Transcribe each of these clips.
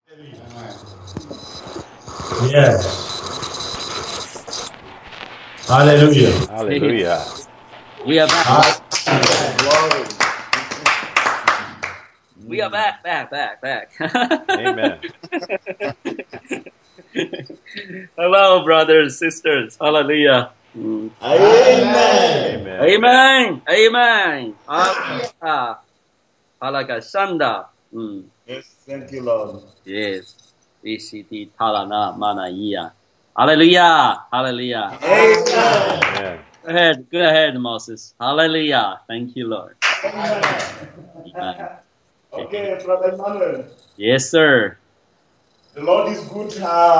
Yes. Hallelujah. Hallelujah. We are back. Ah, We are back. Amen. Hello, brothers, sisters. Hallelujah. Amen. Amen. Amen. Hallelujah. Halakashanda. Yes, thank you, Lord. Yes. Ishiti talana manaiya. Hallelujah. Hallelujah. Amen. Amen. Go ahead, Moses. Hallelujah. Thank you, Lord. Amen. Okay, Brother Emmanuel, Yes, sir. the Lord is good.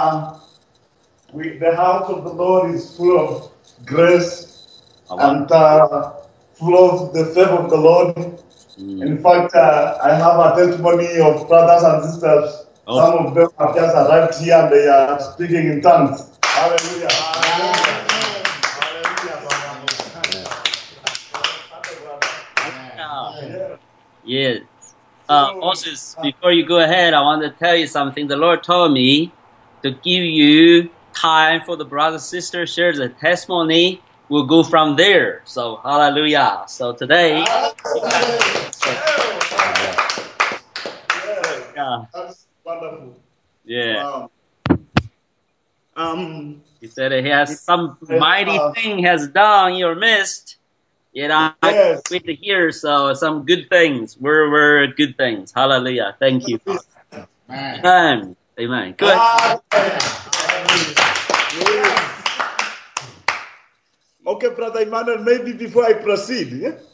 The house of the Lord is full of grace and full of the favor of the Lord. In fact, I have a testimony of brothers and sisters. Oh. Some of them have just arrived here and they are speaking in tongues. Hallelujah. Yes. Moses, before you go ahead, I want to tell you something. The Lord told me to give you time for the brother sister share the testimony. We'll go from there. So hallelujah. So today, yeah, That's wonderful. yeah. Wow. He said he has some mighty thing has done in your midst. You know, Yes. I wait to hear some good things. We're good things. Hallelujah. Thank you. Amen. Amen. Good. Okay, Brother Emmanuel, maybe before I proceed,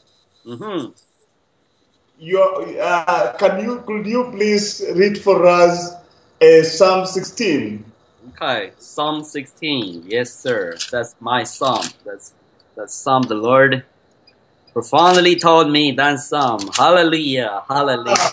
could you please read for us Psalm 16? Okay, Psalm 16. Yes, sir. That's my psalm. That's psalm the Lord profoundly told me that psalm. Hallelujah. Hallelujah.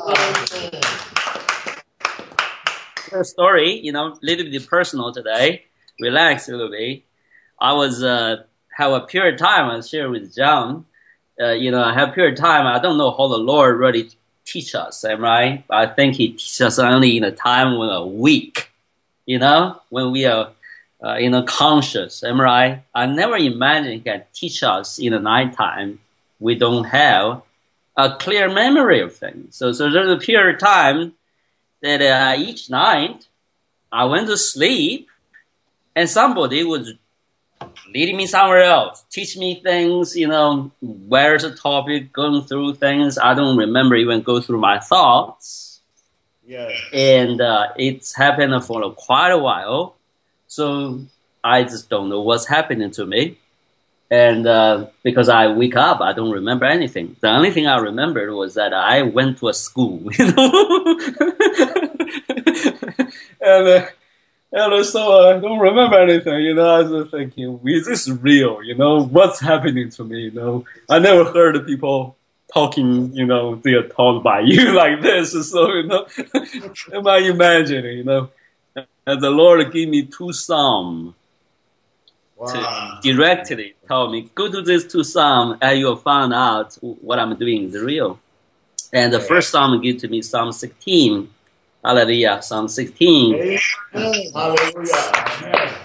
The story, a little bit personal today. Relax a little bit. I was have a period of time. I share with John. I have a period of time. I don't know how the Lord really teach us. Am I right? I think He teaches us only in a time when we're weak. When we are, conscious. Am I right? I never imagined He can teach us in the nighttime. We don't have a clear memory of things. So there's a period of time that each night I went to sleep and somebody was leading me somewhere else, teach me things, where's the topic, going through things. I don't remember even go through my thoughts. Yeah. And it's happened for quite a while. So I just don't know what's happening to me. And because I wake up, I don't remember anything. The only thing I remembered was that I went to a school, and so I don't remember anything, I was just thinking, is this real, what's happening to me, I never heard people talking, they are taught by you like this, so, am I imagining, and the Lord gave me two psalms. Wow. To directly tell me, go to these two psalms and you'll find out what I'm doing is real. And the first psalm gave to me Psalm 16. Hallelujah, Psalm 16. Hallelujah.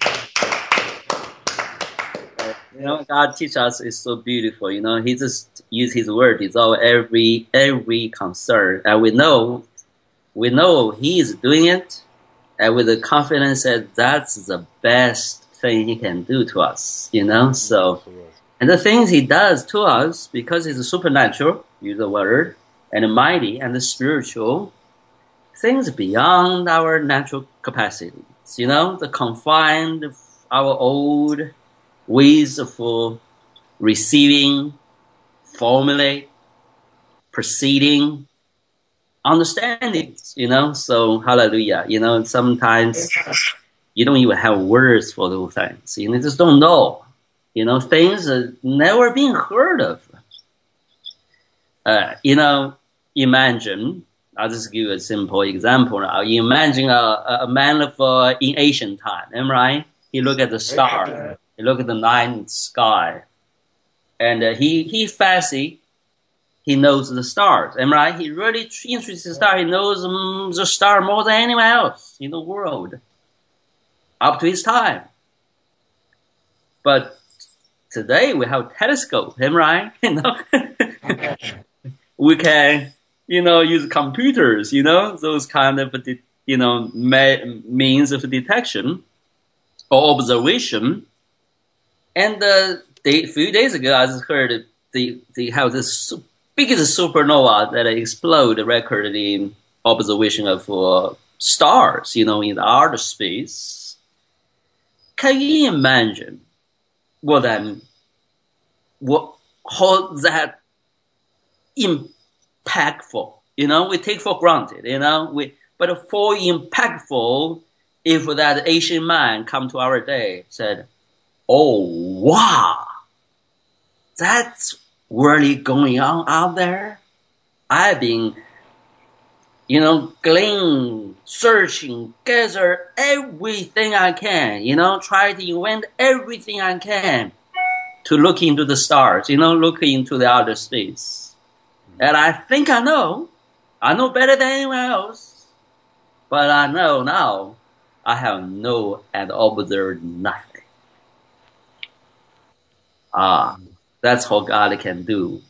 God teach us is so beautiful. He just use His word. It's all every concern, and we know He is doing it, and with the confidence that that's the best thing He can do to us. So, and the things He does to us, because He's supernatural, use the word, and mighty and the spiritual, things beyond our natural capacities. The confined of our old ways of receiving, formulate, proceeding, understandings, so hallelujah. Sometimes you don't even have words for those things. You just don't know. Things that never been heard of. Imagine, I'll just give you a simple example now. You imagine a man in ancient time, am I right? He look at the star, he look at the night sky, and he fasted he knows the stars. Am I right? He really interested in the stars. He knows the star more than anyone else in the world up to his time. But today we have telescope, am I right? We can, use computers, those kind of, means of detection or observation. And a few days ago, I just heard they have this biggest supernova that explode record in observation of stars, in the outer space. Can you imagine how that impactful? We take for granted, but for impactful, if that Asian man come to our day, said, "Oh, wow, that's really going on out there. I've been, gleaning, searching, gather everything I can, try to invent everything I can to look into the stars, look into the outer space. And I think I know better than anyone else, but I know now I have known and observed nothing." That's how God can do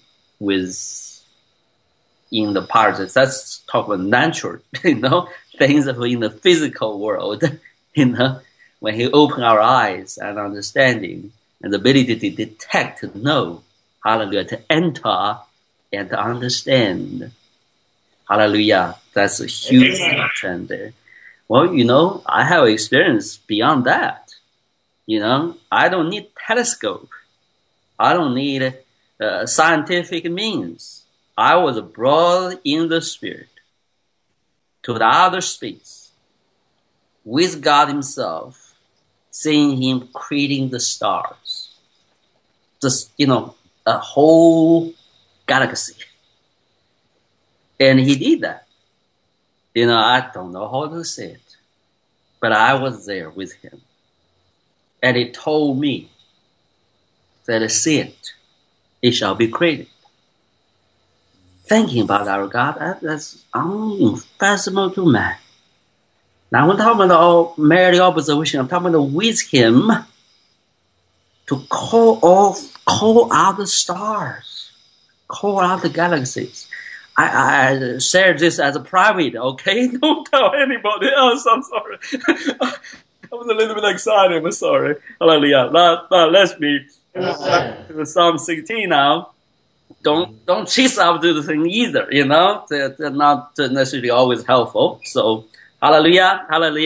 in the parts. Let's talk about natural, things in the physical world, when He opened our eyes and understanding and the ability to detect, to know, hallelujah, to enter and to understand. Hallelujah. That's a huge trend there. Well, I have experience beyond that. I don't need telescope. I don't need scientific means. I was brought in the Spirit to the outer space with God Himself, seeing Him creating the stars. Just, a whole galaxy. And He did that. I don't know how to say it, but I was there with Him. And He told me that see it shall be created. Thinking about our God, that's unimaginable to man. Now, when I'm talking about merely observation, I'm talking about with Him to call out the stars, call out the galaxies. I shared this as a private, okay? Don't tell anybody else, I'm sorry. I was a little bit excited, I'm sorry. Hallelujah. Let's be to Psalm 16 now. Don't chase after the thing either, They're not necessarily always helpful. So, hallelujah.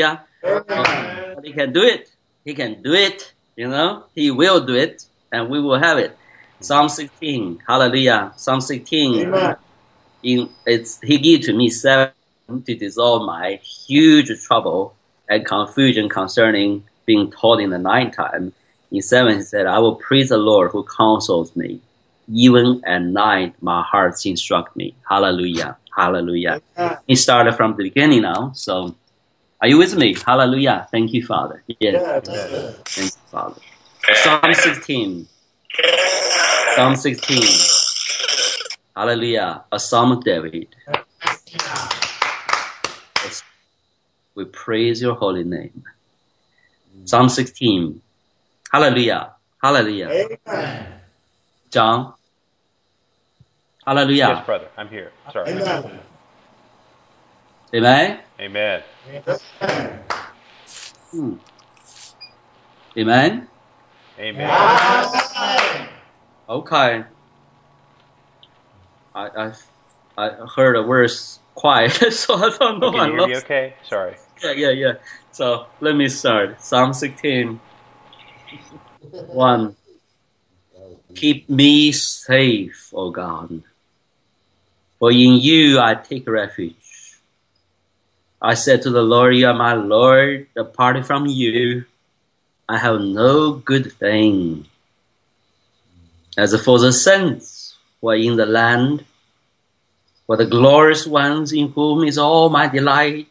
But He can do it. He can do it, He will do it, and we will have it. Psalm 16, hallelujah. Psalm 16. Amen. He gave to me 7 to dissolve my huge trouble and confusion concerning being taught in the nighttime. In 7, He said, "I will praise the Lord who counsels me. Even at night, my heart instruct me." Hallelujah. Hallelujah. He started from the beginning now. So, are you with me? Hallelujah. Thank you, Father. Yes. Thank you, Father. Psalm 16. Psalm 16. Hallelujah. A Psalm of David. We praise your holy name. Psalm 16. Hallelujah. Hallelujah. Amen. John. Hallelujah. Yes, brother. I'm here. Sorry. Amen. Amen. Amen. Amen. Amen. Okay. I heard a verse quiet, so I don't know. Can you hear me okay? Sorry. Yeah. So let me start. Psalm 16. 1. Keep me safe, O God, for in you I take refuge. I said to the Lord, you are my Lord. Apart from you, I have no good thing. As for the saints who are in the land, for the glorious ones in whom is all my delight,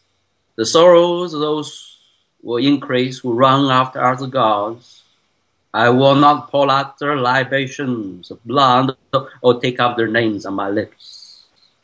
the sorrows of those who increase, who run after other gods, I will not pour out their libations of blood or take up their names on my lips.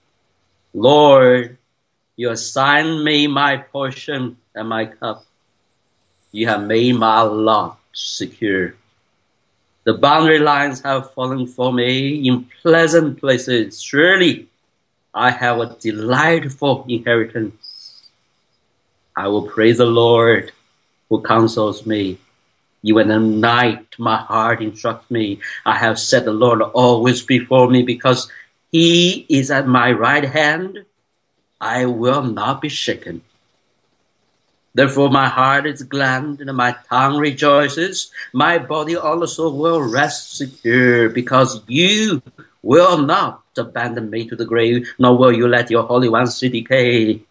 Lord, you assigned me my portion and my cup. You have made my lot secure. The boundary lines have fallen for me in pleasant places. Surely I have a delightful inheritance. I will praise the Lord who counsels me. Even at night my heart instructs me. I have set the Lord always before me, because he is at my right hand. I will not be shaken. Therefore my heart is glad and my tongue rejoices. My body also will rest secure, because you will not abandon me to the grave, nor will you let your Holy One see decay.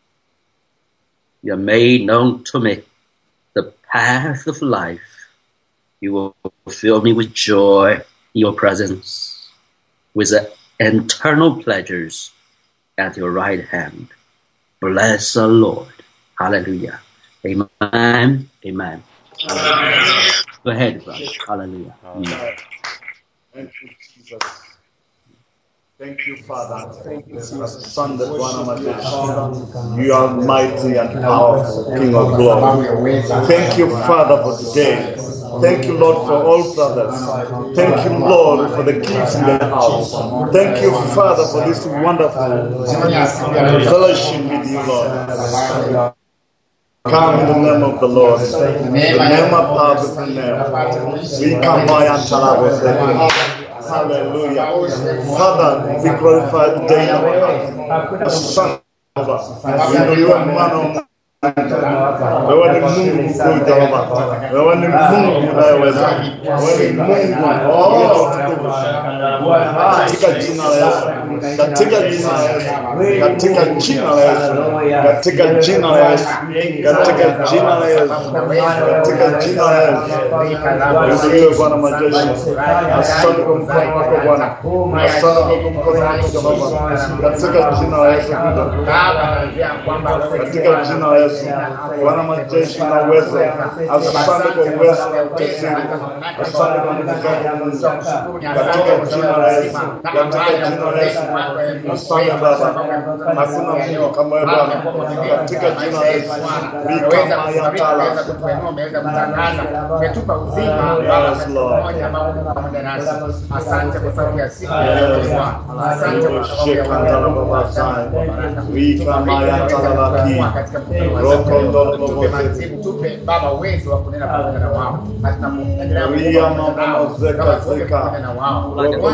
You have made known to me the path of life. You will fill me with joy in your presence, with the eternal pleasures at your right hand. Bless the Lord. Hallelujah. Amen. Amen. Go ahead, brother. Hallelujah. Thank you, Jesus. Thank you, Father. Thank you, Son, the one of my God. You are mighty and powerful, King of glory. Thank you, Father, for today. Thank you, Lord, for all brothers. Thank you, Lord, for the kids in the house. Thank you, Father, for this wonderful fellowship with you, Lord. Come in the name of the Lord. The name above the name. We come by and tell. Hallelujah. Father, be glorified today in our hearts. Son, we know you are man. Wewe ni Mungu mkuu Jehova. Wewe ni Mungu unayeweza. Wewe ni Mungu katika jina la Yesu. Katika jina la Yesu. Katika jina la Yesu. Katika jina la Yesu. Katika jina la Yesu. Katika jina la Yesu. Ndiyo Bwana majeshi. Asante kwa mkono wako Bwana. Asante kwa mkono wako Jehova. Katika jina la Yesu. Katika jina la Yesu. Bwana majeshi na uwezo. Asante kwa uwezo na utajiri. Asante kwa nguvu zako. Katika jina la Yesu. Katika jina la Yesu. Asante Baba. Hakuna Mungu kama wewe Bwana. Katika jina la Yesu. Weza kuyatala. Umeweza kutangaza. Umetupa uzima. Asante kwa sababu ya siku ya leo. Asante kwa sababu ya tupe Baba uwezo wa kunena pamoja na wao. Tunapoendelea na wao.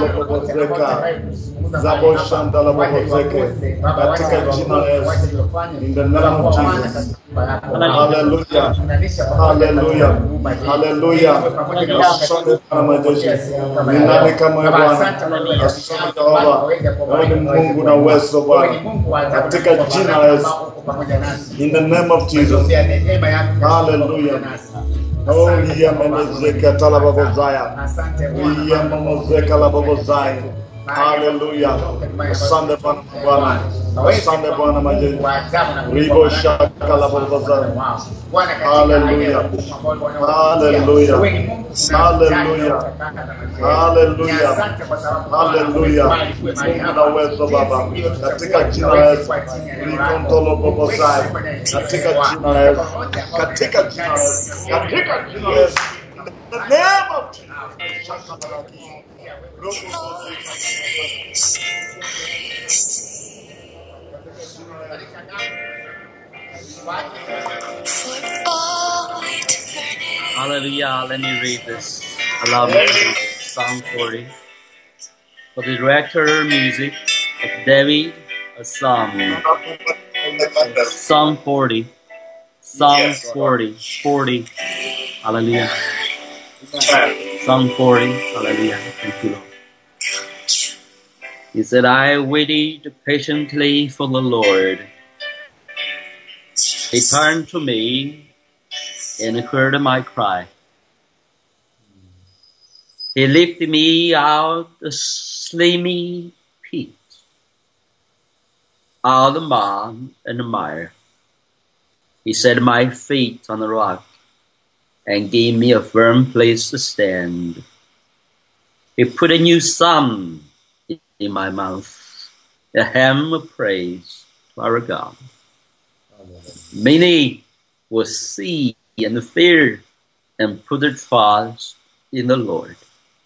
Zabo shandala bozeke katika jina la Yesu. In the name of Jesus. Hallelujah. Hallelujah. Hallelujah. Asante kwa majeshi. Ni nani kama wewe Bwana? Asante Jehova. Wewe ni Mungu na uwezo Bwana. Katika jina la Yesu. In the name of Jesus. Hallelujah. Oh, yamemezeka talababozaya. Yamemezeka lababozaya. Hallelujah. Asante Bwana. Asante Bwana majeshi. Ribo shaka lababozaya. Hallelujah. Hallelujah. Hallelujah. Hallelujah. Hallelujah. Mungu na uwezo Baba. Katika jina la Yesu. Rikontolo bobozai. Katika jina la Yesu. Katika jina la Yesu. Katika jina la Yesu. The name of Jesus. Hallelujah. Let me read this. Allow me to read this. Psalm 40. For the director music of David, a psalm. Psalm 40. Psalm 40. 40. Hallelujah. Psalm 40. Hallelujah. Thank you, Lord. He said, I waited patiently for the Lord. He turned to me and heard my cry. He lifted me out the slimy pit, out of the mud and the mire. He set my feet on the rock, and gave me a firm place to stand. He put a new song in my mouth, a hymn of praise to our God. Many will see and fear and put their trust in the Lord.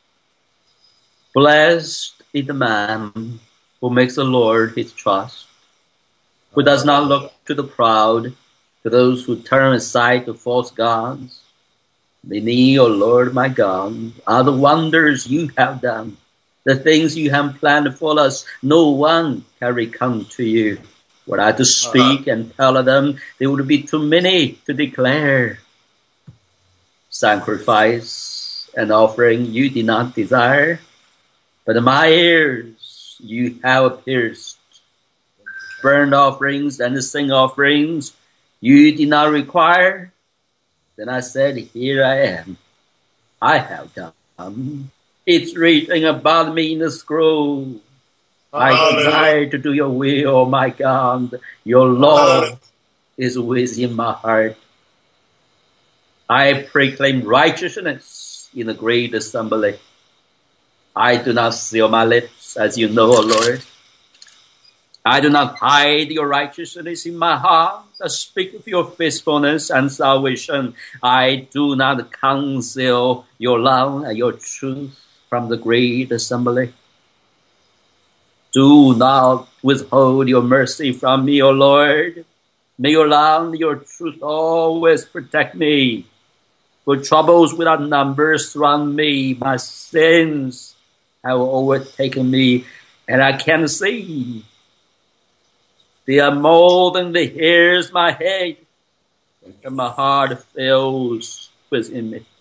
Blessed is the man who makes the Lord his trust, who does not look to the proud, to those who turn aside to false gods. Many, O Lord my God, are the wonders you have done, the things you have planned for us. No one can recount to you. Were I to speak and tell them, they would be too many to declare. Sacrifice and offering you did not desire, but my ears you have pierced. Burnt offerings and sin offerings you did not require. Then I said, here I am. I have come. It's written about me in the scroll. I desire to do your will, my God. Your law is within my heart. I proclaim righteousness in the great assembly. I do not seal my lips, as you know, O Lord. I do not hide your righteousness in my heart. I speak of your faithfulness and salvation. I do not conceal your love and your truth from the great assembly. Do not withhold your mercy from me, O Lord. May your love and your truth always protect me. For troubles without number surround me. My sins have overtaken me, and I can't see. They are more than the hairs my head, and my heart fails within me.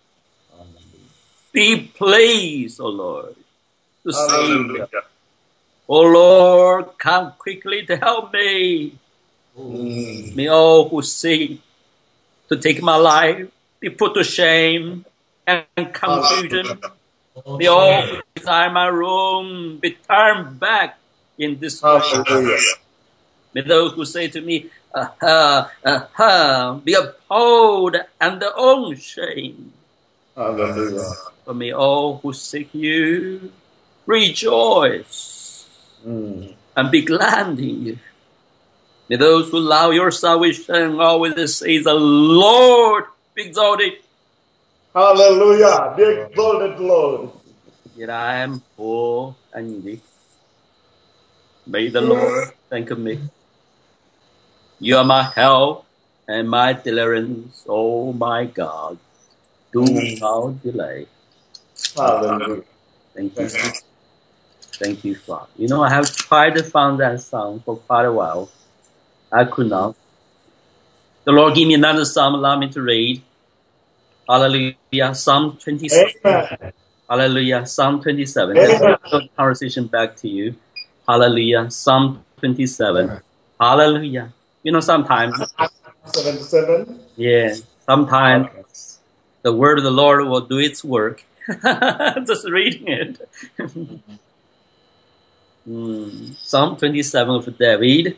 Be pleased, O Lord, to save me. O Lord, come quickly to help me. May all who seek to take my life be put to shame and confusion. May all who desire my ruin be turned back in disgrace. May those who say to me, be appalled and their own shame. But may all who seek you rejoice and be glad in you. May those who love your salvation always say, the Lord be exalted. Hallelujah. Be exalted, Lord. Yet I am poor and needy. May the Lord think of me. You are my help and my deliverance, oh my God. Do not delay. Hallelujah. Thank you. Thank you, Father. You know, I have tried to find that song for quite a while. I could not. The Lord gave me another psalm, allow me to read. Hallelujah. Psalm 27. Amen. Hallelujah. Psalm 27. Amen. Let's put the conversation back to you. Hallelujah. Psalm 27. Hallelujah. You know, sometimes. 77. Yeah. Sometimes the word of the Lord will do its work. Just reading it. Psalm 27 of David.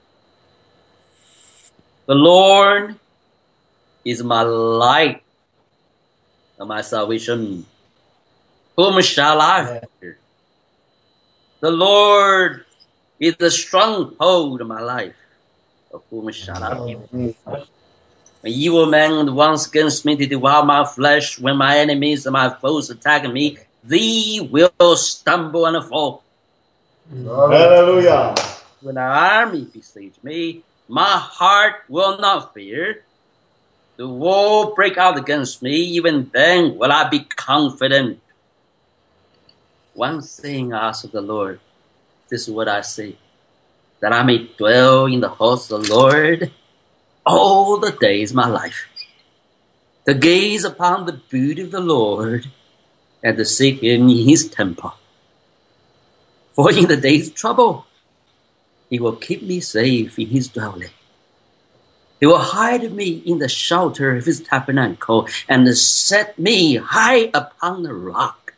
The Lord is my light and my salvation. Whom shall I fear? The Lord is the stronghold of my life. Of whom shall I fear? When evil men once against me to devour my flesh, when my enemies and my foes attack me, thee will stumble and fall. Hallelujah. When an army besiege me, my heart will not fear. The war break out against me, even then will I be confident. One thing I ask of the Lord, this is what I say, that I may dwell in the house of the Lord all the days of my life, to gaze upon the beauty of the Lord and to seek him in his temple. For in the days of trouble, he will keep me safe in his dwelling. He will hide me in the shelter of his tabernacle and set me high upon the rock.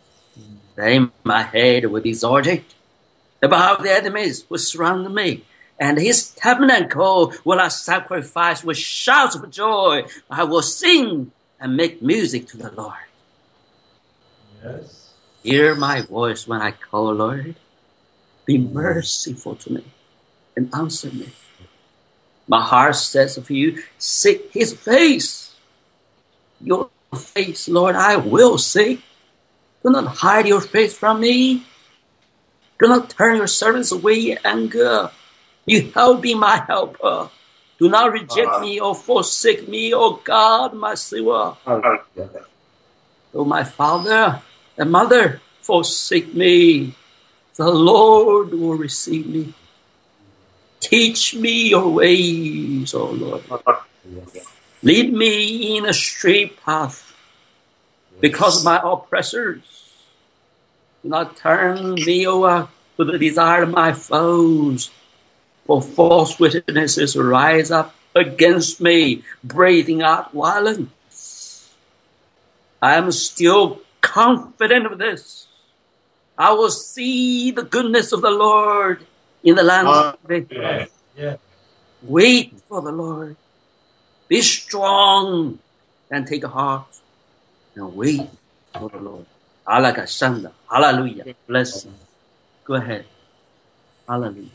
Then my head will be exalted above the enemies who surround me. And his tabernacle will I sacrifice with shouts of joy. I will sing and make music to the Lord. Yes. Hear my voice when I call, Lord. Be merciful to me and answer me. My heart says of you, seek his face. Your face, Lord, I will seek. Do not hide your face from me. Do not turn your servants away in anger. You have been my helper. Do not reject me or forsake me, O God, my Savior. Though my father and mother forsake me, the Lord will receive me. Teach me your ways, O Lord. Lead me in a straight path because of my oppressors. Do not turn me over to the desire of my foes. For false witnesses rise up against me, breathing out violence. I am still confident of this. I will see the goodness of the Lord in the land of the living. Yes. Wait for the Lord. Be strong and take heart and wait for the Lord. Hallelujah. Bless you. Go ahead. Hallelujah.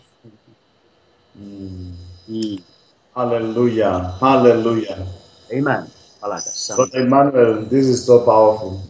Hallelujah. Hallelujah. Amen. But Emmanuel, this is so powerful.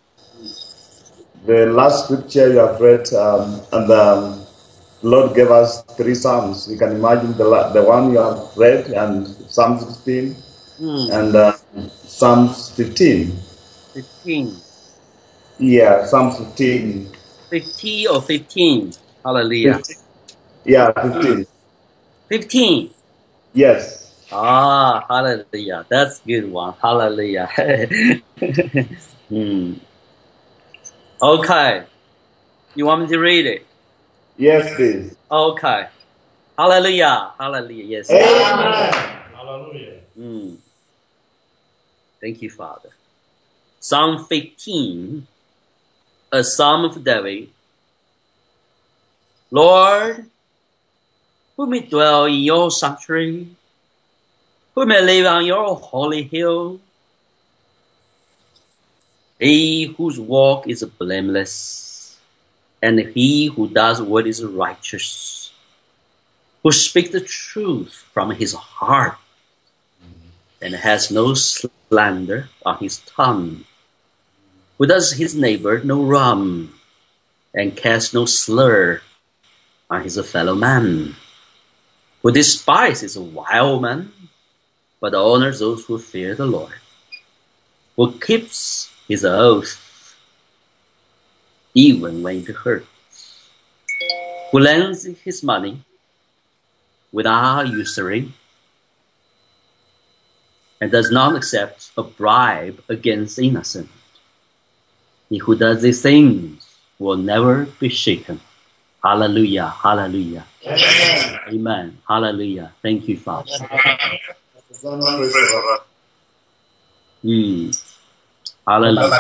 The last scripture you have read, and the Lord gave us 3 Psalms. You can imagine the one you have read, and Psalm 16, and Psalms 15. 15. Yeah, Psalm 15. 50 or 15? Hallelujah. 15. Yeah, 15. 15. Yes. Ah, hallelujah. That's a good one. Hallelujah. Okay. You want me to read it? Yes, please. Okay. Hallelujah. Hallelujah. Yes. Amen. Hallelujah. Thank you, Father. Psalm 15, a psalm of David. Lord, who may dwell in your sanctuary? Who may live on your holy hill? He whose walk is blameless, and he who does what is righteous, who speaks the truth from his heart, and has no slander on his tongue, who does his neighbor no wrong, and casts no slur on his fellow man, who despises a wild man, but honors those who fear the Lord, who keeps his oath, even when it hurts, who lends his money without usury, and does not accept a bribe against the innocent. He who does these things will never be shaken. Hallelujah, hallelujah. Amen. Amen. Hallelujah. Thank you, Father. Hallelujah.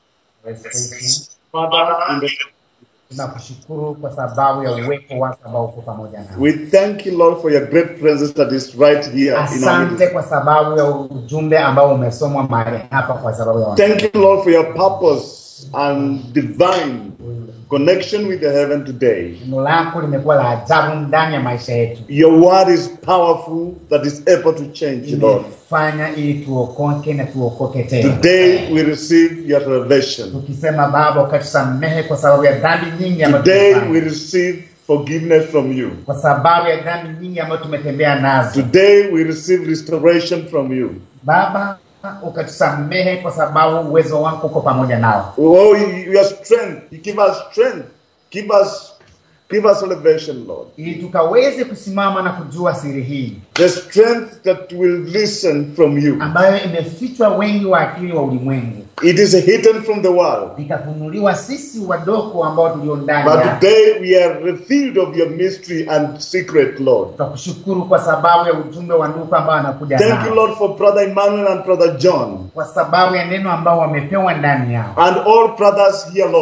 Tunakushukuru kwa sababu ya uwepo wako ambao uko pamoja nasi. We thank you, Lord, for your great presence that is right here in our Asante midst. kwa sababu ya ujumbe ambao umesomwa mahali hapa kwa sababu ya Thank you, Lord, for your purpose and divine connection with the heaven today. neno lako limekuwa la ajabu ndani ya maisha yetu. Your word is powerful that is able to change, Lord. Imefanya ili tuokoke na tuokoke tena. Today we receive your revelation. Tukisema Baba ukatusamehe kwa sababu ya dhambi nyingi ambazo Today tumefanya. we receive forgiveness from you. Kwa sababu ya dhambi nyingi ambazo tumetembea nazo. Today we receive restoration from you. Baba ukatusamehe kwa sababu uwezo wako uko pamoja nao. Oh, your strength. You give us strength. Give us elevation, Lord. Ili tukaweze kusimama na kujua siri hii. The strength that will listen from you. Ambayo imefichwa wengi wa akili wa ulimwengu. It is hidden from the world. Ikafunuliwa sisi wadogo ambao tulio ndani. But today we are revealed of your mystery and secret, Lord. Tunakushukuru kwa sababu ya ujumbe wa ndugu ambao anakuja nao. Thank you, Lord, for Brother Emmanuel and Brother John. Kwa sababu ya neno ambao wamepewa ndani yao. And all brothers here, Lord.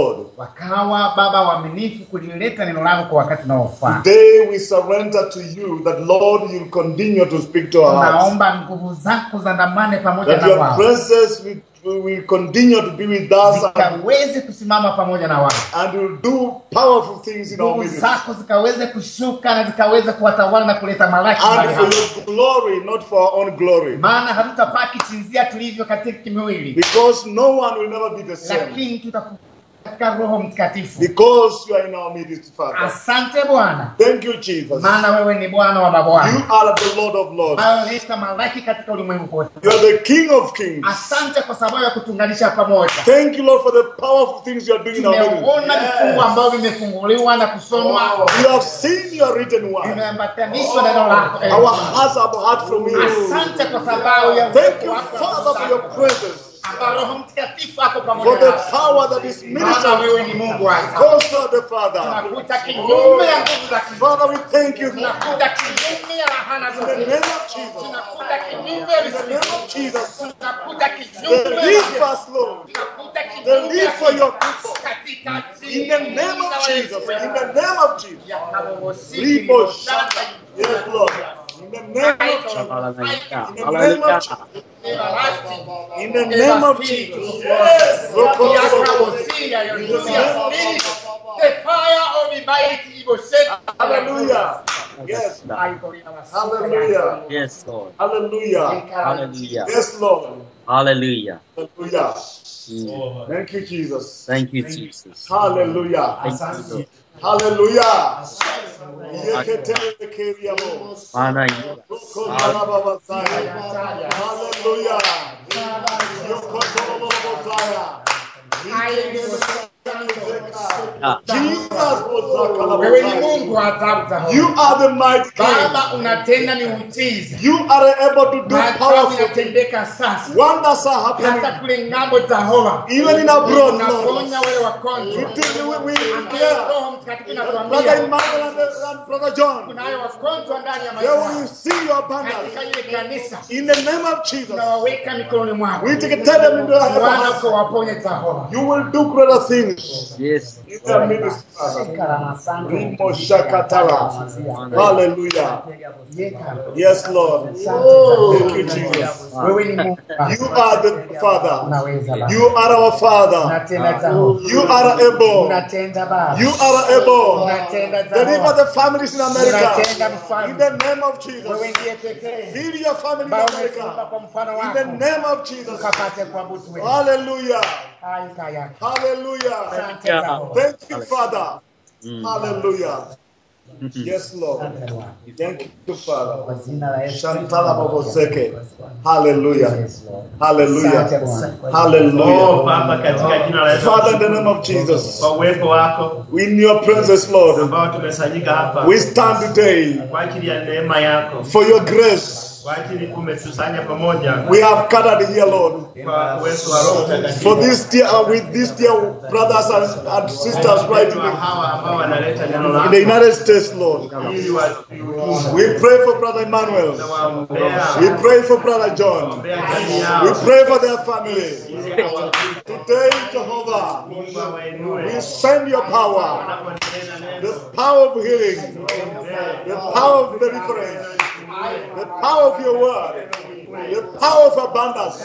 wakawa Baba waaminifu kulileta neno lako kwa wakati unaofaa. Today we surrender to you that Lord you continue to speak to our hearts. Naomba nguvu zako zandamane pamoja That na wao. your presence will continue to be with us Zikaweze kusimama pamoja na wao. and will do powerful things in our Nguvu midst. zako zikaweze kushuka na zikaweze kuwatawala na kuleta malaki And mahali for hapa. your glory, not for our own glory. Maana hatutapaki chinzia tulivyo katika kimwili, Because no one will never be the same. lakini tutakuwa katika Roho Mtakatifu. Because you are in our midst, Father. Asante Bwana, Thank you, Jesus. maana wewe ni Bwana wa mabwana. You are the Lord of Lords. Leta malaki katika ulimwengu wote. You are the King of Kings. Asante kwa sababu ya kutunganisha pamoja. Thank you, Lord, for the powerful things you are doing in our midst. Tumeona vifungu ambavyo vimefunguliwa na kusomwa. You have seen your written word. Vimeambatanishwa na neno lako. Our hearts have heard from you. Asante kwa sababu ya Thank you, Father, for your presence. Roho Mtakatifu ako For pamoja the nasi. power that is Maana ministered. wewe ni Mungu wetu. Because you are the Father. Tunakuta kinyume ya nguvu za kimungu. Father, we thank you. In Tunakuta kinyume ya lahana the zote. name of Jesus. Tunakuta kinyume ya In the name of Jesus. Tunakuta kinyume Believe us, Lord. Tunakuta Believe for your people. katika In the name of Jesus. In the name of Jesus. Lipo Yes, Lord. In the name of Jesus. Hallelujah. In the name of Jesus. In the name of Jesus. The fire of the mighty was set. Hallelujah. Yes. Hallelujah. Yes, Lord. Hallelujah. Hallelujah. Yes, Lord. Hallelujah. Hallelujah. Mm. Thank you, Jesus. Thank you, Jesus. Hallelujah. Thank you, Lord. Hallelujah. Father, you Hallelujah. Wewe ni Mungu wa ajabu za You are the mighty King. Baba, unatenda miujiza. You are able to do Maajabu powerful yanatendeka sasa. wonders are Hata happening kule ngambo za Hova. even in abroad. Lord. Unaponya wale wagonjwa. We declare, Roho Mtakatifu Brother anatuambia Emmanuel and Brother John, kunayo wagonjwa ndani ya they will maisha. receive your abundance. Katika ile kanisa In the name of Jesus, tunawaweka mikononi mwako. we take tell them into your Bwana hands. kwa waponye Jehova. You will do greater things yes. in their ministry. Rimo Shakatala. Hallelujah. Yes, Lord. Thank you, Jesus. Wewe ni Mungu. You are the Father. Unaweza Baba. You are our Father. Unatenda Jehova. You are able. Unatenda Baba. You are able. Unatenda Deliver Jehova. the families in America. Unatenda In mfalme. the name of Wewe Jesus. ndiye pekee. Heal your family in Baba umetuumba America. kwa mfano In wako. the name of Jesus. Ukapate kuabudu wewe. Hallelujah. Haika yako. Hallelujah. Asante Jehova. Thank you, Father. Hallelujah. Yes, Lord. Thank you, Father. Kwa jina la Yesu. Shantala Baboseke. Hallelujah. Yes, Lord. Hallelujah. Asante Bwana. Oh, Hallelujah. Baba, katika jina la Yesu, Father, in the name of Jesus, kwa uwepo wako in your presence, Lord, ambao tumesanyika hapa we stand today kwa ajili ya neema yako, for your grace. kwa ajili umetusanya pamoja We have gathered here, Lord, kwa uwezo wa Roho Mtakatifu. for this dear, with these dear brothers and sisters right in Hawa ambao wanaleta neno the lako United States, Lord. ili watuhudumie. We pray for Brother Emmanuel. Tunawaombea, We pray for Brother John. tunawaombea jamii yao. We pray for their family. Ili wawabariki, Today, Jehovah, Mungu awainue. we send your power, Wanaponena the neno, power of healing, the power of deliverance, the power of your word, the power of abundance.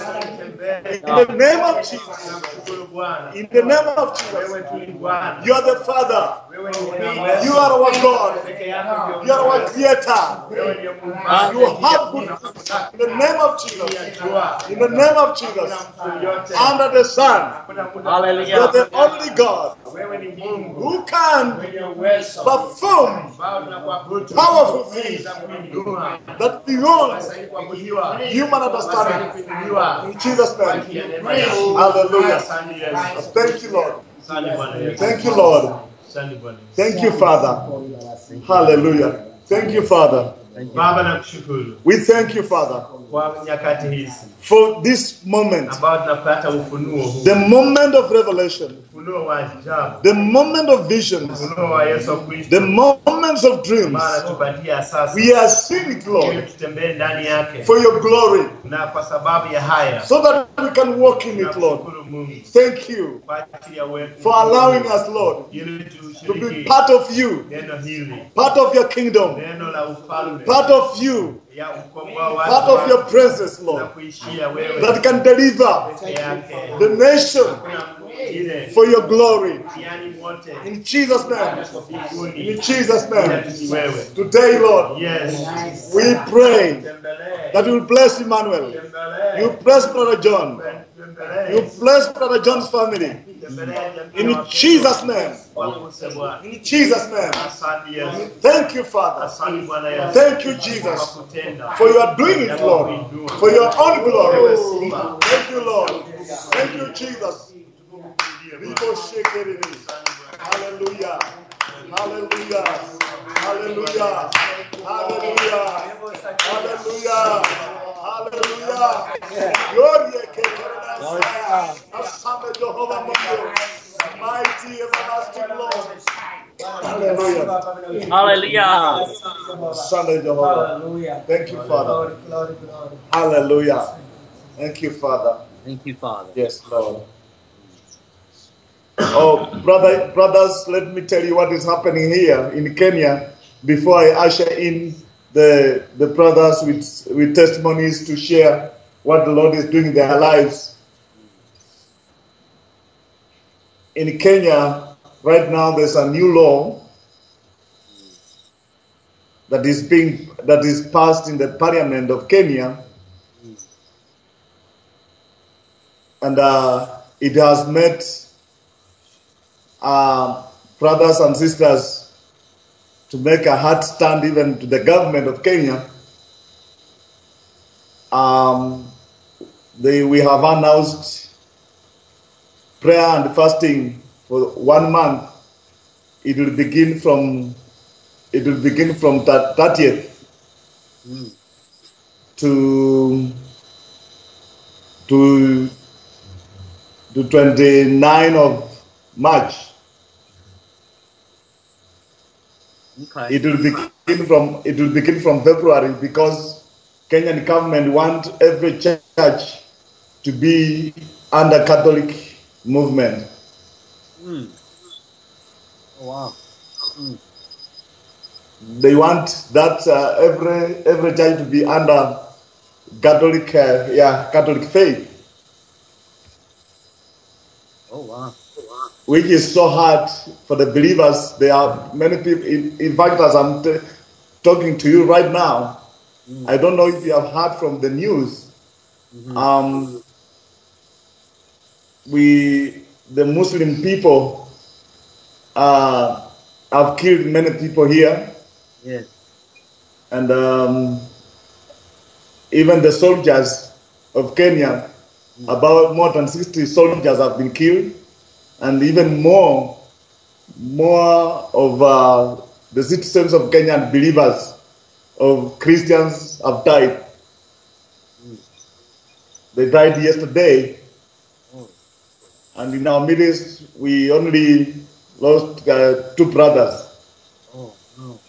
In the name of Jesus. tunakushukuru Bwana. In the name of Jesus. Wewe tu ni Bwana. You are the Father. Wewe ni Mungu. You are our God. Peke yako ndio You are our Creator. wewe ndio Muumbaji. You have good. In the name of Jesus. In the name of Jesus. Under the sun. You Hallelujah. are the only God Wewe ni Mungu who can mwenye uwezo perform ambao tunakuabudu powerful things za kuinua that beyond kuabudiwa human understanding. kuinuliwa In Jesus' kwa name. ajili ya neema yako. Hallelujah. Asante Yesu. Thank you, Lord. Asante Bwana Yesu. Thank you, Lord. Asante Bwana. Thank you, Father. Hallelujah. Thank you, Father. Baba, nakushukuru We thank you, Father, kwa nyakati hizi for this moment, ambao tunapata ufunuo huu, the moment of revelation, ufunuo wa ajabu, the moment of visions, ufunuo wa Yesu Kristo the moments of dreams. ambao anatupatia sasa We are seeing it, ili Lord, tutembee ndani yake, for your glory, na kwa sababu ya haya so that we can walk in it, Lord. tunakushukuru Mungu Thank you kwa ajili ya uwepo for allowing us, Lord, ili to be tushiriki part of you, neno hili, part of your kingdom, neno la ufalme, part of you, ya ukomboa watu part of your wako presence, na Lord, kuishia wewe that can deliver peke yake. the nation Hakuna mwingine for your glory. duniani wote In Jesus' name. mbinguni In Jesus' name. ila ni wewe. Today, Lord, Yes. we pray Tembelee. that you will bless Emmanuel. Tembelee. You bless Brother John. Tembelee. You bless Brother John's family. In Jesus' name. Waguse Bwana. In Jesus' name. Asante Yesu. Thank you, Father. Asante Bwana Yesu. Thank you, Kwa Jesus, kutenda. for you are doing it, Lord, for your own glory. Thank you, Lord. Thank you, Jesus. Hallelujah. Hallelujah. Hallelujah. Hallelujah. Hallelujah. Hallelujah. Glory to Asante Jehovah Mungu. Mighty everlasting Lord. Hallelujah. Hallelujah. Asante Jehovah. Thank you, Father. Hallelujah. Thank you, Father. Thank you, Father. Yes, Lord. Oh, brothers, let me tell you what is happening here in Kenya before I usher in the brothers with testimonies to share what the Lord is doing in their lives. In Kenya, right now, there's a new law that is passed in the Parliament of Kenya, and it has made brothers and sisters to make a hard stand even to the government of Kenya. We have announced prayer and fasting for 1 month. It will begin from 30th to 29 of March. Okay. It will begin from February because Kenyan government want every church to be under Catholic movement. Oh, wow. They want that every church to be under Catholic faith, Oh, wow. which is so hard for the believers. There are many people. In fact, as I'm talking to you right now, I don't know if you have heard from the news. The Muslim people have killed many people here, Yes. and even the soldiers of Kenya, about more than 60 soldiers have been killed, and even more of the citizens of Kenya and believers of Christians have died. They died yesterday. And in our midst, we only lost 2 brothers. Oh, no.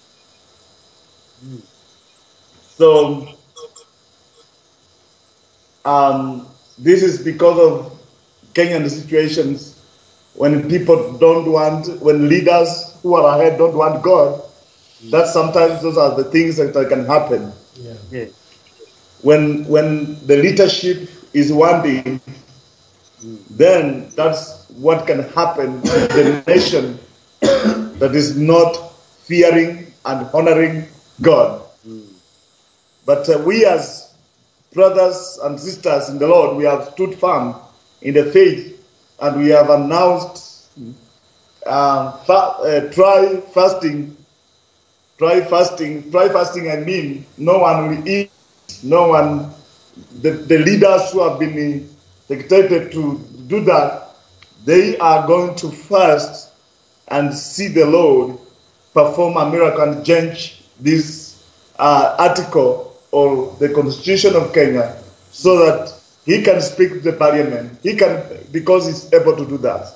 So, this is because of Kenyan situations. When people when leaders who are ahead don't want God, that sometimes those are the things that can happen. Yes. When the leadership is wanting, then that's what can happen to the nation that is not fearing and honoring God. But we as brothers and sisters in the Lord, we have stood firm in the faith, and we have announced try fasting. I mean, no one will eat. No one. The leaders who have been dictated to do that, they are going to fast and see the Lord perform a miracle and change this article or the constitution of Kenya, so that he can speak to the parliament. He can, because he's able to do that.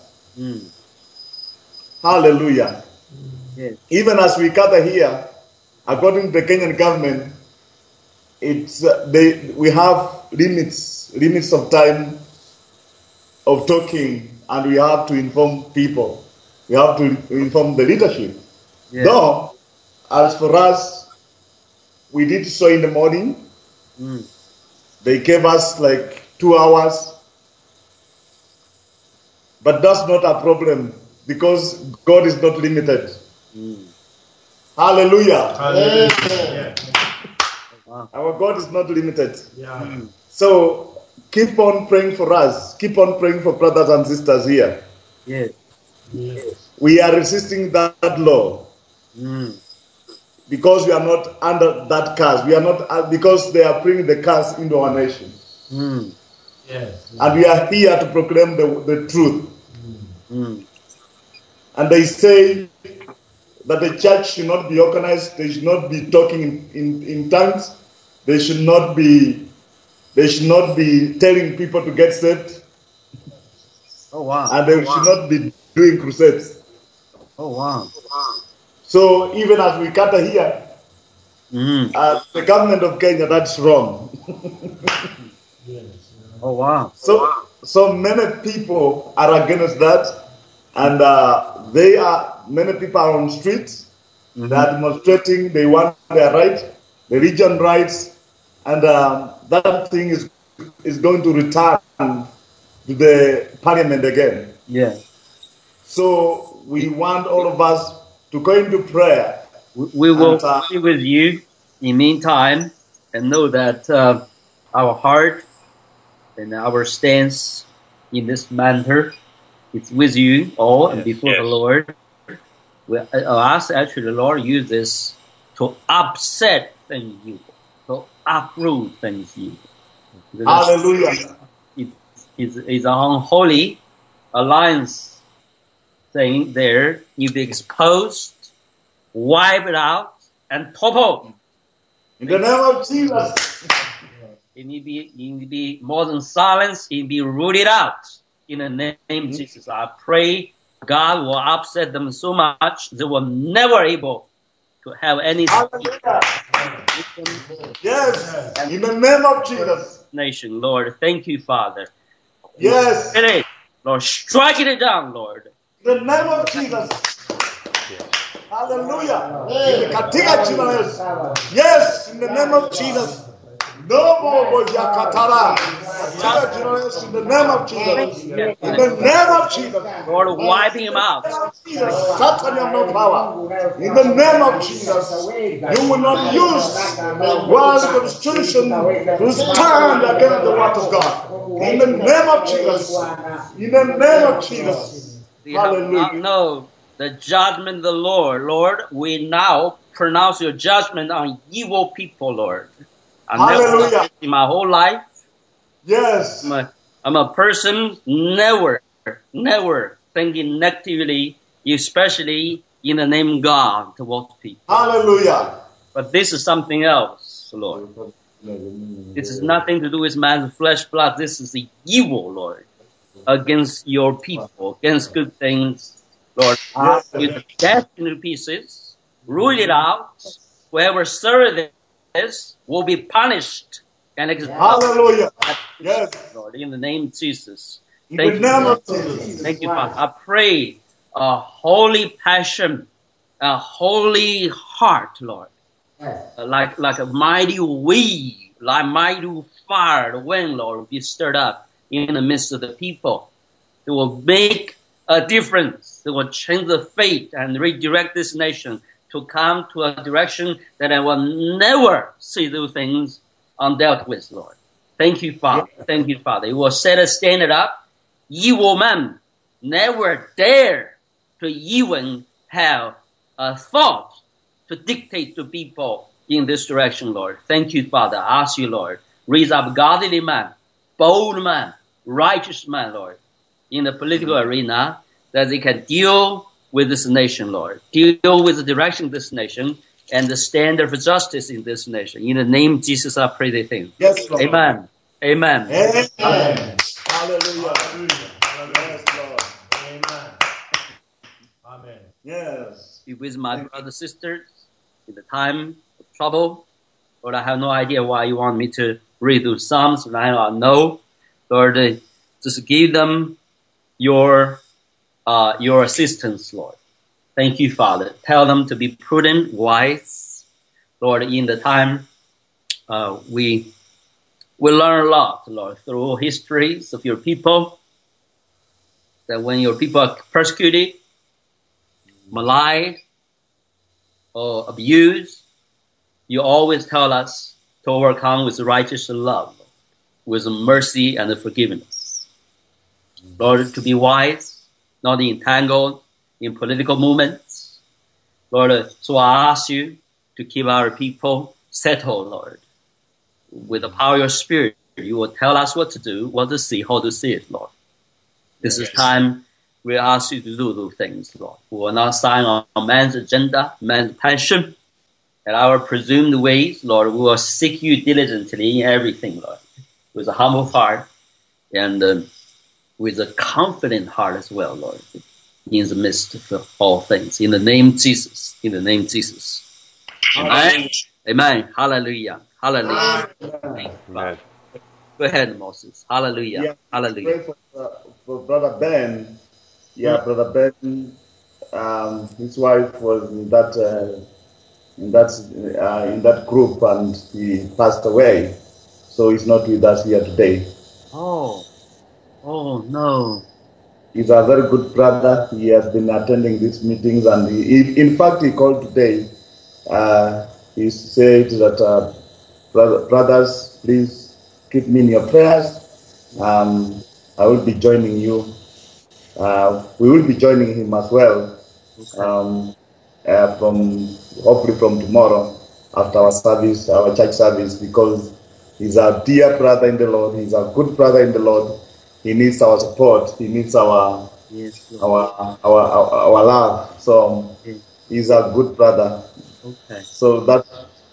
Hallelujah. Yes. Even as we gather here, according to the Kenyan government, we have limits of time of talking, and we have to inform people. We have to inform the leadership. Yeah. Though, as for us, we did so in the morning. Mm. They gave us like 2 hours. But that's not a problem because God is not limited. Mm. Hallelujah. Hallelujah. Wow. Our God is not limited. Yeah. So keep on praying for us. Keep on praying for brothers and sisters here. Yes. Yes. We are resisting that law Mm. because we are not under that curse. We are not because they are bringing the curse into our nation. Mm. Yes. And we are here to proclaim the truth. Mm. And they say that the church should not be organized. They should not be talking in tongues. They should not be telling people to get saved. Oh wow. And they should not be doing crusades. Oh wow. So even as we gather here, Mm. the government of Kenya, that's wrong. Yes. Oh wow. So many people are against that, and many people are on streets. Mm-hmm. They are demonstrating. They want their right, the region rights, and that thing is going to return to the parliament again. Yeah. So we want all of us to go into prayer. We will And, be with you in meantime and know that our heart and our stance in this matter is with you all and before the Lord. We ask actually the Lord use this to upset things evil, to uproot things evil. Because Hallelujah. it's an unholy alliance thing there. If exposed, wipe it out, and topple. In the name of Jesus. It need to be more than silence. It need to be rooted out. In the name of Jesus, I pray God will upset them so much they will never able to have any Hallelujah. Yes. In the name of Jesus. nation. Lord, thank you, Father. Yes. Finish. Lord, strike it down, Lord. In the name of Jesus. Hallelujah. Katika jina la Yesu. Yes, in the name of Jesus. No more Yakatara. Katika jina la Yesu. In the name of Jesus. In the name of Jesus. Lord, wiping him out. Jesus, Satan, you have no power. In the name of Jesus, you will not use world constitution to stand against the word of God. In the name of Jesus. In the name of Jesus. We have not know the judgment of the Lord. Lord, we now pronounce your judgment on evil people, Lord. I've never done Hallelujah. this in my whole life. Yes. I'm a person never thinking negatively, especially in the name of God towards people. Hallelujah. But this is something else, Lord. This is nothing to do with man's flesh, blood. This is the evil, Lord, against your people, against good things. Lord, ask you to dash into pieces, root it out. Whoever serves this will be punished and executed. Hallelujah. Yes. Lord, in the name of Jesus. In the Thank you, name Lord. of Jesus. Thank you, Father. I pray a holy passion, a holy heart, Lord. Like a mighty wave, like mighty fire, the wind, Lord, be stirred up in the midst of the people. It will make a difference. It will change the fate and redirect this nation to come to a direction that I will never see those things undealt with, Lord. Thank you, Father. Thank you, Father. It will set a standard up. Evil men never dare to even have a thought to dictate to people in this direction, Lord. Thank you, Father. I ask you, Lord, raise up godly man, bold man, righteous man, Lord, in the political arena, that they can deal with this nation, Lord. Deal with the direction of this nation and the standard for justice in this nation. In the name of Jesus, I pray these things. Yes, Lord. Amen. Amen. Amen. Amen. Hallelujah. Hallelujah. Yes, Lord. Amen. Amen. Yes. Be with my brothers and sisters in the time of trouble. Lord, I have no idea why you want me to read those Psalms. And I know, Lord, Just give them your assistance, Lord. Thank you, Father. Tell them to be prudent, wise. Lord, in the time, we learn a lot, Lord, through histories of your people, that when your people are persecuted, maligned, or abused, you always tell us to overcome with righteous love, with mercy and forgiveness. Lord, to be wise, not entangled in political movements. Lord, so I ask you to keep our people settled, Lord. With the power of your Spirit, you will tell us what to do, what to see, how to see it, Lord. This is time we ask you to do those things, Lord. We will not sign on man's agenda, man's passion, and our presumed ways, Lord. We will seek you diligently in everything, Lord, with a humble heart and with a confident heart as well, Lord, in the midst of all things. In the name of Jesus. In the name of Jesus. Amen. Amen. Hallelujah. Hallelujah. Thank you, Father. Go ahead, Moses. Hallelujah. Yeah, Hallelujah. pray for Brother Ben. Yeah, Brother Ben, his wife was in that group, and he passed away, so he's not with us here today. Oh no. He's a very good brother. He has been attending these meetings, and in fact, he called today. He said that, brothers, please keep me in your prayers. I will be joining you. We will be joining him as well. Hopefully from tomorrow after our service, our church service, because he's a dear brother in the Lord. He's a good brother in the Lord. He needs our support. He needs our love. So he's a good brother. Okay. So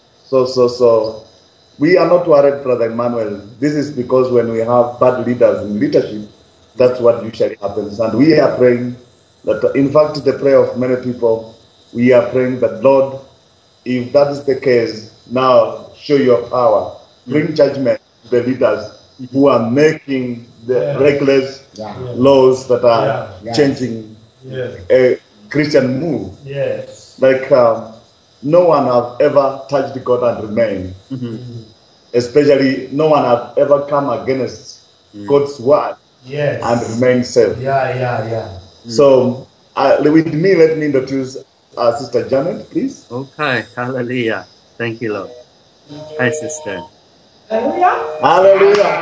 we are not worried, Brother Emmanuel. This is because when we have bad leaders in leadership, that's what usually happens. And we are praying that, in fact, the prayer of many people, we are praying that, Lord, if that is the case, now show your power. Bring judgment to the leaders who are making the reckless laws that are changing a Christian move. Yes. Like no one have ever touched God and remained. Especially no one have ever come against God's word and remain safe. So with me, let me introduce Sister Janet, please. Okay. Hallelujah. Thank you, Lord. Hi, sister. Hallelujah.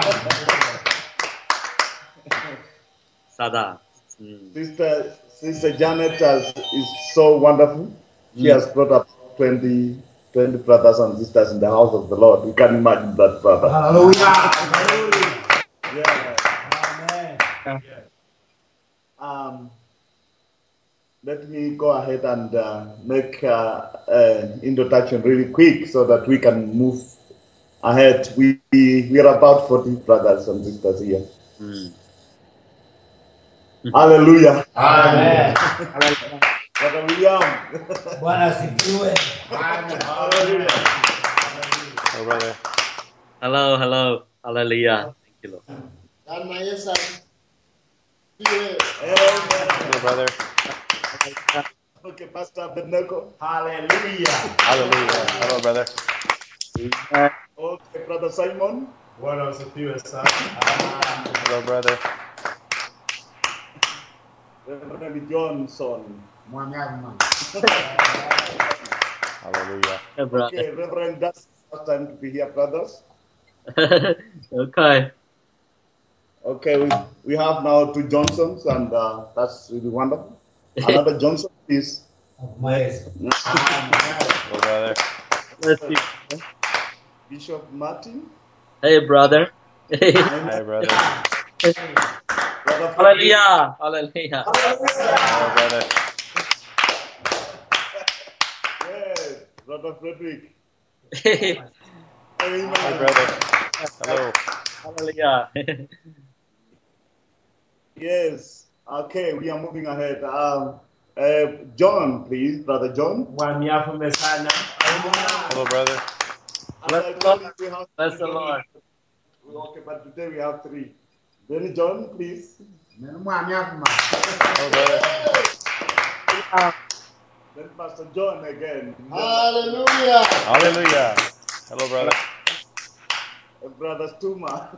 Sada. Sister Janet is so wonderful. She has brought up 20 brothers and sisters in the house of the Lord. You can imagine that, brother. Hallelujah. Amen. Let me go ahead and make introduction really quick so that we can move ahead. We are about 40 brothers and sisters here. Hallelujah. Amen. Brother William. Bwana asifiwe. Hallelujah. Hello, brother. Hello. Hallelujah. Thank you, Lord. Hello, brother. Okay, Pastor Abednego. Hallelujah. Hallelujah. Hello, brother. Okay, Brother Simon. Bwana asifiwe sana. Hello, brother. Reverend Johnson. Hallelujah. Hey, brother. Okay, Reverend, that's the time to be here, brothers. Okay. Okay, we have now 2 Johnsons, and that's really wonderful. Another Johnson, please. Hello, brother. Let's see. Bishop Martin. Hey, brother. Hi, brother. Brother Hallelujah. Hallelujah. Hello, brother. Yes, Brother Frederick. Amen. Hi, brother. Hello. Hallelujah. Yes. Okay, we are moving ahead. John, please, Brother John. Mwamiafume sana. Hello, brother. As I told you, we have Bless the Lord. Okay, but today we have 3. Then John, please. Hello, brother. Then Pastor John again. Hallelujah. Hallelujah. Hello, brother. Brother Stuma.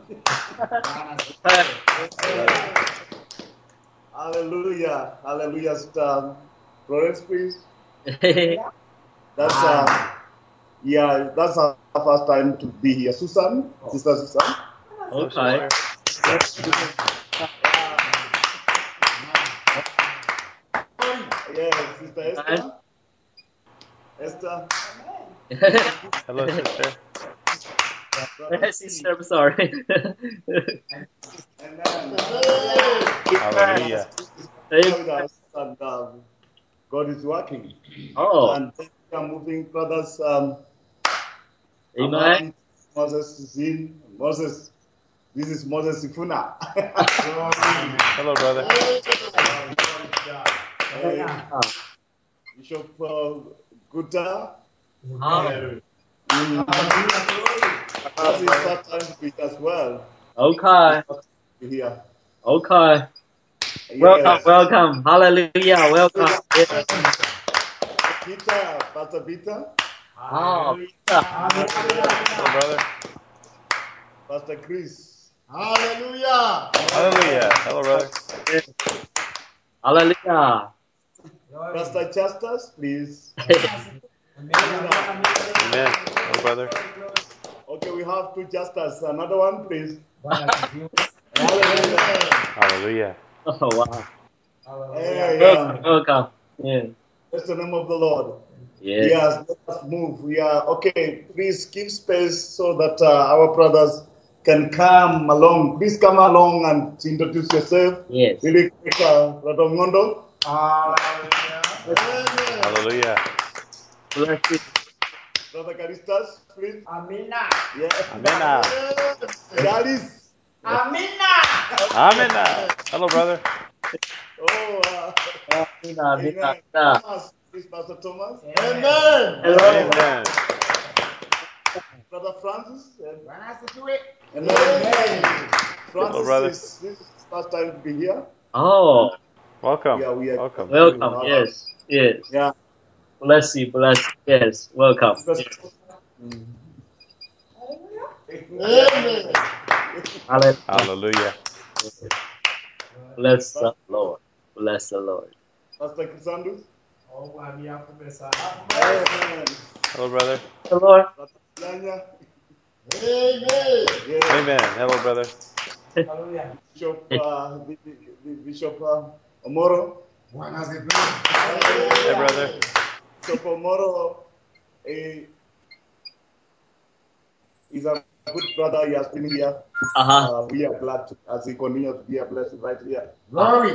Hallelujah. Hallelujah. Sister Florence, please. That's that's our first time to be here. Susan, Sister Susan. Okay. Yes, Sister Esther. Esther. Hello, sister. Sister, I'm sorry. Hallelujah. And God is working. Oh, And we are moving, brothers. amen. Moses is in. Moses. This is Moses Sifuna. Hello, brother. Bishop Guta. Oh, That is that time to be as well. okay. Here. Okay. Yes. Welcome. Hallelujah. Welcome. Yes. Peter, Pastor Peter. Oh, Hello, brother. Pastor Chris. Hallelujah. Hallelujah. Hello, brother. hallelujah. Pastor Chastas, please. Amen. Hello, brother. Okay, we have two Chastas. Another one, please. Hallelujah. Oh, wow. Hey, Welcome. Yeah. that's the name of the Lord. Yes. Yes, let us move. We are okay. Please give space so that our brothers can come along. Please come along and introduce yourself. Yes. Really quick, Brother Ngondo. Hallelujah. Bless you. Brother Caristas, please. Amina. Yeah. Amen. Galis. Amina. Amen. Hello, brother. Oh, Amen. Thomas, please, Pastor Thomas. Amen. Amen. Brother Francis. Amen. Francis brother. this is first time to be here. Oh, Welcome. Yeah, we are Welcome. welcome. Yes. Yes. Yeah. Bless you. Bless you. Yes. Welcome. Amen. Hallelujah. Hallelujah. Bless the Lord. Bless the Lord. Pastor Kisandus. Amen. Hello, brother. The Lord. Pastor Yanya. Amen. Yeah. Amen. Hello, brother. Hallelujah. Bishop Omoro. Hey, brother. Bishop Omoro is a good brother. He has been here. Uh-huh. We are glad as he continues to be a blessing right here. Glory.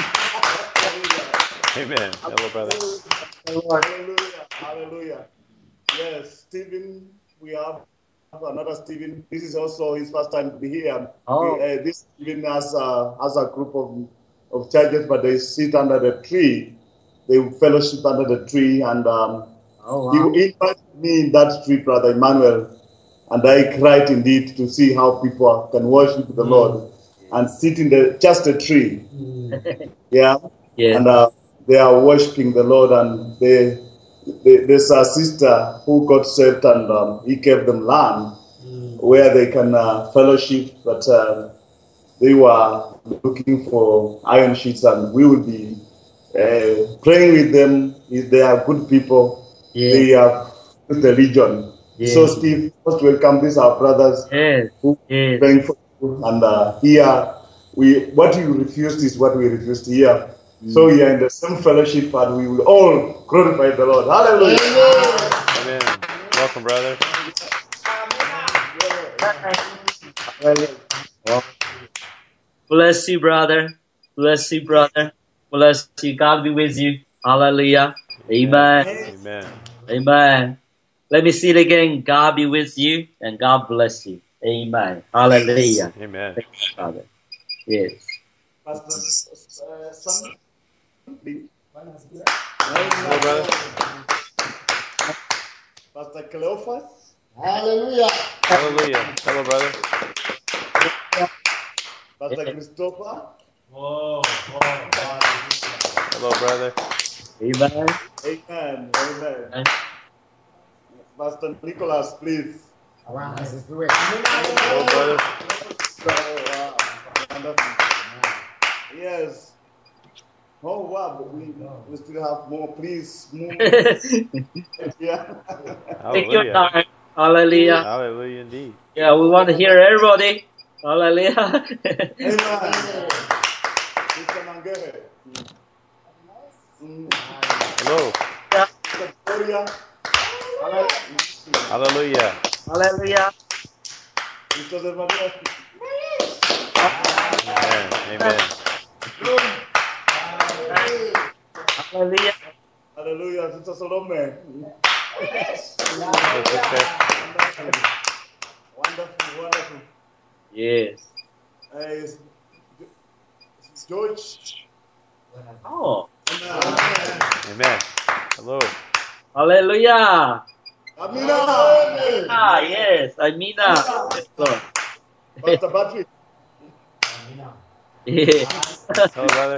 Amen. Hello, brother. Hallelujah. Hallelujah. Yes, Stephen, we have another Stephen. This is also his first time to be here. Oh. This Stephen has a group of churches, but they sit under the tree. They fellowship under the tree, and Oh, wow. he invited me in that tree, Brother Emmanuel, and I cried indeed to see how people can worship the Lord and sit in just a tree. Yeah. Yes. And they are worshiping the Lord, and there's a sister who got saved, and he gave them land where they can fellowship. But they were looking for iron sheets, and we will be praying with them. They are good people. Yes. They have the region. Yes. So, Steve, most welcome. These are brothers Yes. who Yes. praying for you, and here what you refused is what we refused here. So we are in the same fellowship, and we will all glorify the Lord. Hallelujah. Amen. Welcome, brother. Bless you, brother. Bless you, brother. Bless you. God be with you. Hallelujah. Amen. Amen. Amen. Let me see it again. God be with you and God bless you. Amen. Hallelujah. Amen. Thank you, Father. Yes. Pastor Sam, please. Hello, brother. Pastor Cleophas. Hallelujah. Hallelujah. Hello, brother. Pastor Christopher. Oh, Hello, brother. Amen. Amen. Amen. Pastor Nicholas, please. Bwana asifiwe. Hello, brother. Wow. Wonderful. Yes. Oh wow, but we still have more. Please move. Yeah. Take your Hallelujah. time. Hallelujah. Hallelujah indeed. Yeah, we want to hear everybody. Hallelujah. Amen. Sister Mangere. Hello. Sister Gloria. Hallelujah. Hallelujah. Sister Zebadiah. Amen. Amen. Hallelujah. Hallelujah. Sister Salome. Hello, sister. Wonderful, wonderful. Yes. George. Oh. Amen. Hello. Hallelujah. Amina. Ah, yes. Amina. Yes, Lord. Pastor Patrick. Yeah. Hello, brother.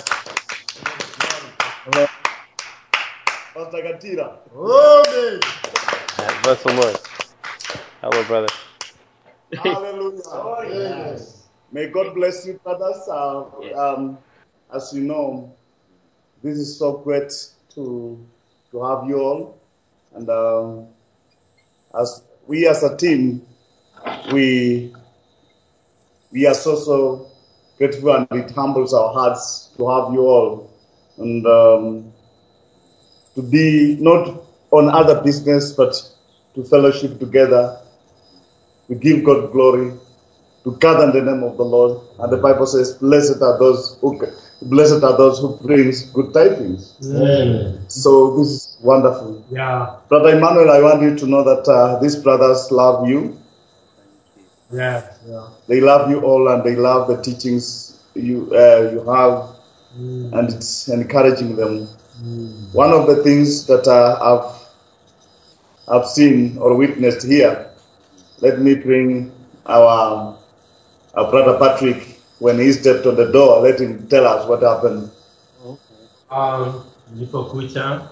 Pastor Gatira. Bless the Lord. Hello, brother. Hallelujah. Yes. May God bless you, brothers. As you know, this is so great to have you all, and as a team, we are so grateful, and it humbles our hearts to have you all, and to be not on other business, but to fellowship together, to give God glory, to gather in the name of the Lord. And the Bible says, blessed are those who brings good tidings. So this is wonderful. yeah. Brother Emmanuel, I want you to know that these brothers love you. Yeah. They love you all, and they love the teachings you have, and it's encouraging them. One of the things that I've seen or witnessed here, let me bring our brother Patrick. When he stepped on the door, let him tell us what happened. Nilipokucha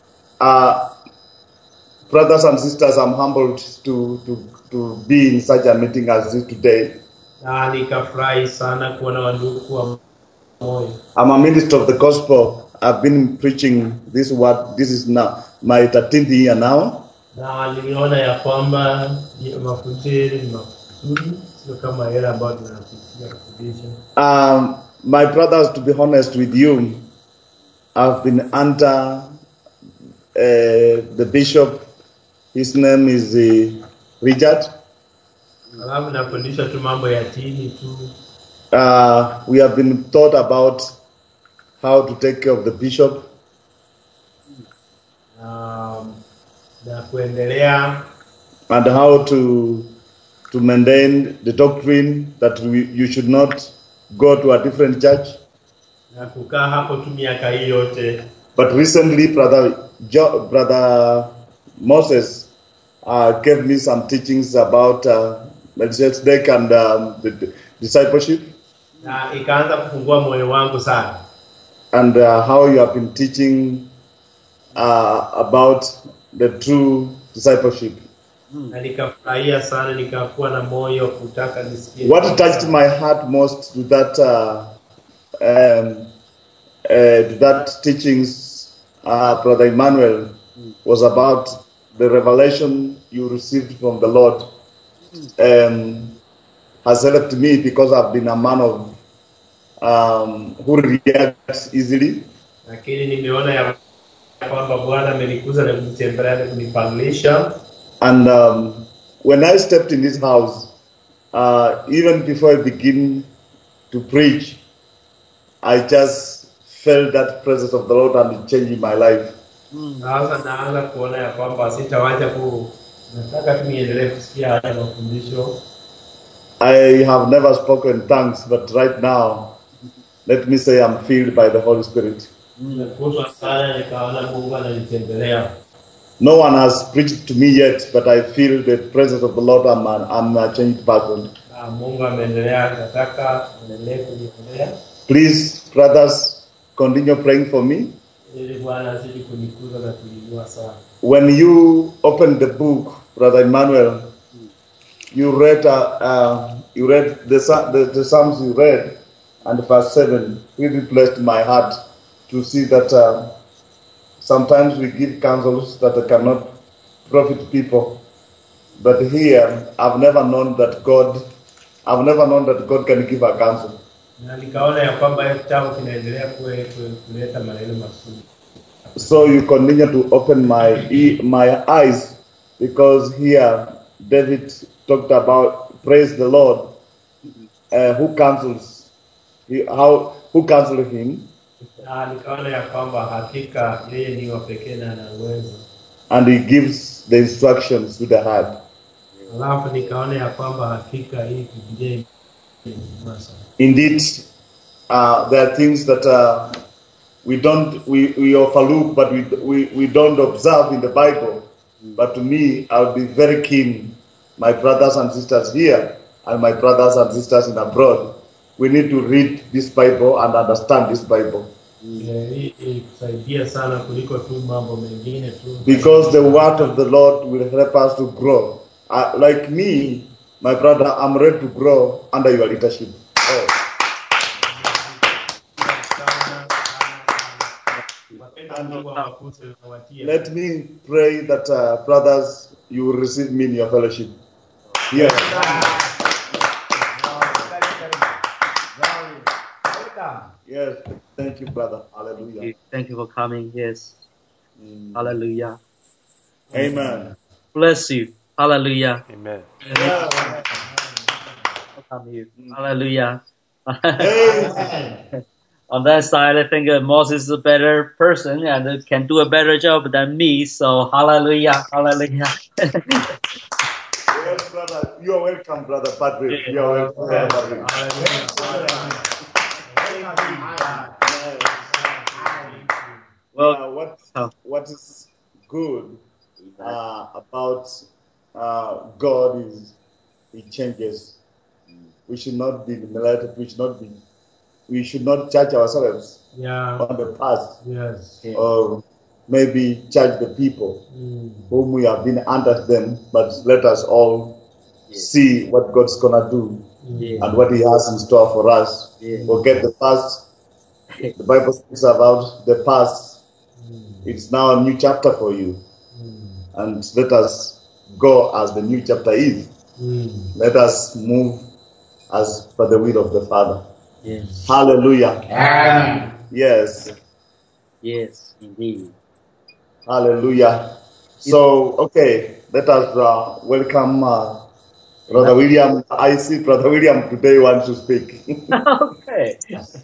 Brothers and sisters, I'm humbled to be in such a meeting as this today. na nikafurahi sana kuona wandugu wa moyo. I'm a minister of the gospel. I've been preaching this word. This is now my 13th year now. Na niliona ya kwamba mafundisho ni makusudi, sio kama yale ambayo tunapitia kufundisha. My brothers, to be honest with you, I've been under the bishop. His name is Richard. Alafu nafundisha tu mambo ya dini tu. We have been taught about how to take care of the bishop. Na kuendelea And how to maintain the doctrine that you should not go to a different church. na kukaa hapo tu miaka hii yote. But recently, Brother Moses gave me some teachings about Melchizedek and the discipleship. Na ikaanza kufungua moyo wangu sana. And how you have been teaching about the true discipleship. Na nikafurahia sana, nikakuwa na moyo kutaka nisikie. What touched my heart most to that teachings, Brother Emmanuel, was about the revelation you received from the Lord. Has helped me because I've been a man of who reacts easily. Lakini nimeona ya kwamba Bwana amenikuza na kunitembelea na kunipandisha. And when I stepped in this house, even before I begin to preach, I just felt that presence of the Lord and it changed my life. Sasa naanza kuona ya kwamba sitawacha nataka tu niendelee kusikia haya mafundisho. I have never spoken in tongues, but right now, let me say I'm filled by the Holy Spirit. Nimekuzwa sana, nikaona Mungu ananitembelea. No one has preached to me yet, but I feel the presence of the Lord. I'm a changed person. Mungu ameendelea, nataka endelee kujitolea Please, brothers, continue praying for me. ili Bwana azidi kunikuza na kuinua sana. When you opened the book, Brother Emmanuel, you read the Psalms you read, and verse 7 really blessed my heart to see that sometimes we give counsels that cannot profit people. But here, I've never known that God can give a counsel. Na nikaona ya kwamba hiyo kitabu kinaendelea kuleta maneno mazuri. So you continue to open my eyes, because here David talked about, praise the Lord, who counsels him, Nikaona ya kwamba hakika yeye ni wa pekee na ana uwezo. and he gives the instructions to the heart. Alafu nikaona ya kwamba hakika hii Biblia masa. Indeed, there are things that we overlook, but we don't observe in the Bible. But to me, I would be very keen, my brothers and sisters here and my brothers and sisters in abroad, we need to read this Bible and understand this Bible. Kusaidia sana kuliko tu mambo mengine tu. Because the word of the Lord will help us to grow. Like me, my brother, I'm ready to grow under your leadership. Oh. Let me pray that, brothers, you will receive me in your fellowship. Yes. Yes. Thank you, brother. Hallelujah. Thank you for coming. Yes. Hallelujah. Amen. Bless you. Hallelujah. Amen. Welcome you. Hallelujah. Amen. On that side, I think Moses is a better person and can do a better job than me. So hallelujah. Hallelujah. Yes, brother. You are welcome, brother Patrick. You are welcome, brother Patrick. Well, what is good about God is He changes. We should not be humiliated. We should not judge ourselves on the past. Yes. Or maybe judge the people whom we have been under them. But let us all see what God's gonna do and what He has in store for us. Forget the past. The Bible speaks about the past. It's now a new chapter for you. And let us go as the new chapter is. Let us move as per the will of the Father. yes. Hallelujah. Amen. Yes. Yes, indeed. Hallelujah. So, okay, let us welcome Brother William. I see Brother William today wants to speak. Okay.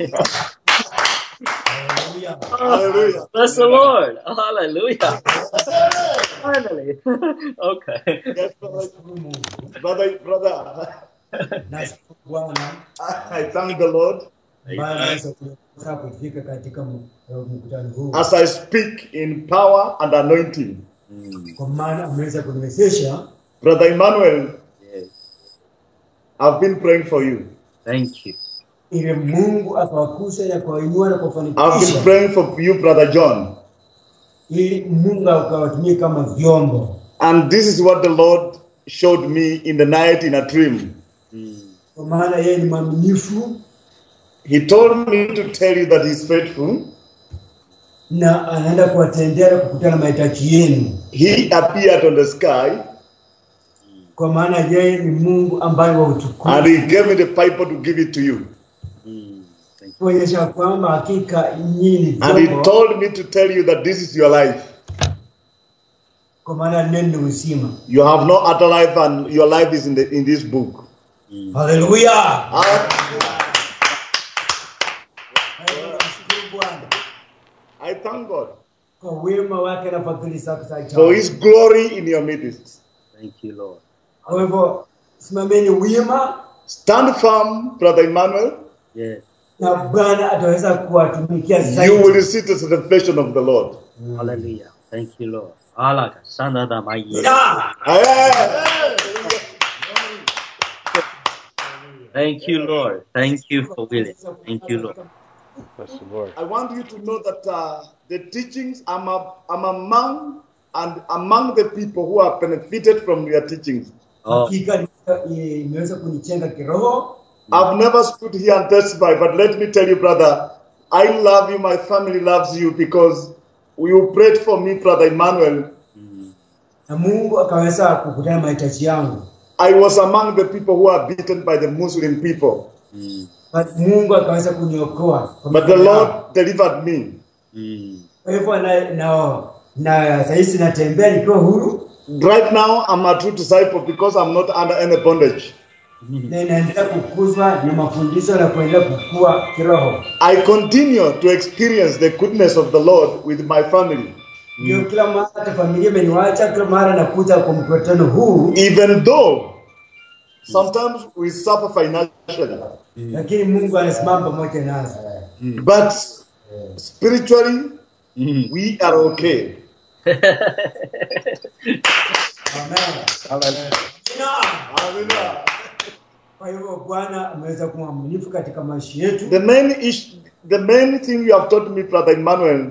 Hallelujah. Bless the Lord. Hallelujah. Finally. Okay. Yes, brother. Nashukuru Bwana I thank the Lord ambaye anaweza kuweza kufika katika mkutano huu, as I speak in power and anointing. kwa maana ameweza kuniwezesha. Brother Emmanuel, Yes. I've been praying for you. Thank you. Ili Mungu akawakusha na kuwainua na I've been kuwafanikisha, praying for you, Brother John. ili Mungu akawatumie kama vyombo. And this is what the Lord showed me in the night in a dream. Kwa maana yeye ni mwaminifu He told me to tell you that He's faithful. na anaenda kuwatendea na kukutana mahitaji yenu, He appeared on the sky kwa maana yeye ni Mungu ambaye wa and utukufu, He gave me the Bible to give it to you. Thank you. kuonyesha kwamba hakika nyinyi ni And He vyombo, told me to tell you that this is your life. kwa maana neno ni uzima. You have no other life, and your life is in this book. Haleluya. I thank God Kwa wema wake na fadhili zake za ajabu. for His glory in your midst. Thank you, Lord. Kwa hivyo simameni wima Stand firm, Brother Emmanuel. Yes. na Bwana ataweza kuwatumikia You will zaidi. receive the salvation of the Lord. Hallelujah. Thank you, Lord. Alaka sanda da mai. Amen. Thank you, Lord. Thank you for willing. Thank you, Lord. Bless the Lord. I want you to know that the teachings, I'm among the people who have benefited from your teachings. Oh, Hakika imeweza kunichenga kiroho. I've never stood here and testified, but let me tell you, brother, I love you, my family loves you, because you prayed for me, Brother Emmanuel. Na Mungu akaweza kukutana mahitaji yangu. I was among the people who are beaten by the Muslim people. But Mungu akaweza kuniokoa. But the Lord delivered me. Kwa hivyo na sasa natembea nikiwa huru. Right now, I'm a true disciple because I'm not under any bondage. Na inaendelea kukuzwa na mafundisho na kuendelea kukua kiroho. I continue to experience the goodness of the Lord with my family. Ndio kila mara familia imeniacha, kila mara nakuja kwa mkutano huu. Even though sometimes we suffer financially. Lakini Mungu anasimama pamoja nasi. But spiritually, we are okay. Amen. hallelujah. Hallelujah. Kwa hivyo Bwana ameweza kuwa mwaminifu katika maisha yetu. The main thing you have taught me, Brother Emmanuel,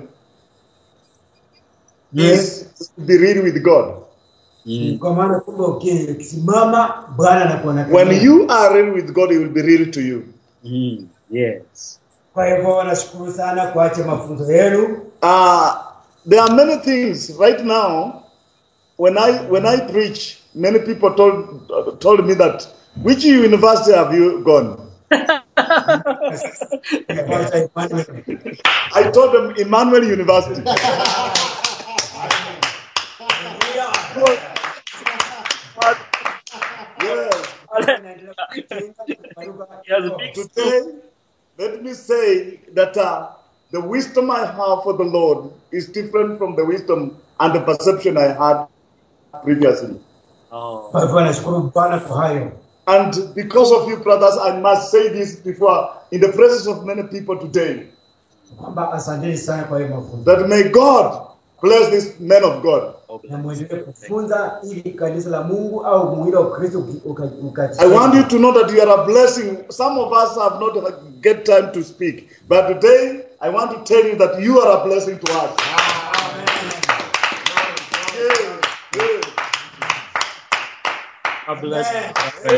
is to be real with God. Kwa maana kumbe ukisimama Bwana anakuwa na When you are real with God, He will be real to you. Yes. Kwa hivyo nashukuru sana kuacha mafunzo yenu. There are many things right now. When I preach, many people told me that, which university have you gone? I told them Emmanuel University. Today, let me say that the wisdom I have for the Lord is different from the wisdom and the perception I had previously. Kwa hivyo nashukuru Bwana kwa hayo. And because of you, brothers, I must say this before, in the presence of many people today, Kwamba asanteni sana kwa hiyo mafunzo. that may God bless this man of God. Na muendelee kufunza ili kanisa la Mungu au mwili wa Kristo I want you to know that you are a blessing. Some of us have not get time to speak, but today I want to tell you that you are a blessing to us. God bless you.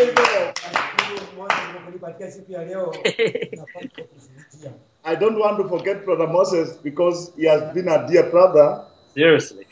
I don't want to forget Brother Moses because he has been a dear brother. Seriously.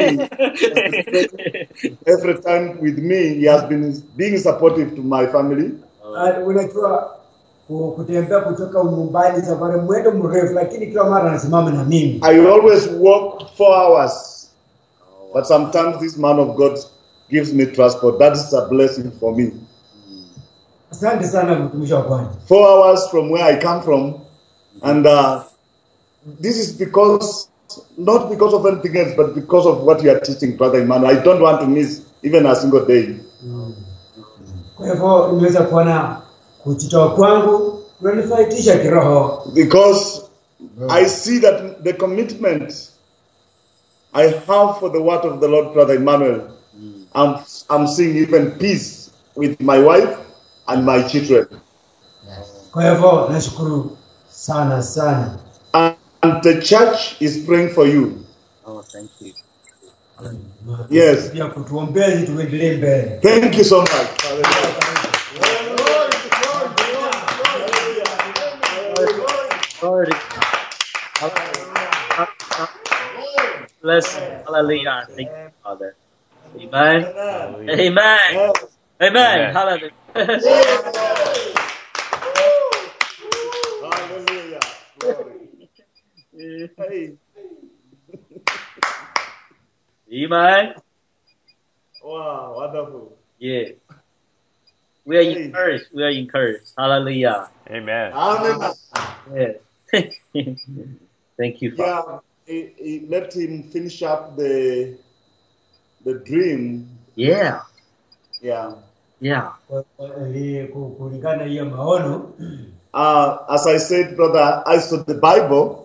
Every time with me, he has been being supportive to my family. Unajua kutembea kutoka nyumbani safari mwendo mrefu, lakini kila mara anasimama na mimi. I always walk 4 hours, but sometimes this man of God gives me transport. That is a blessing for me. Asante sana mtumishi wa Bwana. 4 hours from where I come from, and this is not because of anything else, but because of what you are teaching, Brother Emmanuel. I don't want to miss even a single day. Kwa hivyo nimeweza kuona kujitoa kwangu kunanifaitisha kiroho. Because I see that the commitment I have for the word of the Lord, Brother Emmanuel, I'm seeing even peace with my wife and my children. Kwa hivyo nashukuru sana sana. And the church is praying for you. Oh, thank you. Yes. Pia kutuombea ili tuendelee mbele. Thank you so much. Lord. Bless. Hallelujah. Thank you, Father. Amen. Amen. Amen. Hallelujah. Hallelujah. Hey. Amen. Wow, wonderful. Yeah. We are encouraged. We are encouraged. Hallelujah. Amen. Amen. Yeah. Thank you, Father. Yeah, let him finish up the dream. Yeah. Yeah. Yeah. Kulingana hiyo maono. As I said, brother, I saw the Bible.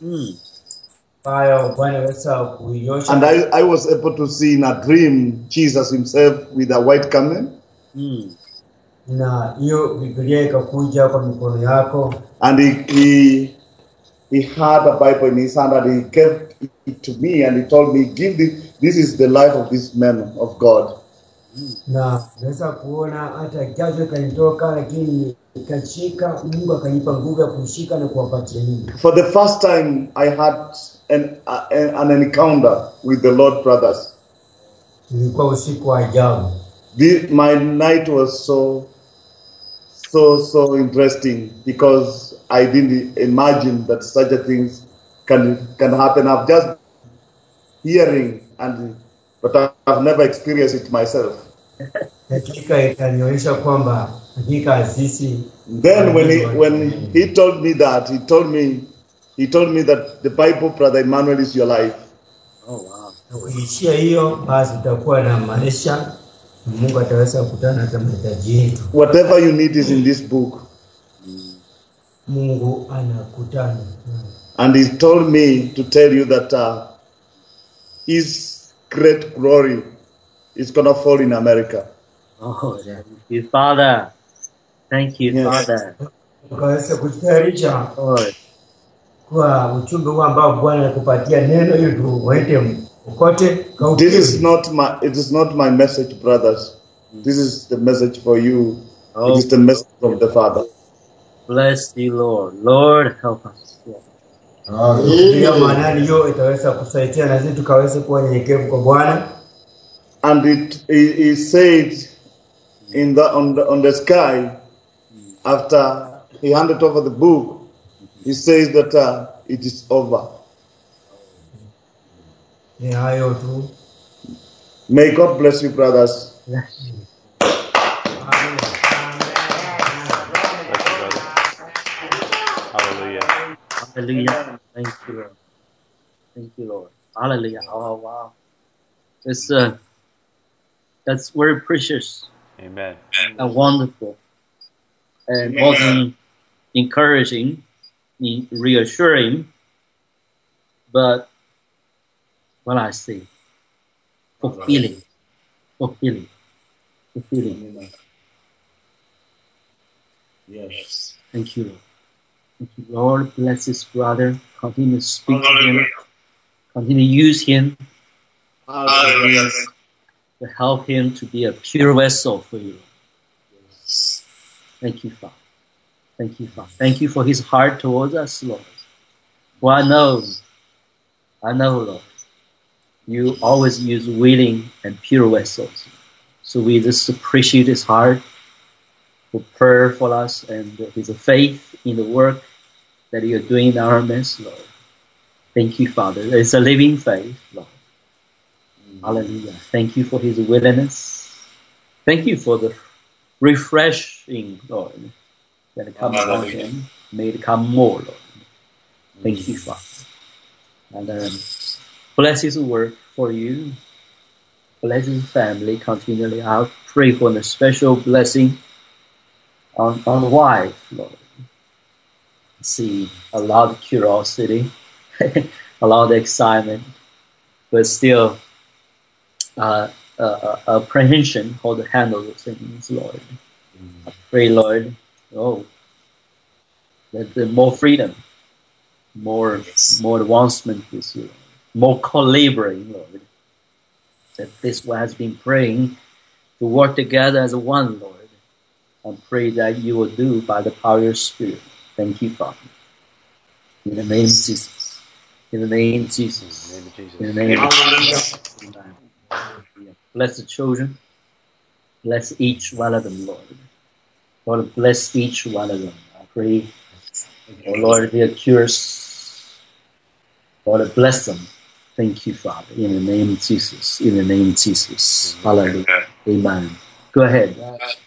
And I was able to see in a dream Jesus himself with a white garment. na hiyo Biblia ikakuja kwa mikono yako, And he had a Bible in his hand and he gave it to me and he told me, this is the life of this man of God. na naweza kuona hata jasho kanitoka, lakini nikashika, Mungu akanipa nguvu ya kushika na kuwapatia nyinyi. For the first time, I had an encounter with the Lord, brothers. Ilikuwa usiku wa ajabu. My night was so interesting because I didn't imagine that such a things can happen. I've just hearing but I've never experienced it myself. Hakika ikanionyesha kwamba hakika sisi. Then when he told me that, he told me that the Bible, Brother Emmanuel, is your life. Oh wow. Ukishia hiyo basi utakuwa na maisha, Mungu ataweza kukutana hata mahitaji yetu. Whatever you need is in this book. Mungu anakutana. And he told me to tell you that his great glory is going to fall in America. Oh, thank you, Father. Thank you, Yes. Father. Ukaweza kujitayarisha Lord. kwa uchumbe huu ambao Bwana anakupatia neno ili tuwete kote. It is not my message, brothers. This is the message for you. Oh. It is the message from the Father. Bless thee, Lord. Lord, help us. Hiyo maana hiyo itaweza kusaidia na sisi tukaweze kuwa nyenyekevu kwa Bwana. And he said on the sky, after he handed over the book, he says that it is over. Ni hayo tu. May God bless you, brothers. Bless you. Amen. Hallelujah. Hallelujah. Thank you, Lord. Thank you, Lord. Hallelujah. Oh, wow. It's that's very precious Amen. and wonderful and more than encouraging, reassuring, but what I say, fulfilling. Yes. Thank you, Lord. Thank you, Lord. Bless this brother. Continue to speak to him. Continue to use him Hallelujah. to help him to be a pure vessel for you. Thank you, Father. Thank you, Father. Thank you for his heart towards us, Lord. Well, I know, Lord, you always use willing and pure vessels. So we just appreciate his heart for prayer for us and his faith in the work that you're doing in our midst, Lord. Thank you, Father. It's a living faith, Lord. Hallelujah. Thank you for his willingness. Thank you for the refreshing, Lord, that comes on him. May it come more, Lord. Thank you, Father. And bless his work for you. Bless his family continually. I pray for a special blessing on the wife, Lord. See a lot of curiosity, a lot of excitement, but still apprehension how to handle the things, Lord. I pray, Lord, that the more freedom, more advancement with you, more collaborating, Lord. That this one has been praying to work together as one, Lord. I pray that you will do by the power of your Spirit. Thank you, Father. In the name of Jesus. In the name of Jesus. In the name of Jesus. Amen. Bless the children. Bless each one of them, Lord. Lord, bless each one of them. I pray, oh Lord, be a curious. Lord, bless them. Thank you, Father. In the name of Jesus. In the name of Jesus. Hallelujah. Amen. Go ahead.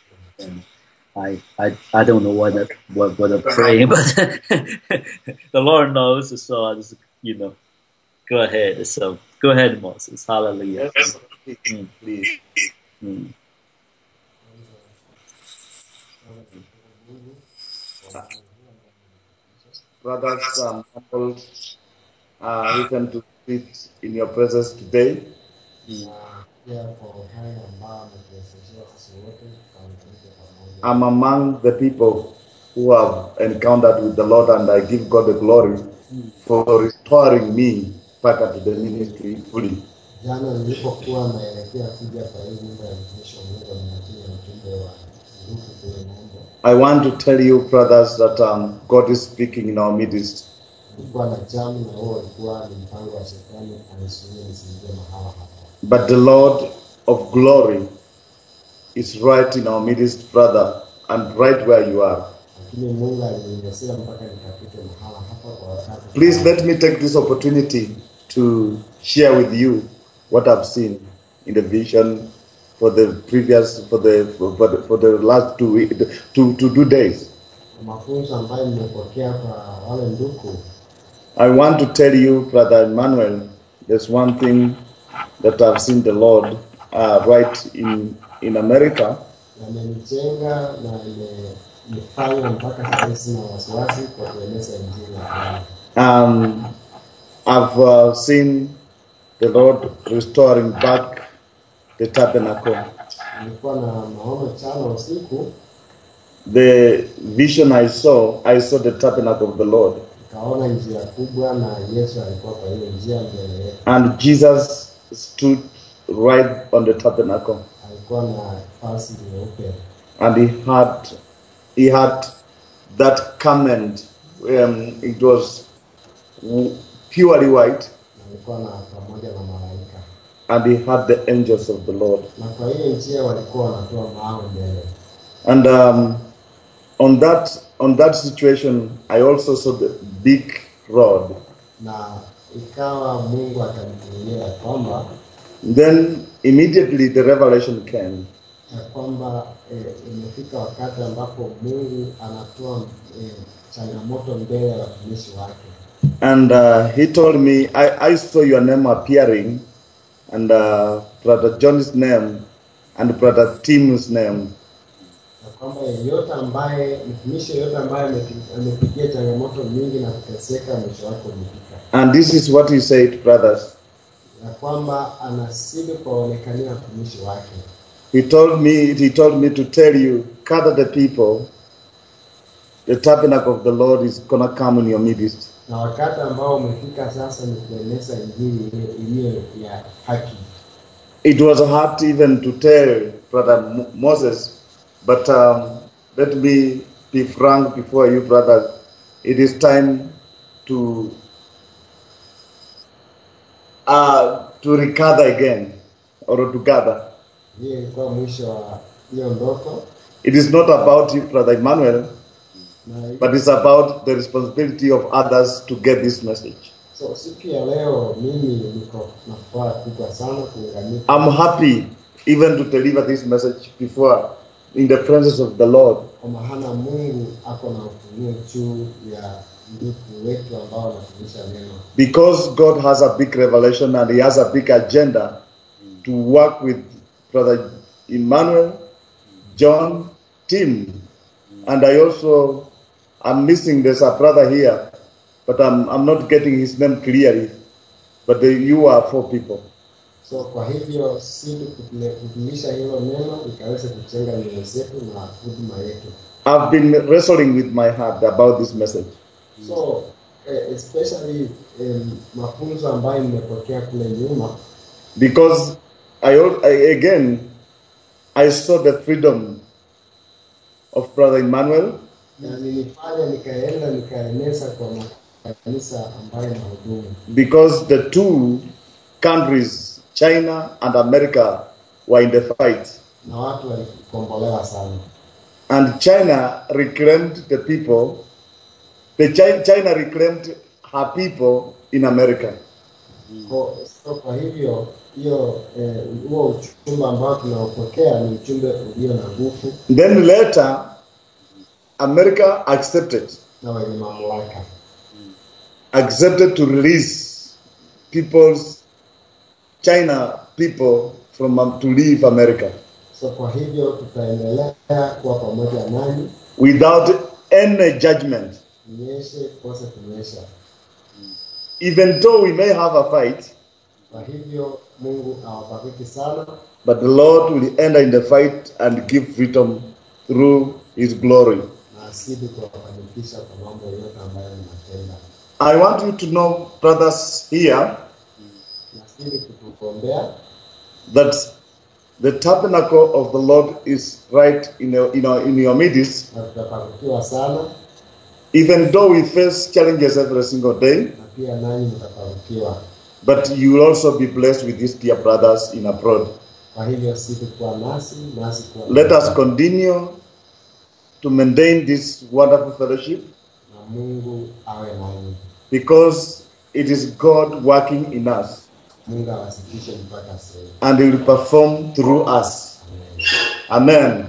I don't know what I'm praying, but the Lord knows. So I just, go ahead. So go ahead, Moses. Hallelujah. Yes, please. Brothers, humbled, even to sit in your presence today. I'm among the people who have encountered with the Lord, and I give God the glory for restoring me back into the ministry fully. Jana nilipokuwa naelekea kuja kwa hii nyumba ya mtumishi wa Mungu nimetia mjumbe wa grupu kule Mungu. I want to tell you, brothers, that God is speaking in our midst. Nilikuwa na jamu na huo ulikuwa ni mpango wa shetani anizuie nisiingie mahala hapa. But the Lord of glory is right in our midst, brother, and right where you are. Lakini Mungu aliniwezesha mpaka nikafike mahala hapa kwa wakati. Please let me take this opportunity to share with you what I've seen in the vision for the last 2 days. Mafunzo ambayo nimepokea kwa wale ndugu. I want to tell you, Brother Emmanuel, there's one thing that I've seen the Lord right in America. Amenijenga na nimefanya mpaka sasa sina wasiwasi kwa kueneza injili ya Bwana. I've seen the Lord restoring back the tabernacle. Nilikuwa na maono chana usiku. The vision I saw the tabernacle of the Lord. Kaona njia kubwa na Yesu alikuwa kwa hiyo njia mbele yetu. And Jesus stood right on the tabernacle. Alikuwa na fasi nyeupe. And he had that garment. It was purely white. Alikuwa na pamoja na malaika. And he had the angels of the Lord. Na kwa hiyo njia walikuwa wanatoa mawe mbele. And on that situation, I also saw the big rod. Na ikawa Mungu akanifunulia kwamba then immediately the revelation came. Kwamba imefika wakati ambapo Mungu anatoa changamoto mbele ya watumishi wake. And he told me, I saw your name appearing, and Brother John's name, and Brother Tim's name. Kwamba yeyote ambaye mtumishi yeyote ambaye amepitia changamoto nyingi na kuteseka mwisho wake umefika. And this is what he said, brothers. Na kwamba anasidi kuonekania watumishi wake. He told me to tell you, gather the people. The tabernacle of the Lord is gonna come in your midst. Na wakati ambao umefika sasa ni kueneza injili iliyo ya haki. It was hard even to tell Brother Moses, but let me be frank before you, brothers. It is time to recover again, or to gather. Hiyo ilikuwa mwisho wa hiyo ndoto. It is not about you, Brother Emmanuel, but it's about the responsibility of others to get this message. So siku ya leo mimi niko na furaha kubwa sana kuunganika. I'm happy even to deliver this message before in the presence of the Lord. Kwa maana Mungu ako na ufunuo juu ya ndugu wetu ambao wanafundisha neno. Because God has a big revelation and he has a big agenda to work with Brother Emmanuel, John, Tim, and I also I'm missing there's a brother here, but I'm not getting his name clearly. But you are 4 people. So kwa hivyo sisi kutumisha hilo neno ikaweza kujenga neno zetu na huduma yetu. I've been wrestling with my heart about this message. So especially mafunzo ambayo nimepokea kule nyuma, because I saw the freedom of Brother Emmanuel. Na nilifanya nikaeneza kwa kanisa ambayo na hudumu. Because the 2 countries, China and America, were in the fight. Na watu walikombolewa sana. And China reclaimed the people. China reclaimed her people in America. Kwa hivyo hiyo huo uchumbe ambao tunaopokea ni uchumbe ulio na nguvu. Then later America accepted. Na wenye mamlaka accepted to release China people to leave America. So kwa hivyo tutaendelea kuwa pamoja nanyi without any judgment. Nyeshe kosa kunyesha. Even though we may have a fight, Kwa hivyo Mungu awabariki sana. But the Lord will enter in the fight and give freedom through His glory. Na asidi kuwafanikisha kwa mambo yote ambayo mnatenda. I want you to know, brothers here, Na asidi kutukombea that the tabernacle of the Lord is right in your midst. na tutafanikiwa sana, Even though we face challenges every single day, na pia nanyi mtafanikiwa. but you will also be blessed with these dear brothers in abroad. Kwa hivyo asidi kuwa nasi kuwa Let us continue to maintain this wonderful fellowship, na Mungu awe nanyi. because it is God working in us, Mungu awasikishe mpaka sasa. and He will perform through us. Amen.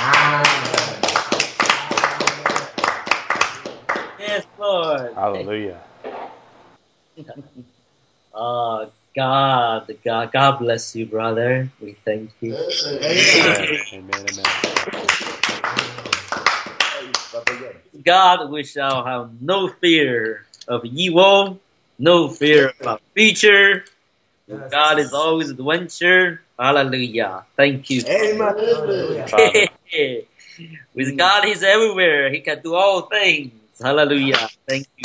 Yes, Lord. Hallelujah. Oh, God bless you, brother. We thank you. Amen. God, we shall have no fear of evil, no fear of our future. God is always adventure. Hallelujah. Thank you. Amen. With God, He's everywhere. He can do all things. Hallelujah. Thank you.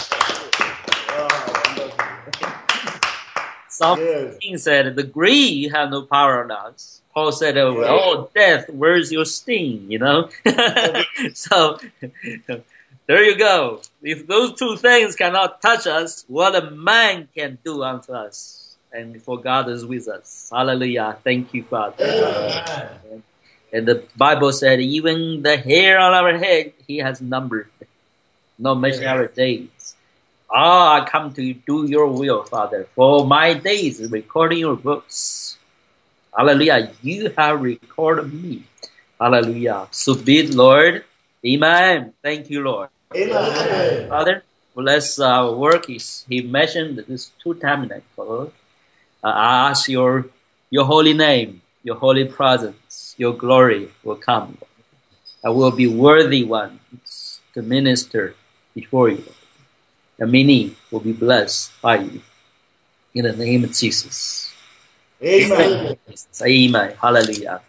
Psalm 15 said, the grave have no power on us. Paul said, oh, death, where's your sting? You know? So, there you go. If those two things cannot touch us, what a man can do unto us. And for God is with us. Hallelujah. Thank you, Father. And the Bible said, even the hair on our head, He has numbered. No measure our days. I come to do your will, Father. For my days is recording your books. Hallelujah. You have recorded me. Hallelujah. So be it, Lord. Amen. Thank you, Lord. Amen. Father, bless our work. He mentioned this 2 tabernacles. I ask your holy name, your holy presence, your glory will come. I will be worthy ones to minister before you. And many will be blessed by you. In the name of Jesus. Amen. Amen. Hallelujah.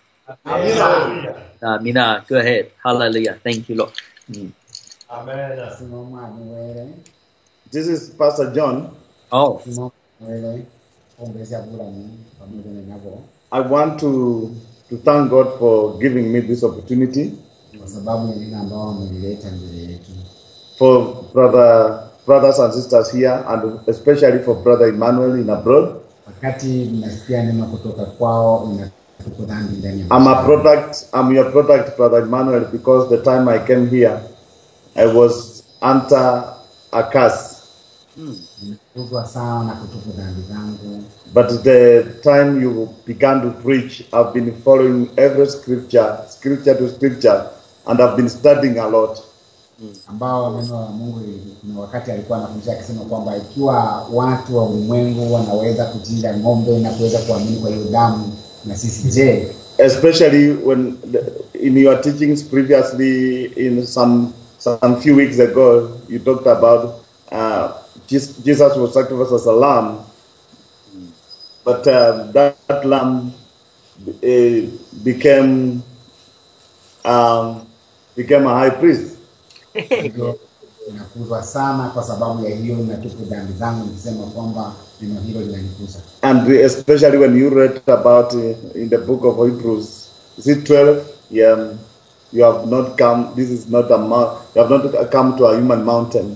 Mina, go ahead. Hallelujah. Thank you, Lord. Amen. This is Pastor John. Oh. I want to thank God for giving me this opportunity. For brothers and sisters here, and especially for Brother Emmanuel in abroad. I'm your product, Brother Emmanuel, because the time I came here, I was under a curse. But the time you began to preach, I've been following every scripture to scripture, and I've been studying a lot. Ambao neno la Mungu kuna wakati alikuwa anafundisha akisema kwamba ikiwa watu wa ulimwengu wanaweza kuchinja ng'ombe na kuweza kuamini kwa hiyo damu, na sisi je? Especially when in your teachings previously, in some few weeks ago, you talked about Jesus was sacrificed as a lamb, but that lamb became a high priest. Nakuzwa sana kwa sababu ya hiyo natupu dhambi zangu nikisema kwamba neno hilo linanikuza. And especially when you read about in the book of Hebrews, is it 12? Yeah, you have not come. This is not you have not come to a human mountain.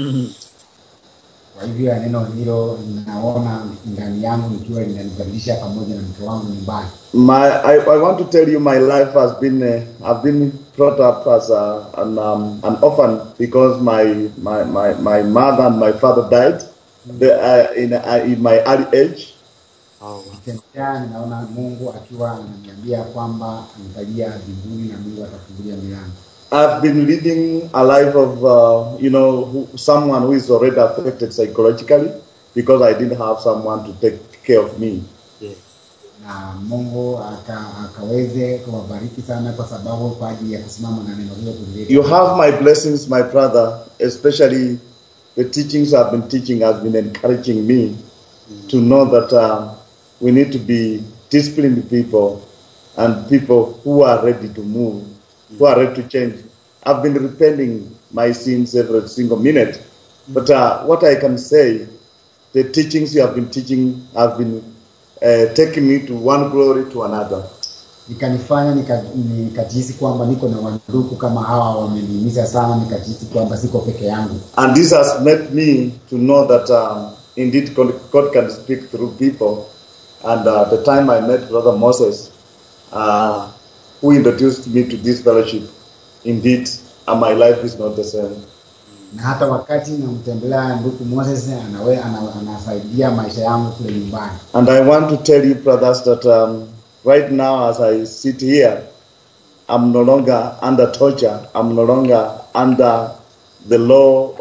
Kwa hivyo neno hilo naona ndani yangu nikiwa linanibadilisha pamoja na mke wangu nyumbani. I want to tell you, my life has been I've been brought up as an orphan because my mother and my father died in my early age. Naona Mungu akiwa ananiambia kwamba nitalia mbinguni na Mungu atafungulia milango. I've been living a life of someone who is already affected psychologically because I didn't have someone to take care of me. Na Mungu akaweze kuwabariki sana kwa sababu kwa ajili ya kusimama na neno hilo kulileta. You have my blessings, my brother, especially the teachings I've been teaching has been encouraging me to know that we need to be disciplined people and people who are ready to move, who are ready to change. I've been repenting my sins every single minute, but what I can say, the teachings you have been teaching have been taking me to one glory to another. Ikanifanya nikajihisi kwamba niko na wandugu kama hawa wamenihimiza sana, nikajihisi kwamba siko peke yangu. And this has made me to know that indeed God can speak through people. And the time I met Brother Moses, who introduced me to this fellowship, indeed my life is not the same. Na hata wakati namtembelea ndugu Moses anasaidia maisha yangu kule nyumbani. And I want to tell you, brothers, that right now as I sit here, I'm no longer under torture. I'm no longer under the law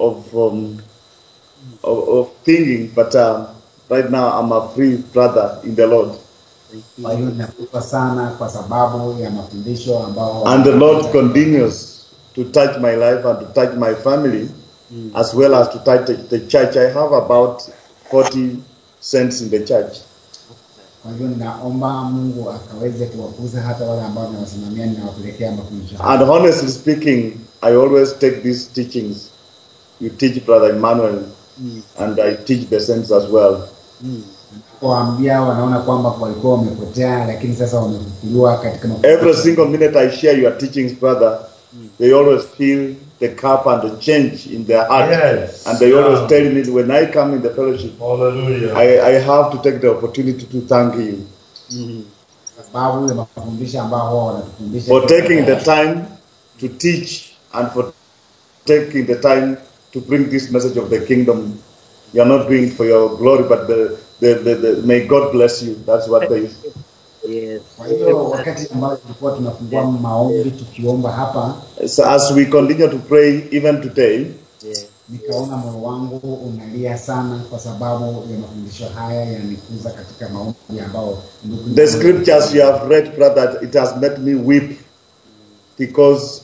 of thinking, but right now I'm a free brother in the Lord. Kwa hiyo nakupa sana kwa sababu ya mafundisho ambao And the Lord continues to touch my life and to touch my family, as well as to touch the church. I have about 40 cents in the church. Kwa hiyo ninaomba Mungu akaweze kuwakuza hata wale ambao nawasimamia ninawapelekea mafundisho. And honestly speaking, I always take these teachings. You teach Brother Emmanuel, and I teach the saints as well. Kuambia wanaona kwamba walikuwa wamepotea lakini sasa wamefufuliwa katika every single minute I share your teachings, brother, they always feel the cup and the change in their heart. Yes. And they always tell me when I come in the fellowship, Hallelujah. I have to take the opportunity to thank you sababu ya mafundisho ambao wanatufundisha for taking the time to teach and for taking the time to bring this message of the kingdom. You are not doing it for your glory, but the may God bless you. That's what they say. Yes. Kwa hiyo wakati ambao tulikuwa tunafungua maombi tukiomba hapa, So as we continue to pray even today, nikaona moyo wangu unalia sana kwa sababu ya mafundisho haya yanikuza katika maombi ambao the scriptures you have read, brother, it has made me weep because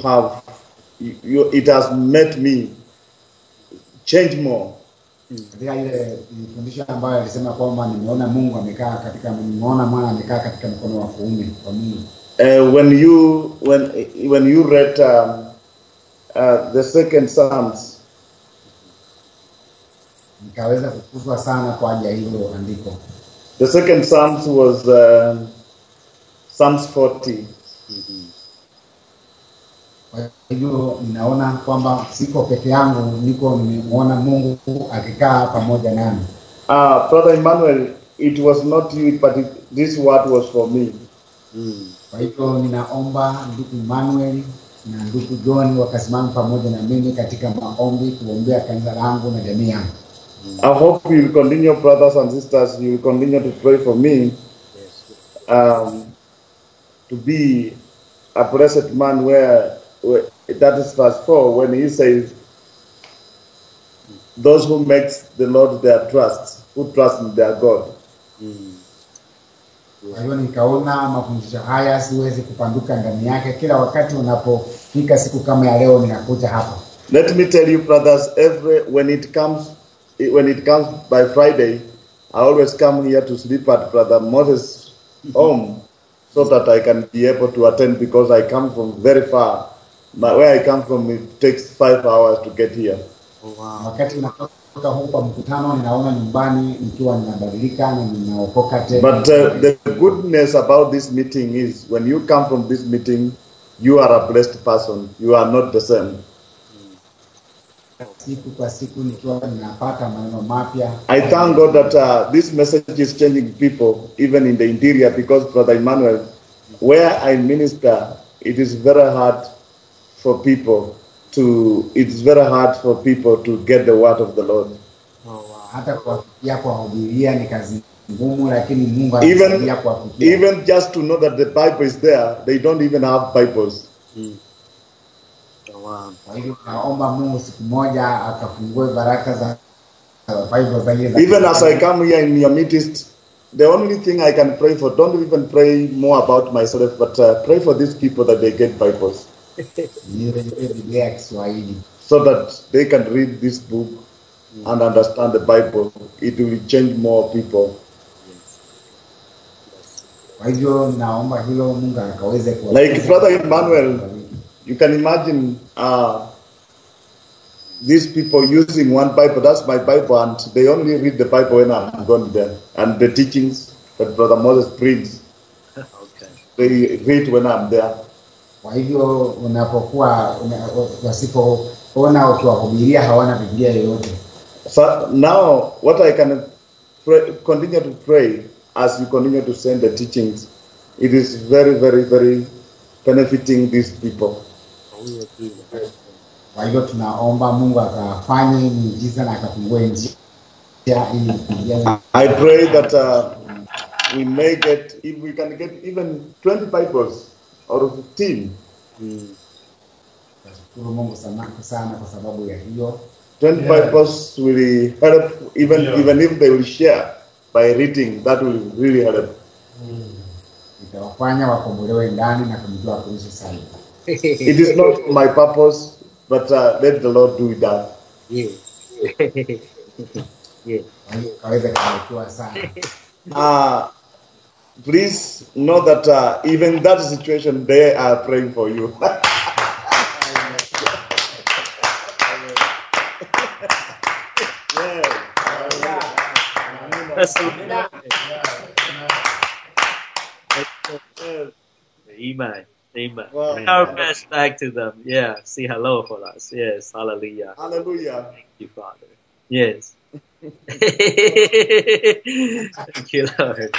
it has made me change more. Katika ile fundisho ambayo alisema kwamba nimeona Mungu amekaa katika nimeona mwana amekaa katika mkono wa kuume wa Mungu. When you read the second Psalms, nikaweza kukuzwa sana kwa ajili ya hilo andiko. The second Psalms was Psalms 40. Kwa hiyo ninaona kwamba siko peke yangu, nimeona Mungu akikaa pamoja nami. Brother Emmanuel, it was not you, but this word was for me. Kwa hiyo ninaomba ndugu Emmanuel na ndugu John wakasimama pamoja na mimi katika maombi kuombea kanisa langu na jamii yangu. I hope you will continue, brothers and sisters, you will continue to pray for me to be a blessed man where that is verse 4 when he says, those who makes the Lord their trust, who trust in their God. Kwa hiyo nikaona mafundisho haya siwezi kupanduka ndani yake. Kila wakati unapofika siku kama ya leo ninakuja hapa. Let me tell you, brothers, when it comes by Friday, I always come here to sleep at Brother Moses' home so that I can be able to attend, because I come from very far. Where I come from, it takes 5 hours to get here. Wakati unatoka huko mkutano ninaona nyumbani nikiwa ninabadilika na ninaokoka tena. But the goodness about this meeting is when you come from this meeting, you are a blessed person. You are not the same. Siku kwa siku nikiwa ninapata maneno mapya. I thank God that this message is changing people even in the interior, because Brother Emmanuel, where I minister, it is very hard for people to get the word of the Lord. Hata kuwafikia kuwahubiria ni kazi ngumu, lakini Mungu anasaidia kuwafikia. Even just to know that the Bible is there, they don't even have Bibles. Kwa hiyo naomba Mungu siku moja akafungue baraka za Bible za Yesu. Even as I come here in your midst, the only thing I can pray for, don't even pray more about myself, but pray for these people that they get Bibles. Biblia ya Kiswahili. So that they can read this book and understand the Bible, it will change more people. Kwa hivyo naomba hilo Mungu akaweze Like Brother Emmanuel, you can imagine these people using one Bible. That's my Bible, and they only read the Bible when I'm gone there. And the teachings that Brother Moses brings, they read when I'm there. Kwa hivyo unapokuwa wasipoona ukiwahubiria hawana Biblia yoyote. So now, what I can continue to pray as you continue to send the teachings, it is very, very, very benefiting these people. Kwa hivyo tunaomba Mungu akafanye miujiza na akafungue njia ili kuingia. I pray that we may get, if we can get even 20 Bibles or 15. Tunashukuru Mungu sana kwa sababu ya hiyo. 20 Bibles will help, even if they will share by reading, that will really help. Itawafanya wakombolewe ndani na kumjua Kristo zaidi. It is not my purpose, but let the Lord do that. Kaweze kubarikiwa sana. Please know that even that situation, they are praying for you. Amen. Amen. Wow. Our best back to them. Yeah. Say hello for us. Yes. Hallelujah. Hallelujah. Thank you, Father. Yes. Thank you, Lord.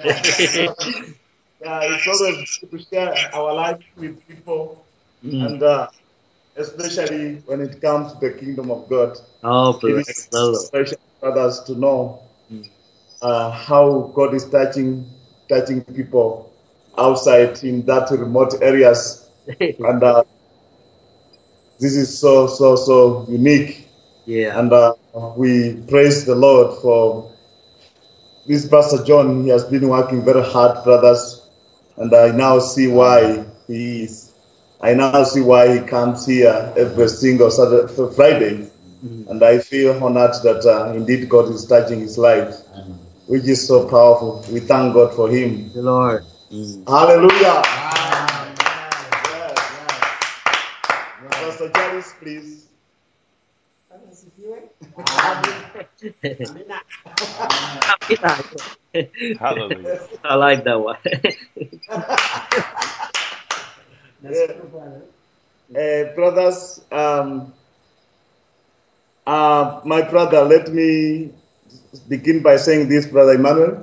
It's always good to share our life with people, and especially when it comes to the kingdom of God. Oh, It bless is the Lord. special for others to know how God is touching people outside in that remote areas, and this is so unique. Yeah. And we praise the Lord for this Pastor John. He has been working very hard, brothers, and I now see why he is. I now see why he comes here every single Friday, and I feel honored that indeed God is touching his life, which is so powerful. We thank God for him. Thank you, Lord. Hallelujah. Yes. Pastor Charles, please. Hallelujah. I like that one. Brothers, my brother, let me begin by saying this, Brother Emmanuel.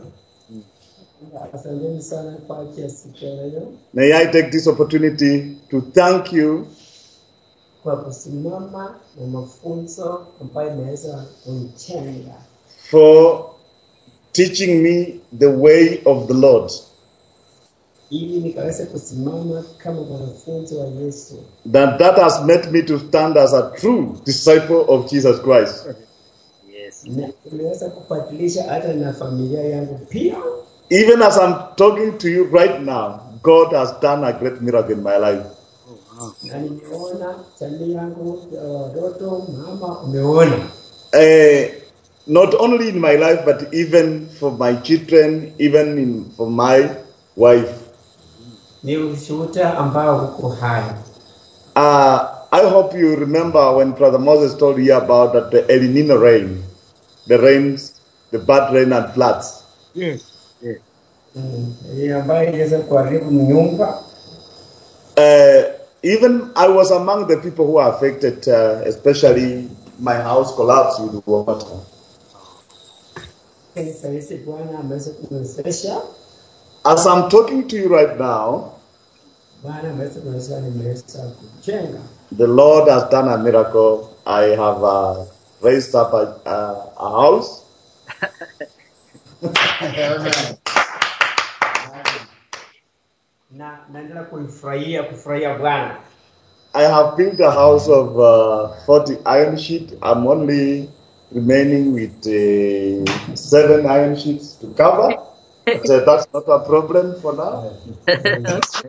May I take this opportunity to thank you kwa kusimama na mafunzo ambayo imeweza kunitenga for teaching me the way of the Lord. ili nikaweza kusimama kama mwanafunzi wa Yesu. That has made me to stand as a true disciple of Jesus Christ. Yes. Na imeweza kubadilisha hata na familia yangu pia. Even as I'm talking to you right now, God has done a great miracle in my life. Na nimeona jamii yangu, watoto, mama, umeona. Not only in my life, but even for my children, even for my wife. Ni ushuhuda ambao uko hai. I hope you remember when Brother Moses told you about that the El Nino rain, the rains, the bad rain and floods. Yes. Yes. Ambayo inaweza kuharibu nyumba. Even I was among the people who are affected, especially my house collapsed with water. As I'm talking to you right now, the Lord has done a miracle. I have raised up a house. I have built a house of 40 iron sheets. I'm only remaining with 7 iron sheets to cover. But that's not a problem for now.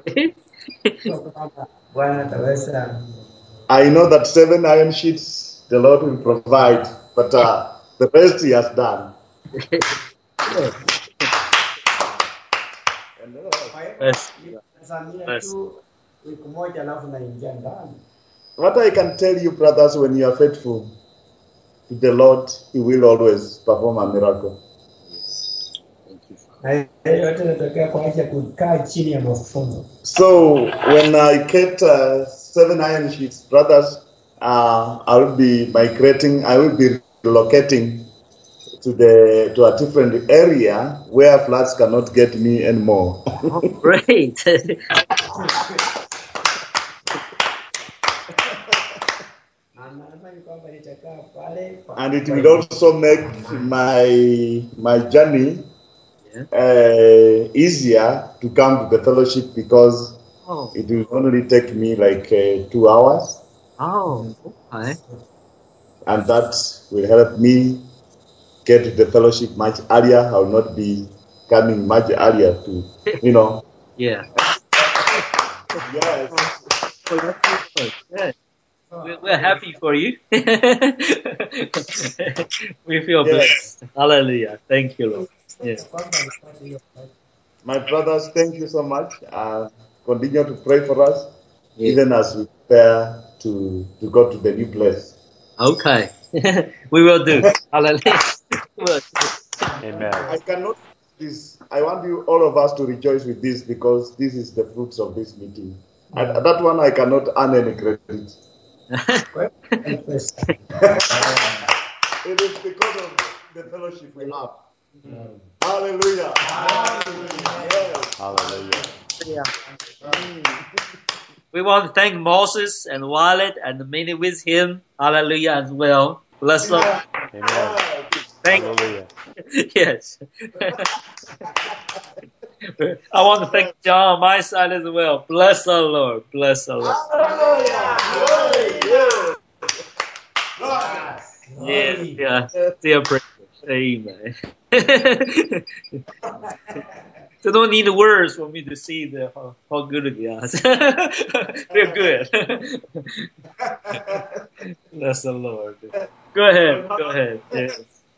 I know that 7 iron sheets, the Lord will provide. But the rest He has done. Yes. Samia tu wiki moja alafu naingia ndani. What I can tell you, brothers, when you are faithful to the Lord, He will always perform a miracle. Yote natokea kwa ajili ya kukaa chini ya mafunzo. So when I get 7 iron sheets, brothers, I will be migrating. I will be relocating to a different area where floods cannot get me anymore. Oh, great. And it will also make my journey easier to come to the fellowship, because it will only take me like 2 hours. Oh, okay. And that will help me get to the fellowship much earlier. I will not be coming much earlier to, Yeah. Yes. Oh, that's good. Good. We're happy for you. We feel blessed. Hallelujah. Thank you, Lord. Yes. My brothers, thank you so much. Continue to pray for us, even as we prepare to go to the new place. Okay. We will do. Hallelujah. Amen. I cannot this. I want you, all of us, to rejoice with this, because this is the fruits of this meeting. And that one I cannot earn any credit. It is because of the fellowship we have. Hallelujah. Yes. Hallelujah. We want to thank Moses and Wallet and many with him. Hallelujah as well. Bless them. Amen. Thank Hallelujah. Yes. I want to thank John on my side as well. Bless the Lord. Bless the Lord. Yeah. Dear precious. Amen. So don't need words for me to see how good we are. We're good. Bless the Lord. Go ahead. Yes.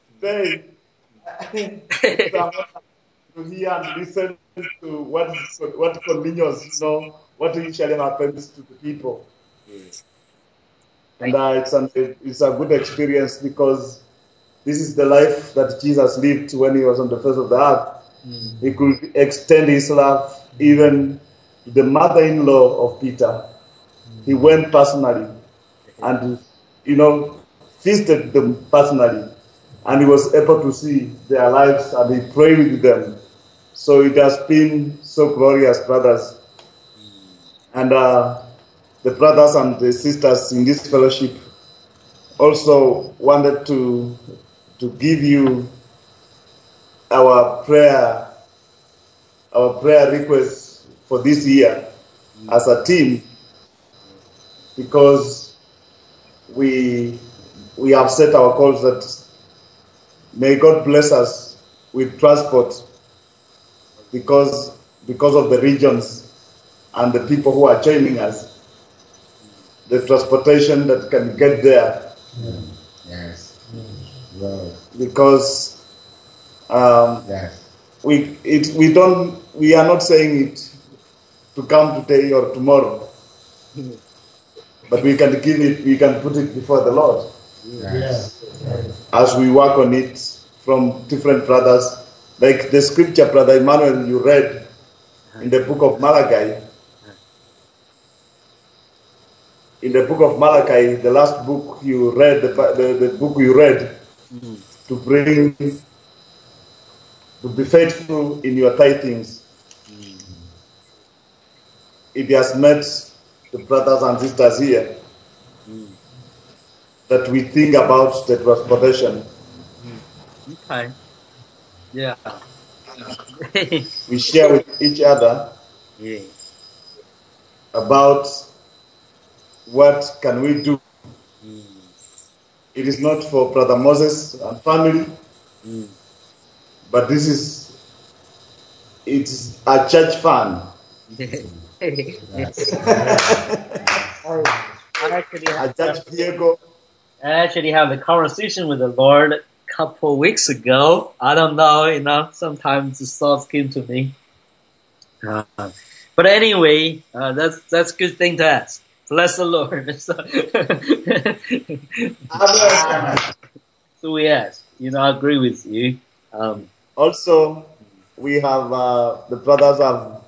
To hear and listen to what continues, what usually happens to the people. And it's a good experience, because this is the life that Jesus lived when He was on the face of the earth. He could extend His love even to the mother-in-law of Peter. He went personally and, visited them personally. And He was able to see their lives, and He prayed with them. So it has been so glorious, brothers. And the brothers and the sisters in this fellowship also wanted to give you our prayer requests for this year as a team, because we have set our goals that may God bless us with transport, because of the regions and the people who are joining us, the transportation that can get there. Yes. Wow. Because we are not saying it to come today or tomorrow, but we can put it before the Lord. Yes. As we work on it from different brothers, like the scripture, Brother Emmanuel, you read in the book of Malachi. In the book of Malachi, the last book you read, the book you read, to be faithful in your tithings. It has met the brothers and sisters here that we think about the transportation. Okay. Yeah. We share with each other about what can we do. It is not for Brother Moses and family, but it's a church fund. A church vehicle I actually had a conversation with the Lord a couple weeks ago. I don't know, sometimes the thoughts came to me. But anyway, that's a good thing to ask. Bless the Lord. So we ask. I agree with you. Also, we have the brothers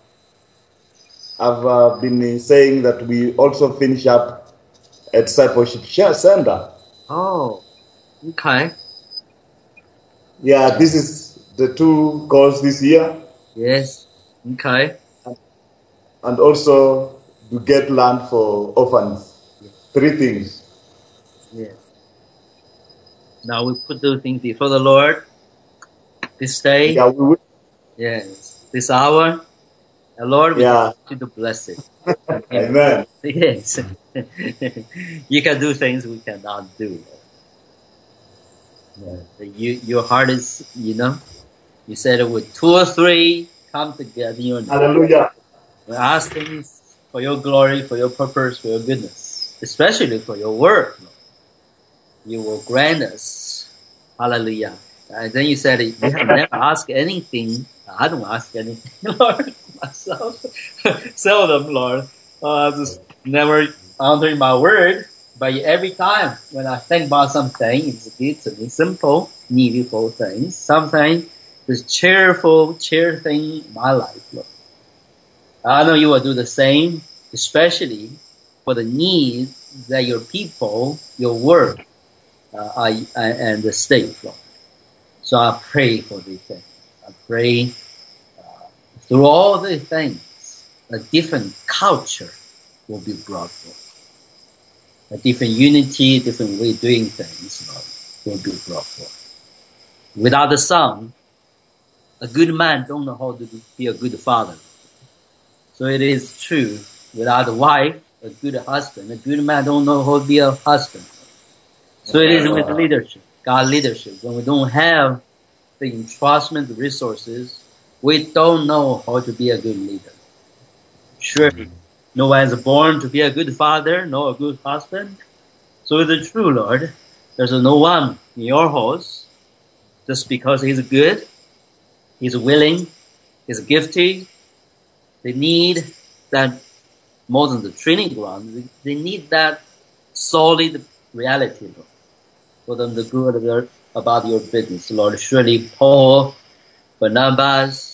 have been saying that we also finish up a discipleship center. Oh, okay. Yeah, this is the 2 goals this year. Yes. Okay. And also to get land for orphans. 3 things. Yes. Now we put those things before the Lord this day. Yeah, we will. Yes. This hour. The Lord will Yeah. continue to bless it. Amen. Yes. You can do things we cannot do. Your heart is, you said it with 2 or 3 come together in your name. Hallelujah. We ask things for your glory, for your purpose, for your goodness, especially for your word. You will grant us. Hallelujah. And then you said, you have never asked anything. I don't ask anything, Lord, myself. Seldom, Lord. I just never honoring my word. But every time when I think about something, it's good to me, simple, meaningful things, something this cheer thing in my life, Lord. I know you will do the same, especially for the needs that your people, your work, and the state, Lord. So I pray for these things. I pray through all these things, a different culture will be brought forth. A different unity, different way of doing things, Lord, will be brought forth. Without the son, a good man don't know how to be a good father. So it is true. Without a wife, a good husband, a good man don't know how to be a husband. So it is with leadership, God leadership. When we don't have the entrustment, the resources, we don't know how to be a good leader. Surely, no one is born to be a good father, nor a good husband. So it is true, Lord. There's no one in your house just because he's good, he's willing, he's gifted. They need that more than the training ground. They need that solid reality, Lord, for them to go about your business, Lord. Surely Paul, Barnabas,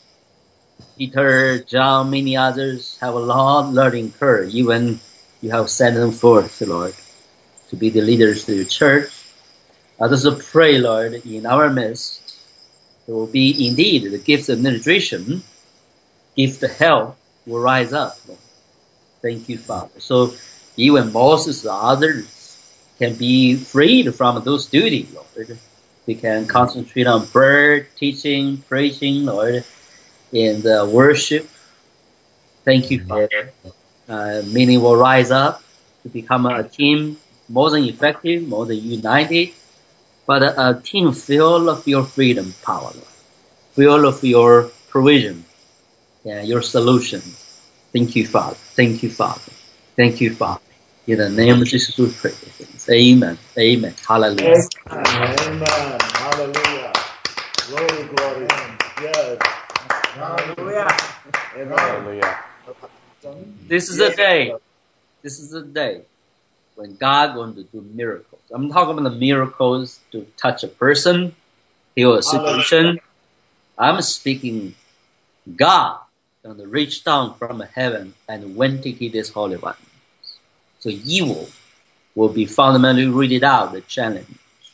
Peter, John, many others have a long learning curve. Even you have sent them forth, Lord, to be the leaders to your church. I just pray, Lord, in our midst, there will be indeed the gifts of administration, gift of help will rise up, Lord. Thank you, Father. So even Moses and others can be freed from those duties, Lord. We can concentrate on prayer, teaching, preaching, Lord, and worship. Thank you, Father. Many will rise up to become a team more than effective, more than united, but a team full of your freedom power, Lord. Full of your provision and your solution. Thank you, Father. Thank you, Father. Thank you, Father. In the name of Jesus, we pray. Amen. Amen. Hallelujah. Amen. Hallelujah. Glory, glory. Yes. Hallelujah. Amen. Hallelujah. This is the day. This is the day when God going to do miracles. I'm talking about the miracles to touch a person, heal a situation. I'm speaking God going to reach down from heaven and vindicate His holy ones. So evil will be fundamentally rooted out, the challenge,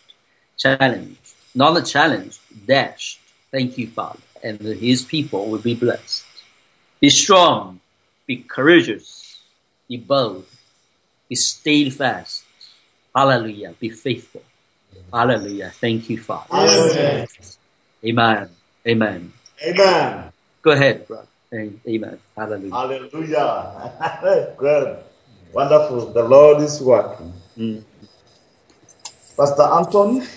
not a challenge, dashed. Thank you, Father. And His people will be blessed. Be strong, be courageous, be bold, be steadfast. Hallelujah. Be faithful. Hallelujah. Thank you, Father. Amen. Amen. Amen. Amen. Go ahead, brother. Amen. Hallelujah. Hallelujah. Good. Wonderful. The Lord is working. Pastor Anton.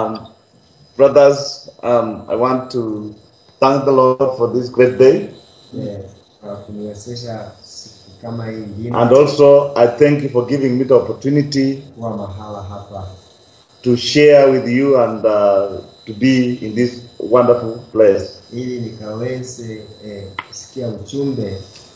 Brothers, I want to thank the Lord for this great day. kwa kuniwezesha siku kama hii nyingine And also, I thank you for giving me the opportunity kuwa mahala hapa to share with you and to be in this wonderful place. ili nikaweze kusikia ujumbe.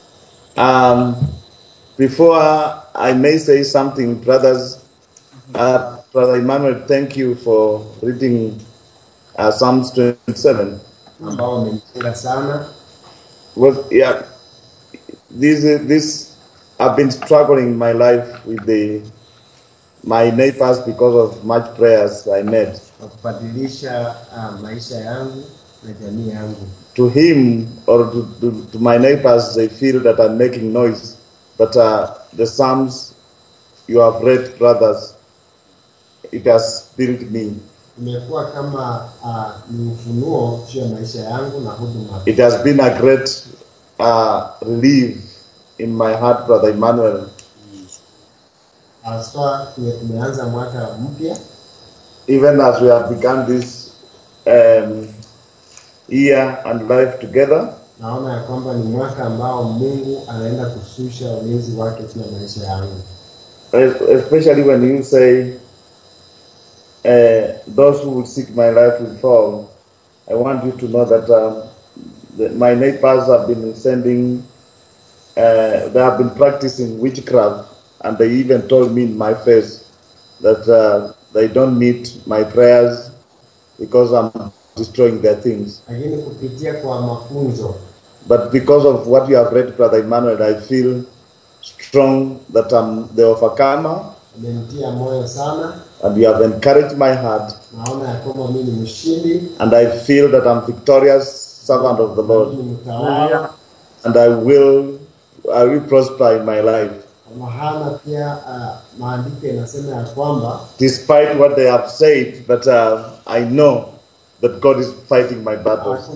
Before I may say something, brothers, Brother Emmanuel, thank you for reading Psalms 27. ambao wamenifunga sana. Well, yeah, this I've been struggling in my life with my neighbors because of much prayers I made. Kwa kubadilisha maisha yangu na jamii yangu. To him or to my neighbors, they feel that I'm making noise. But the Psalms you have read, brothers, it has built me. Imekuwa kama ni ufunuo juu ya maisha yangu na huduma. It has been a great relief in my heart, Brother Emmanuel. Aswa tumeanza mwaka mpya. Even as we have begun this year and life together. Naona ya kwamba ni mwaka ambao Mungu anaenda kushusha ulinzi wake juu ya maisha yangu. Especially when you say those who will seek my life will fall. I want you to know that my neighbors have been sending, they have been practicing witchcraft, and they even told me in my face that they don't need my prayers because I'm destroying their things. Lakini kupitia kwa mafunzo. But because of what you have read, Brother Emmanuel, I feel strong that I'm the overcomer. Amenitia moyo sana. And you have encouraged my heart. Naona ya kwamba mimi ni mshindi. And I feel that I'm victorious servant of the Lord. And I will prosper in my life. Mahana pia maandiko yanasema ya kwamba despite what they have said, but I know that God is fighting my battles.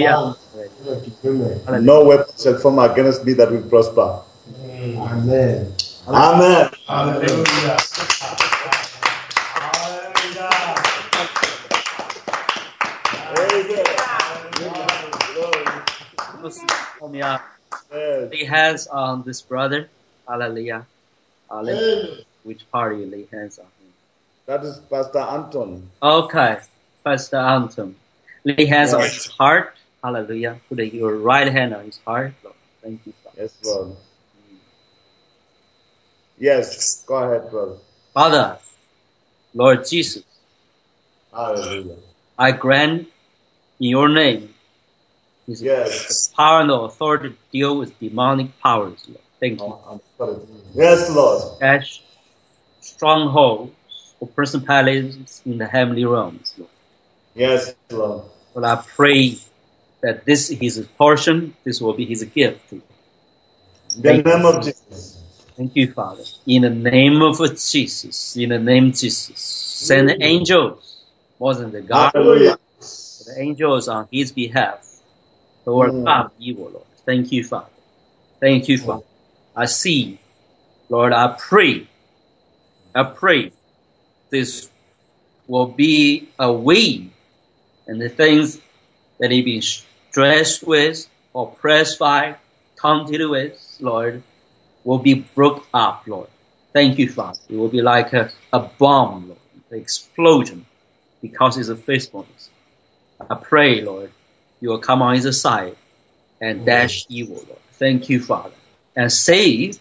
No weapon shall form against me that will prosper. Amen. Amen. Hallelujah. Lay hands on this brother. Hallelujah. Hallelujah. Which part you lay hands on him? That is Pastor Anton. Okay, Pastor Anton. Lay hands on his heart. Hallelujah. Put your right hand on his heart. Lord. Thank you, Father. Yes, Lord. Yes, go ahead, brother. Father, Lord Jesus. Hallelujah. I grant in your name his power and authority to deal with demonic powers, Lord. Thank you. Yes, Lord. Dash strongholds or principalities in the heavenly realms, Lord. Yes, Lord. Lord, I pray that this is his portion. This will be his gift. In the name of Jesus. Thank you, Father. In the name of Jesus. In the name of Jesus. Send the angels more than the God. Hallelujah. The angels on his behalf to overcome evil, Lord. Thank you, Father. Thank you, Father. I see, Lord, I pray this will be a way, and the things that he been stressed with, oppressed by, taunted with, Lord, will be broke up, Lord. Thank you, Father. It will be like a bomb, Lord, an explosion, because it's a faithfulness. I pray, Lord, you will come on his side and dash evil, Lord. Thank you, Father. And save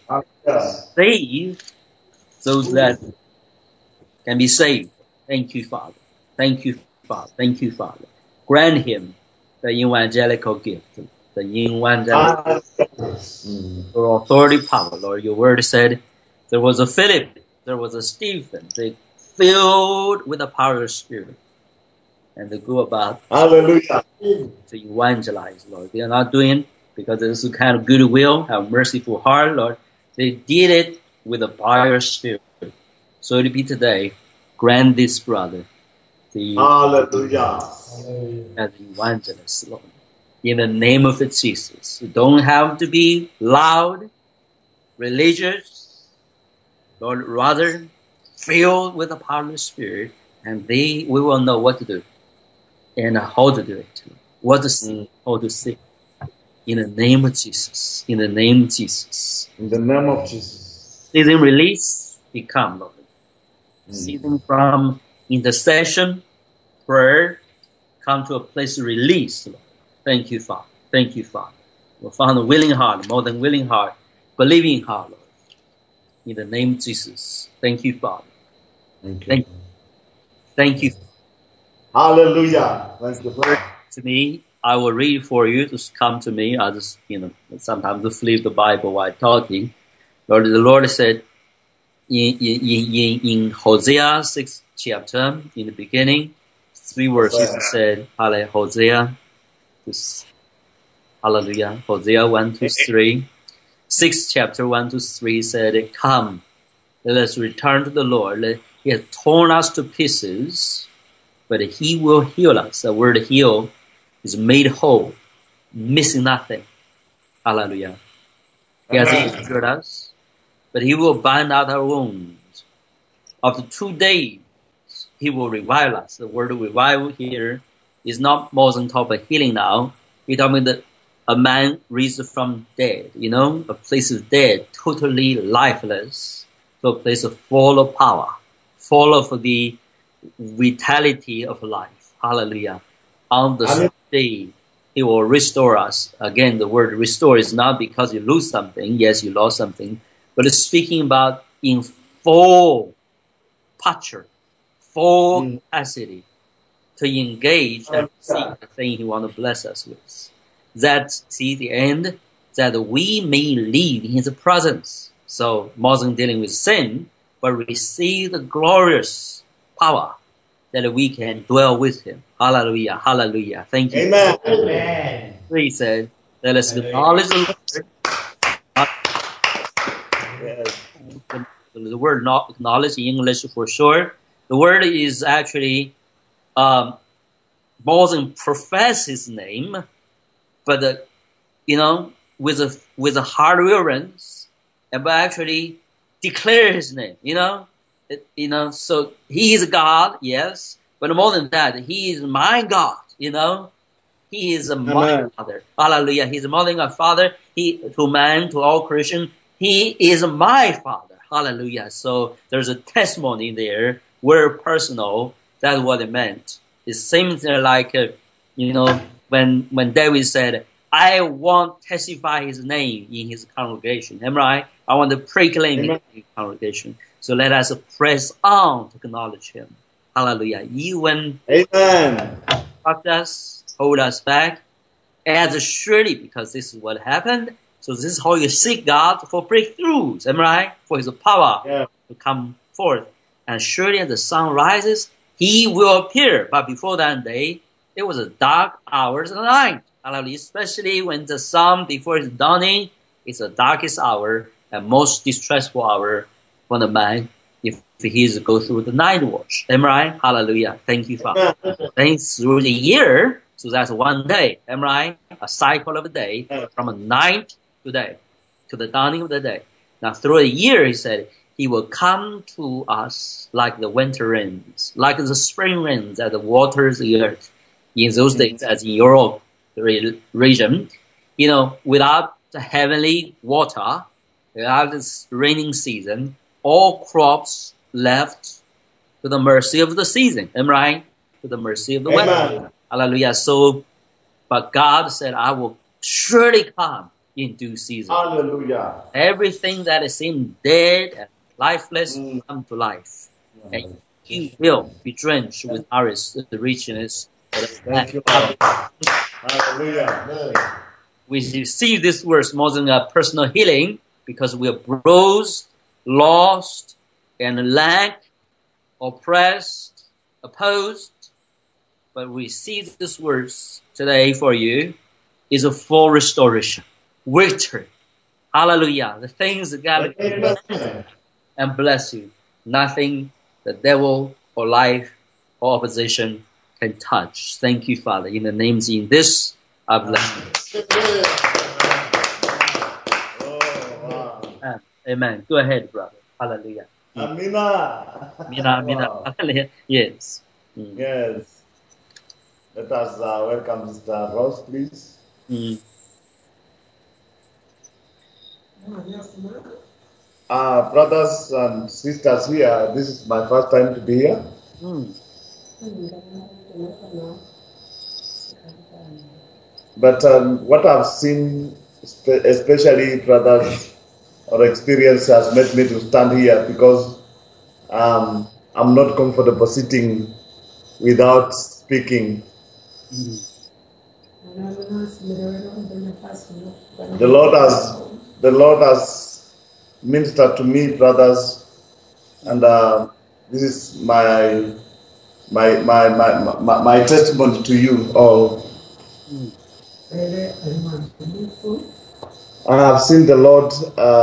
those that can be saved. Thank you, Father. Thank you, Father. Thank you, Father. Grant him the evangelical gift, the evangelical your authority power, Lord. Your word said there was a Philip, there was a Stephen. They filled with the power of the Spirit. And they go about Hallelujah. to evangelize, Lord. They are not doing because there's a kind of goodwill, have merciful heart, Lord. They did it with the power of Spirit. So it be today, grant this brother the Hallelujah. as evangelist, Lord. In the name of Jesus. You don't have to be loud, religious, Lord, rather filled with the power of the Spirit, and we will know what to do and how to do it, what to see, how to see. In the name of Jesus. In the name of Jesus. In the name of Jesus. Season release, He come, Lord. Season from intercession, prayer, come to a place of release, Lord. Thank you, Father. Thank you, Father. We found a willing heart, more than willing heart, believing heart, Lord. In the name of Jesus. Thank you, Father. Thank you. Thank you. Hallelujah. Thank you, Father. To me, I will read for you. Just come to me. I just, sometimes just leave the Bible while talking. Lord, the Lord said in Hosea 6th chapter, in the beginning, 3 verses said, Hosea, hallelujah, Hosea 1 to 3. 6th chapter 1 to 3 said, come, let us return to the Lord. He has torn us to pieces, but He will heal us. The word heal is made whole, missing nothing. Hallelujah. He has injured us, but He will bind out our wounds. After 2 days, He will revive us. The word revival here is not more than talk about healing now. We're talking that a man raised from dead, a place of dead, totally lifeless, to a place of full of power, full of the vitality of life. Hallelujah. On the same day, He will restore us. Again, the word restore is not because you lose something. Yes, you lost something. But it's speaking about in full posture, full capacity to engage and see the thing He wants to bless us with. That, see the end, that we may live in His presence. So, more than dealing with sin, but receive the glorious power that we can dwell with Him. Hallelujah, hallelujah. Thank you. Amen. Amen. 3 said, let us acknowledge the Lord. Yes. The word not acknowledge in English for sure. The word is actually more than profess His name, but with a hard reverence, but actually declare His name. So He is God, yes, but more than that, He is my God. He is my Father. Hallelujah. He's more than a Father. To man, to all Christian, He is my Father. Hallelujah. So there's a testimony there, very personal. That's what it meant. It seems like, when David said, I want to testify His name in His congregation. Am I right? I want to proclaim it in His congregation. So let us press on to acknowledge Him. Hallelujah. Even fucked us, hold us back, as surely because this is what happened. So this is how you seek God for breakthroughs. Am I right? For His power to come forth. And surely as the sun rises, He will appear. But before that day, it was a dark hours of the night. Hallelujah. Especially when the sun before it's dawning, it's the darkest hour and most distressful hour for the man if he is to go through the night watch. Am I right? Hallelujah. Thank you, Father. Thanks through the year. So that's one day. Am I right? A cycle of a day from a night to day to the dawning of the day. Now through a year, He said, He will come to us like the winter rains, like the spring rains that waters the earth. In those days, as in Europe region, without the heavenly water, without this raining season, all crops left to the mercy of the season. Am I right? To the mercy of the weather. Hallelujah. So, but God said, I will surely come in due season. Hallelujah. Everything that seemed dead and lifeless will come to life. And you will be drenched with the richness. Thank you, Lord. Hallelujah. We receive this verse more than a personal healing because we are bruised, lost, and lack, oppressed, opposed. But we see this verse today for you is a full restoration, victory. Hallelujah. The things that God will and bless you. Nothing the devil or life or opposition can touch. Thank you, Father. In the names in this, I bless you. Amen. Go ahead, brother. Hallelujah. Amina. Amina. Hallelujah. Yes. Yes. Let us welcome Mr. Ross, please. Brothers and sisters here, this is my first time to be here. But what I've seen, especially brothers or experience, has made me to stand here because I'm not comfortable sitting without speaking. The Lord has ministered to me, brothers, and this is my testimony to you all. I have seen the Lord.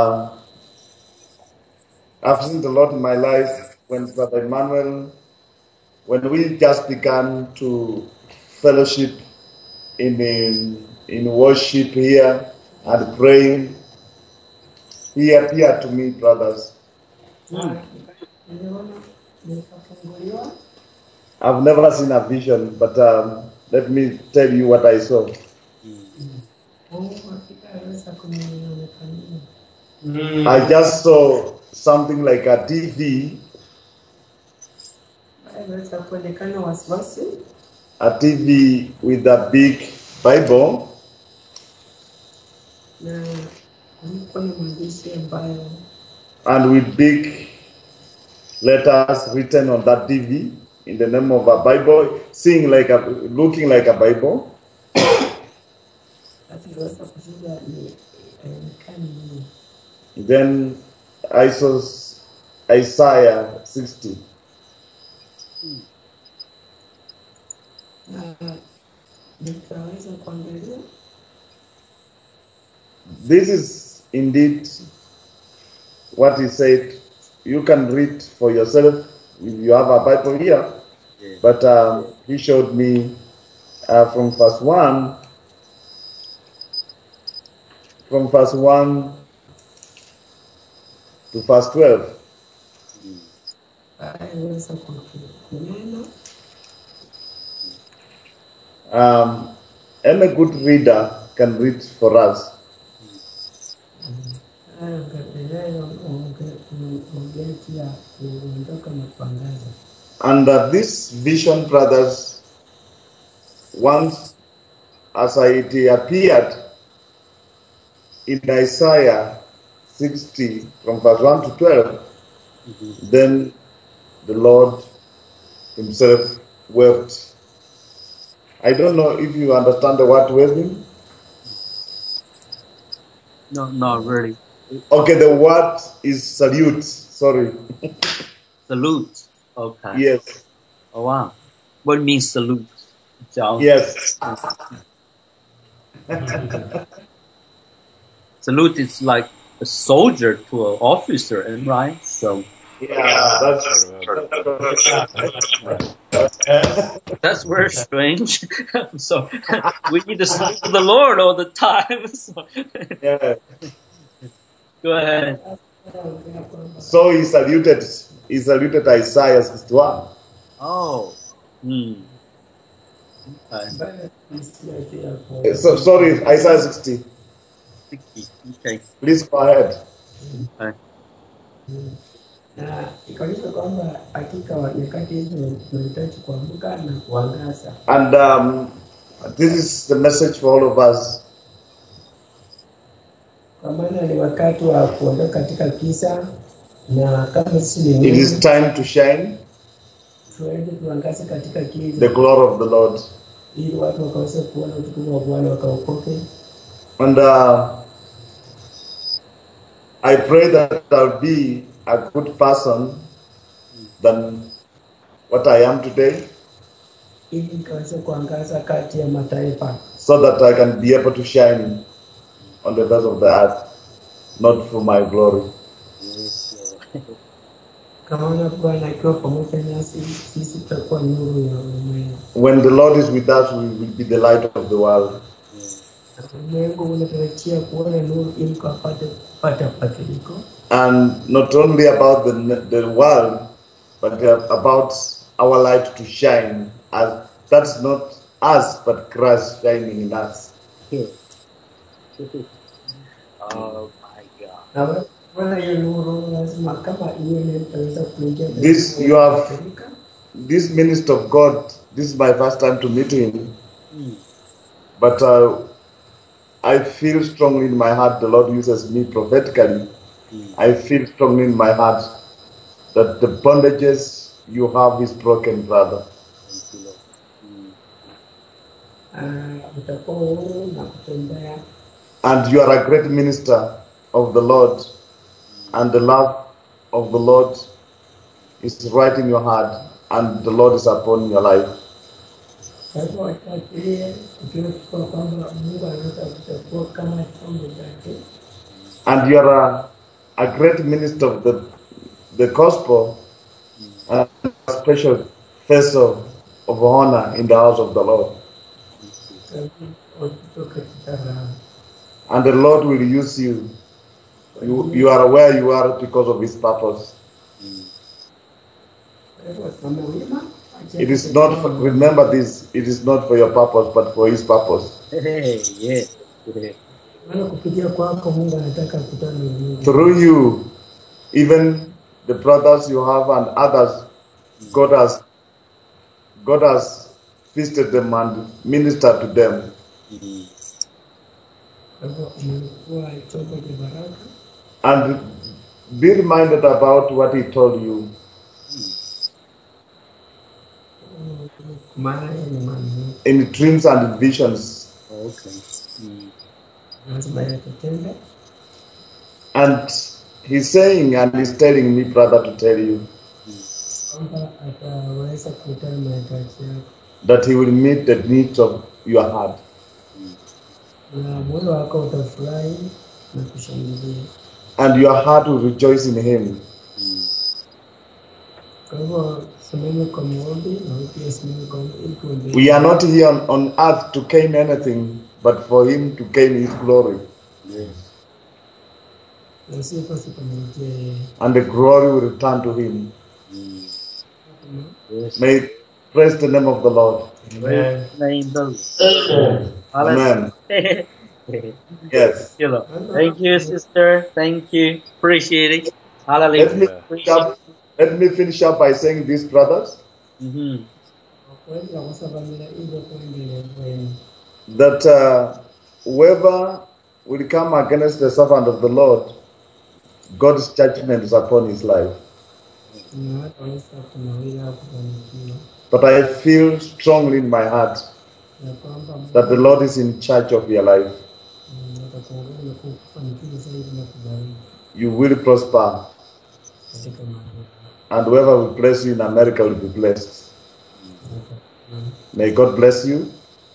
I've seen the Lord in my life when Brother Emmanuel, when we just began to fellowship in worship here and praying. He appeared to me, brothers. I've never seen a vision, but let me tell you what I saw. I just saw something like a TV. A TV with a big Bible. And with big letters written on that TV in the name of a Bible, looking like a Bible. Then I saw Isaiah 60. This is indeed what he said. You can read for yourself if you have a Bible here. But he showed me from verse 1 to verse 12. Any good reader can read for us. And this vision, brothers, once as it appeared in Isaiah 60 from verse 1 to 12, then the Lord himself wept. I don't know if you understand the word weeping. No, not really. Okay, the word is salute. Sorry. Salute. Okay. Yes. Oh, wow. What means salute, John? Yes. Salute is like a soldier to an officer, right? So. Yeah, that's very strange. So we need to salute the Lord all the time. So. Yeah. Go ahead. So he saluted Isaiah 61. Oh. Okay. So sorry, Isaiah 60. 60. Okay. Please go ahead. Okay. And this is the message for all of us. It is time to shine the glory of the Lord. And I pray that I'll be a good person than what I am today, so that I can be able to shine on the face of the earth, not for my glory. When the Lord is with us, we will be the light of the world. And not only about the world, but about our light to shine. As that's not us, but Christ shining in us. Oh my God. Na wala hiyo nuru lazima kama iwe inaweza kuingia. This you have, this minister of God, this is my first time to meet him. But I feel strongly in my heart the Lord uses me prophetically. I feel strongly in my heart that the bondages you have is broken, brother. And you are a great minister of the Lord, and the love of the Lord is right in your heart, and the Lord is upon your life. And you are a great minister of the gospel, and a special vessel of honor in the house of the Lord. And the Lord will use you. You are where you are because of His purpose. It is not, remember this, it is not for your purpose, but for His purpose. Yes. Through you, even the brothers you have and others, God has visited them and ministered to them. And be reminded about what He told you. In dreams and visions. And He's saying and He's telling me, brother, to tell you that He will meet the needs of your heart. And your heart will rejoice in Him. We are not here on earth to gain anything, but for Him to gain His glory. Yes. And the glory will return to Him. Yes. May praise the name of the Lord. Amen. Amen. Yes. Thank you, sister. Thank you. Appreciate it. Hallelujah. Let me finish up by saying this, brothers. That whoever will come against the servant of the Lord, God's judgment is upon his life. But I feel strongly in my heart that the Lord is in charge of your life. You will prosper. And whoever will bless you in America will be blessed. May God bless you.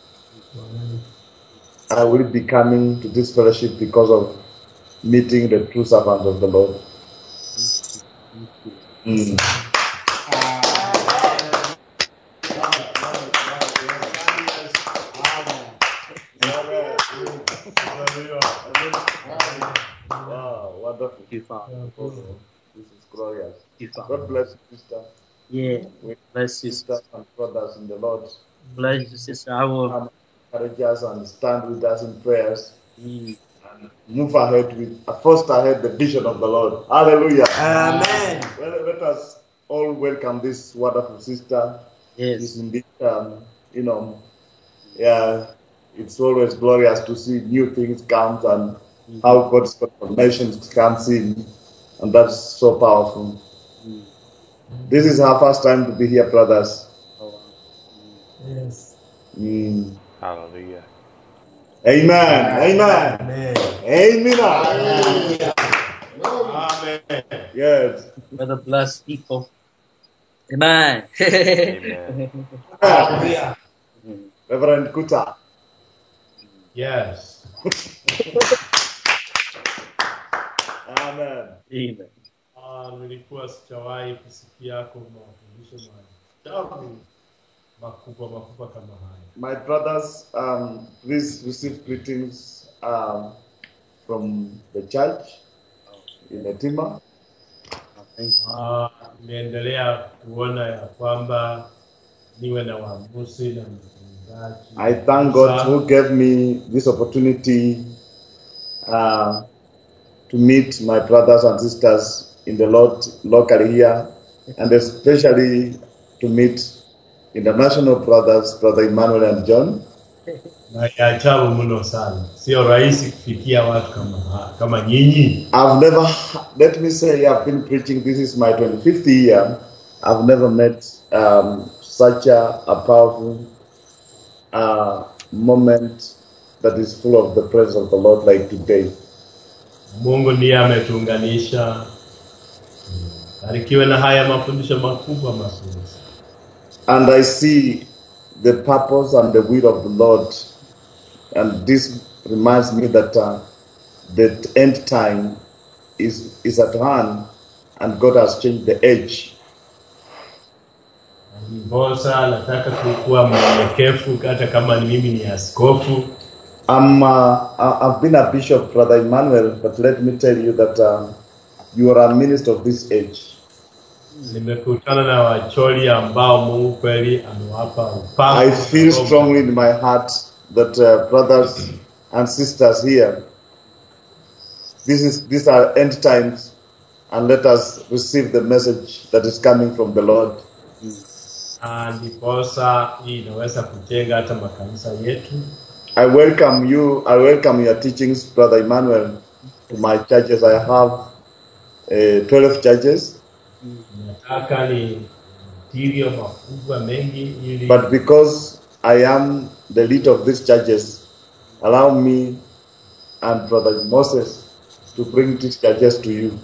I will be coming to this fellowship because of meeting the true servant of the Lord. Wow, wonderful. This is glorious. God bless you, sister. Yeah. Bless you, sisters and brothers in the Lord. Bless you, sister. I will encourage us and stand with us in prayers and move ahead with first ahead the vision of the Lord. Hallelujah. Amen. Well, let us all welcome this wonderful sister. Yes. It's indeed, it's always glorious to see new things come and how God's transformation comes in, and that's so powerful. This is our first time to be here, brothers. Yes. Hallelujah. Amen. Amen. Amen. Amen. Amen. Yes. Brother, bless people. Amen. Amen. Hallelujah. Reverend Kuta. Yes. Amen. Amen. Nilikuwa sijawahi kusikia kwa mafundisho maajabu makubwa kama haya. My brothers, please receive greetings from the church in Etima. Nimeendelea kuona ya kwamba niwe na waamuzi na mchungaji. I to thank God who gave me this opportunity to to meet my brothers and sisters in the Lord locally here, and especially to meet international brothers, Brother Emmanuel and John. Na ya ajabu mno sana. Sio rahisi kufikia watu kama nyinyi. I've never, let me say, I've been preaching, this is my 25th year. I've never met such a powerful moment that is full of the presence of the Lord like today. Mungu ndiye ametuunganisha. Barikiwe na haya mafundisho makubwa mazuri. And I see the purpose and the will of the Lord. And this reminds me that the end time is at hand, and God has changed the age. Ndiposa nataka kuwa mnyenyekevu hata kama mimi ni askofu. I've been a bishop, Brother Emmanuel, but let me tell you that you are a minister of this age. Nimekutana na wacholi ambao Mungu kweli amewapa upako. I feel strongly in my heart that brothers and sisters here, these are end times, and let us receive the message that is coming from the Lord. Ndiposa hii inaweza kujenga hata makanisa yetu. I welcome you. I welcome your teachings, Brother Emmanuel, to my churches. I have 12 churches. But because I am the leader of these churches, allow me and Brother Moses to bring these churches to you.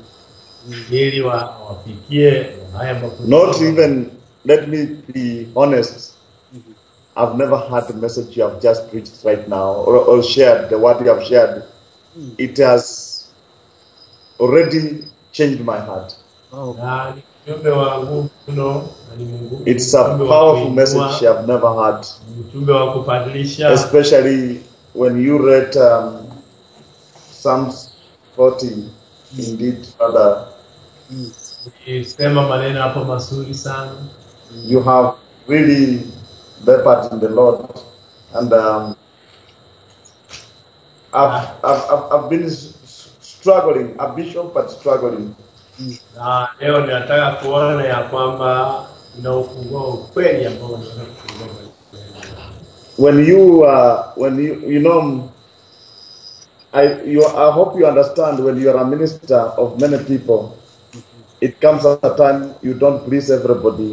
Not even, let me be honest, I've never heard the message you have just preached right now, or shared, the word you have shared. It has already changed my heart. It's a powerful message I've never heard. Especially when you read Psalms 40. Indeed, Father, you have really labored in the Lord, and I've been struggling, a bishop, but struggling. When you know, I hope you understand, when you are a minister of many people, it comes at a time you don't please everybody.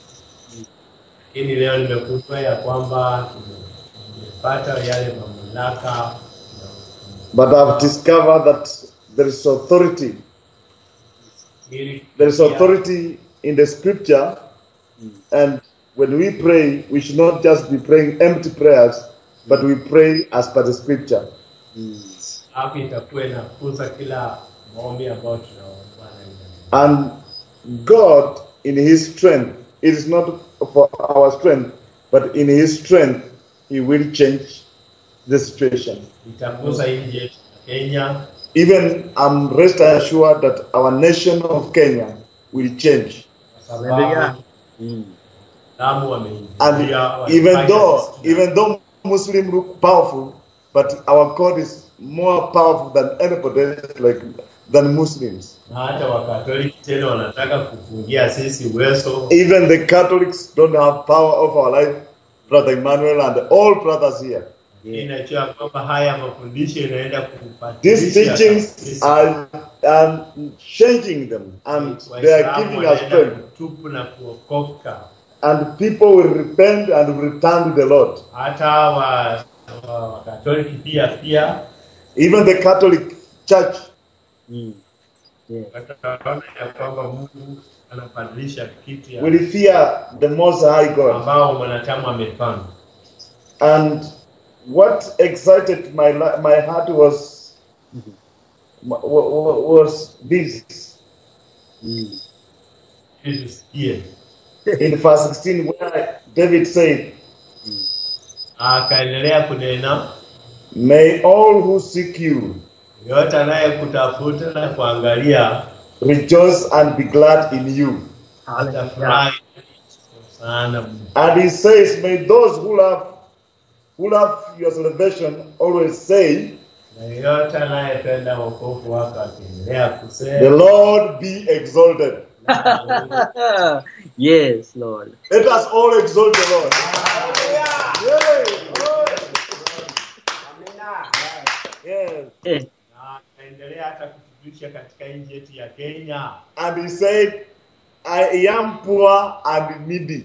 But I've discovered that there is authority. There is authority in the scripture, and when we pray, we should not just be praying empty prayers, but we pray as per the scripture. And God, in His strength, it is not for our strength, but in His strength, He will change the situation. Even I'm rest assured that our nation of Kenya will change. And even though Muslims look powerful, but our God is more powerful than anybody than Muslims. Even the Catholics don't have power over our life, Brother Emmanuel and all brothers here. These teachings are changing them, and they are giving us strength. And people will repent and return to the Lord. Even the Catholic Church. Will fear the Most High God. And what excited my heart was this. In verse 16, where David said, may all who seek you rejoice and be glad in you. And he says, may those who love your salvation always say, Na yeyote anayependa wokovu wake akiendelea The kusema Lord be exalted. Yes, Lord. Let us all exalt the Lord. Yay. Yes. na ataendelea hata kutufikisha katika nchi yetu ya Kenya. And he said, I am poor and needy.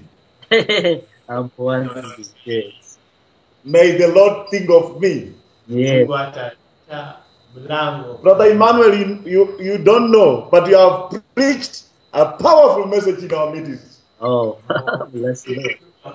I'm born to be great. May the Lord think of me. Yes. Mungu ataacha mlango. Brother Emmanuel, you don't know, but you have preached a powerful message in our meetings. Oh, bless you.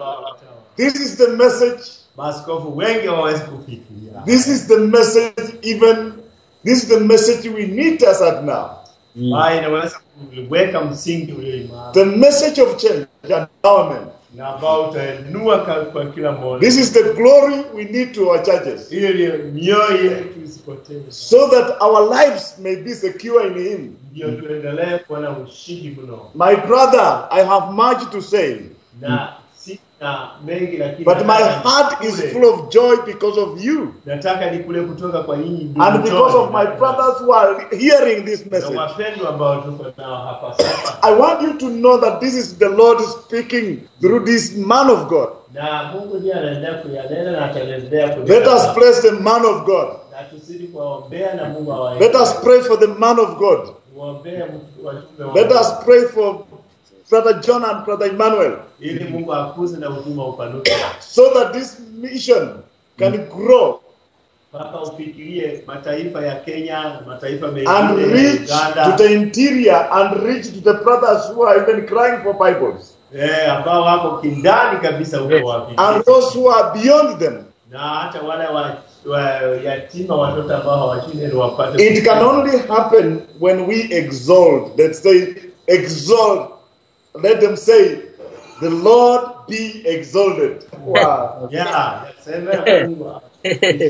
This is the message. Maaskofu wengi hawawezi kufikiria. This is the message this is the message we need us at now. Bali inaweza kuweka msingi ule imara. The message of change and empowerment. Na ambao utainua kwa kila mmoja. This is the glory we need to our churches. Ili mioyo yetu isipotee. So that our lives may be secure in Him. Ndio tuendelee kuwa na ushindi mno. My brother, I have much to say. Na sina mengi lakini But my heart is full of joy because of you. Nataka nikule kutoka kwa nyinyi And because of my brothers who are hearing this na message. wapendwa ambao tuko nao hapa sasa. I want you to know that this is the Lord speaking through this man of God. Na Mungu ndiye anaendelea kuyanena na ataendelea Let us praise the man of God. na tuzidi kuwaombea na Mungu awae. Let us pray for the man of God. Muombee watume wa Let us pray for Brother John and Brother Emmanuel. ili Mungu akuze na huduma upanuke. So that this mission can grow Mpaka ufikirie mataifa ya Kenya, mataifa and mengine reach ya to Uganda. the interior and reach to the brothers who are even crying for Bibles. Ambao wako kindani kabisa huko wapi. And those who are beyond them. Na hata wale wa yatima watoto ambao hawajui neno wapate. It can only happen when we exalt. Let's say exalt. Let them say, the Lord be exalted. Wow. Yeah, sema Mungu. Yeah.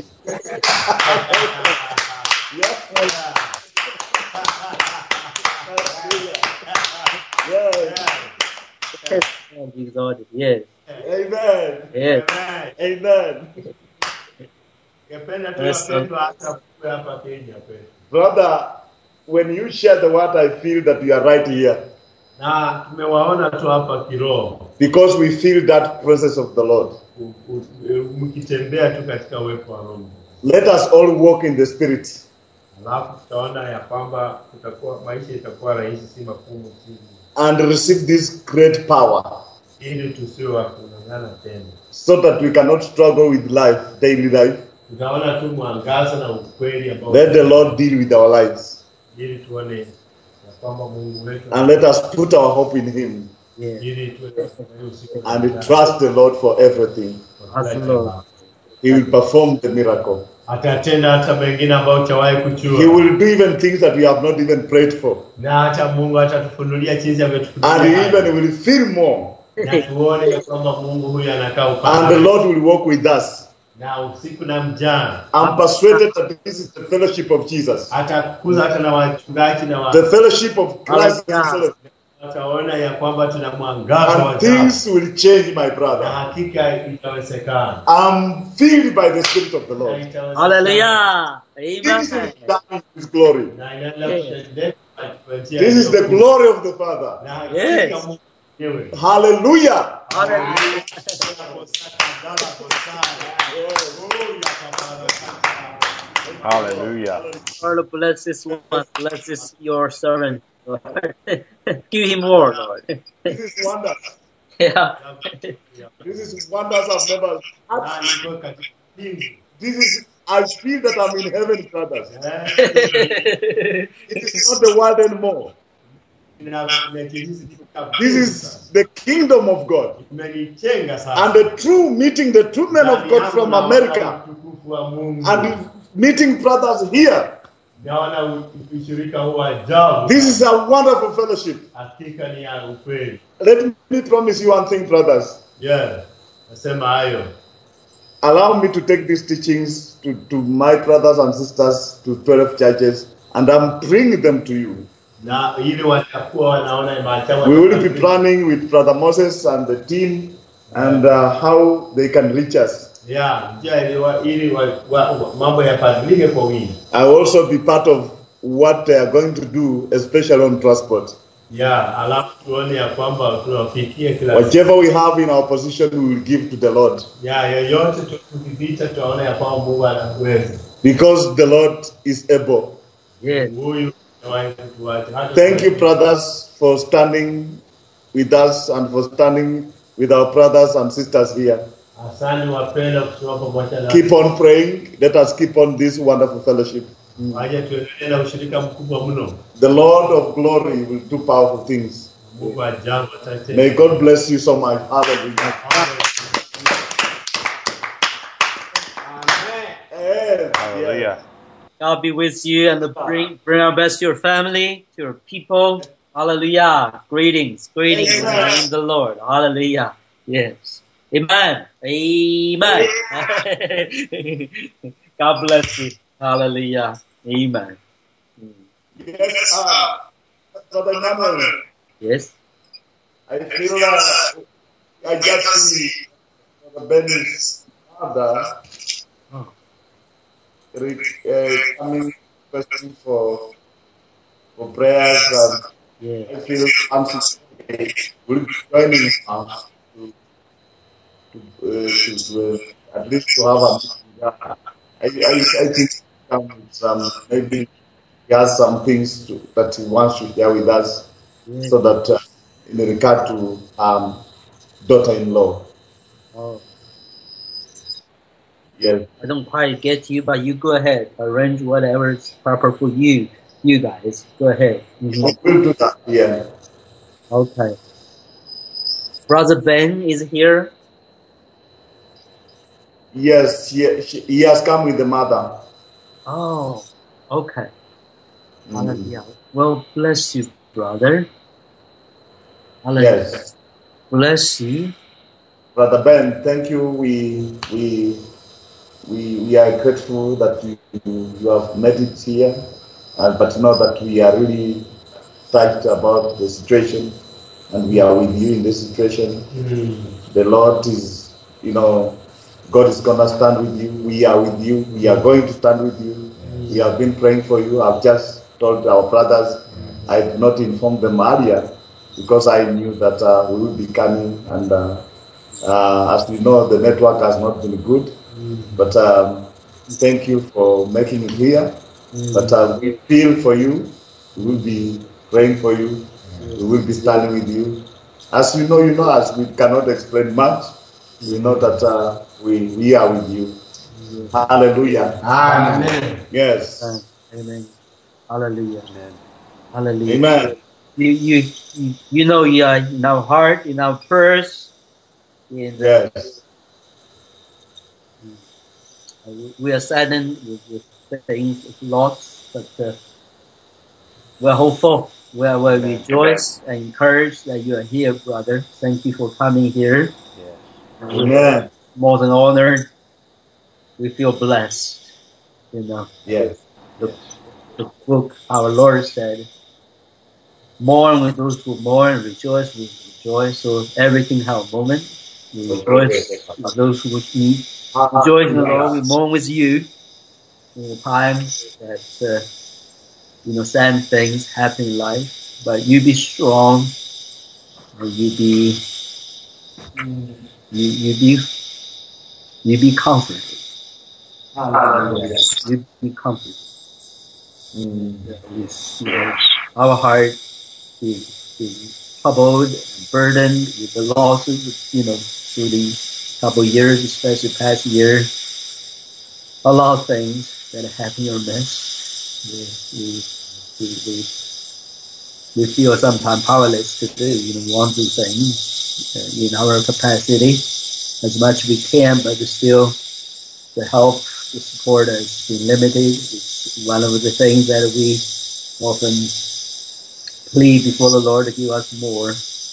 Yes. And exalted. Yes. Amen. Yes. Amen. Yapenda tunapendwa hata hapa Kenya kweli. Brother, when you share the word, I feel that you are right here. Na tumewaona tu hapa kiroho. Because we feel that presence of the Lord. Mkitembea tu katika uwepo wa Mungu. Let us all walk in the Spirit. Alafu tutaona ya kwamba maisha itakuwa rahisi, si magumu chini. And receive this great power. Ili tusiwe wa kung'ang'ana tena. So that we cannot struggle with life, daily life. Tutaona tu mwangaza na ukweli ambao. Let the Lord deal with our lives. Ili tuone ya kwamba Mungu wetu. And let us put our hope in Him. Yes. Ili tuwe And trust the Lord for everything. He will perform the miracle. Atatenda hata mengine ambao utawahi kujua. He will do even things that we have not even prayed for. Na hata Mungu atatufunulia jinsi ametufunulia. And He even will feel more. Na tuone ya kwamba Mungu huyu anakaa upande. And the Lord will walk with us. Na usiku na mjana. I'm persuaded that this is the fellowship of Jesus. Atakuza hata na wachungaji na The fellowship of Christ Himself. Wataona ya kwamba tuna mwangaza wa And things will change, my na brother. hakika itawezekana. I'm filled by the Spirit of the Na Lord. itawezekana. Hallelujah. This Amen. is His glory. Na inaendelea kutendeka kwa njia This is the hiyo. glory of the Father. Na hakika Yes. Mungu mwenyewe. Hallelujah. Hallelujah. Hallelujah. Lord, bless this one. Bless this your servant. Lord. Give him more, Lord. This is wonders. Yeah. This is wonders I've never. Na niko katika mbingu. This is. I feel that I'm in heaven, brothers. It is not the world anymore. This is the kingdom of God. Umenitenga sana. And the true meeting, the true men of God from America, Utukufu wa Mungu. and meeting brothers here. Naona ushirika huu ajabu. This is a wonderful fellowship. Hakika ni ya ukweli. Let me promise you one thing, brothers. Yeah. Nasema hayo. Allow me to take these teachings to my brothers and sisters, to 12 churches, and I'm bringing them to you. Na ili watakuwa wanaona maajabu. We will be planning with Brother Moses and the team and how they can reach us. ili mambo yabadilike kwa wingi. I will also be part of what they are going to do, especially on transport. Alafu tuone ya kwamba tunafikia kila whatever we have in our position, we will give to the Lord. yoyote tukipita tuone ya kwamba Mungu anaweza. Because the Lord is able. Yes. Thank you, brothers, for standing with us and for standing with our brothers and sisters here. Keep on praying. Let us keep on this wonderful fellowship. The Lord of glory will do powerful things. May God bless you so much. Hallelujah. Amen. Hallelujah. God be with you and bring our best to your family, to your people. Hallelujah. Greetings in the name of the Lord. Hallelujah. Yes. Amen. Amen. God bless you. Hallelujah. Amen. Yes. Brother Manuel. Yes. I feel I just see Brother Benny's father coming question for prayers, and I feel anxious. We'll be joining us to at least to have a I think maybe he has some things that he wants to share with us, so that in regard to daughter-in-law. Oh. Yes. I don't quite get you, but you go ahead. Arrange whatever is proper for you. You guys, go ahead. We'll do that. Yeah. Okay. Brother Ben is here. Yes, he has come with the mother. Oh, okay. Hallelujah. Well, bless you, brother. Hallelujah. Yes. Bless you. Brother Ben, thank you. We are grateful that you have made it here, but know that we are really touched about the situation, and we are with you in this situation. The Lord is, God is going to stand with you. We are with you. We are going to stand with you. We have been praying for you. I've just told our brothers, I did not inform them earlier because I knew that we would be coming, and as we know, the network has not been good. But thank you for making it here. But we feel for you. We will be praying for you. We will be standing with you. As you know us, we cannot explain much. We know that we are with you. Hallelujah. Amen. Yes. Amen. Hallelujah. Amen. Hallelujah. Amen. You know you are in our heart, in our purse. Yes. We are saddened with things, with loss, but we're hopeful. We rejoice and encouraged that you are here, brother. Thank you for coming here. Amen. More than honored. We feel blessed. Yes. The book, our Lord said, mourn with those who mourn, rejoice with rejoice. So everything have a moment. We rejoice with those who need. Rejoice in the Lord. We mourn with you in the times that sad things happen in life. But you be strong, and you be comforted. You be comforted. Our heart is troubled and burdened with the losses, through the couple of years, especially past year. A lot of things that happen in our midst. We feel sometimes powerless to do, want to do things in our capacity as much as we can, but still the help, the support has been limited. It's one of the things that we often plead before the Lord to give us more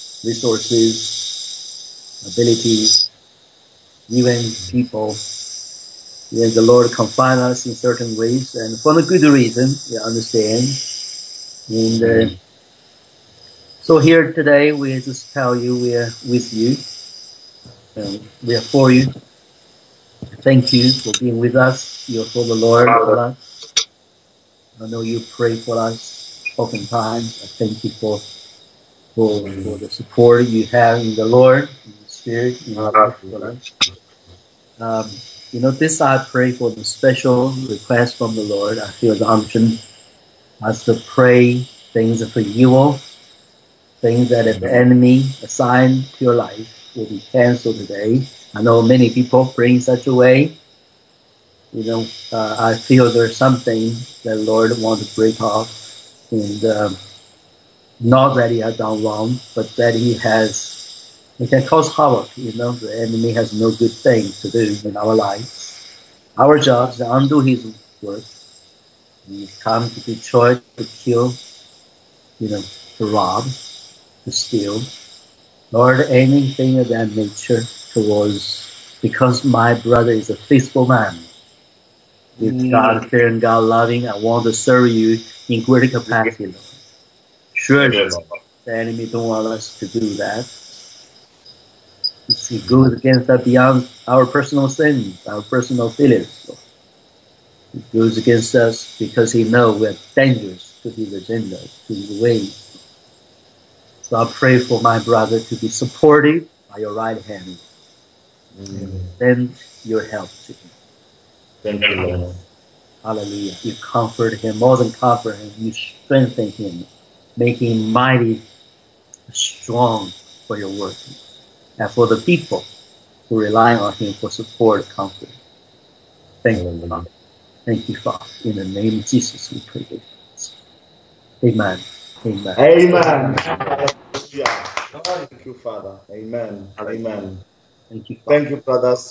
resources, abilities, even people. The Lord confine us in certain ways, and for a good reason, we understand. And so here today, we just tell you we are with you. We are for you. thank you for being with us. You're for the Lord for us. I know you pray for us oftentimes. I thank you for the support you have in the Lord, in the Spirit, in your life for us. This I pray for the special request from the Lord. I feel the unction as to pray things for evil, things that if the enemy assigned to your life will be canceled today. I know many people pray in such a way. I feel there's something that the Lord wants to break off, and not that he has done wrong, but that it can cause havoc. The enemy has no good thing to do in our lives. Our job is to undo his work. We come to Detroit to kill, to rob, to steal. Lord, anything of that nature towards, because my brother is a faithful man, with God fearing, God loving, I want to serve you in greater capacity, Lord. Surely the enemy don't want us to do that. He goes against that beyond our personal sins, our personal feelings, Lord. He goes against us because he knows we're dangerous to his agenda, to his ways. So I pray for my brother to be supported by your right hand. Send your help to him. Thank you, Lord. Hallelujah. You comfort him, more than comfort him, you strengthen him, make him mighty, strong for your work. And for the people who rely on him for support and comfort. Thank you, Father. Thank you, Father. In the name of Jesus, we pray this. Amen. Amen. Amen. Thank you, Father. Amen. Amen. Thank you, Father. Thank you, brothers.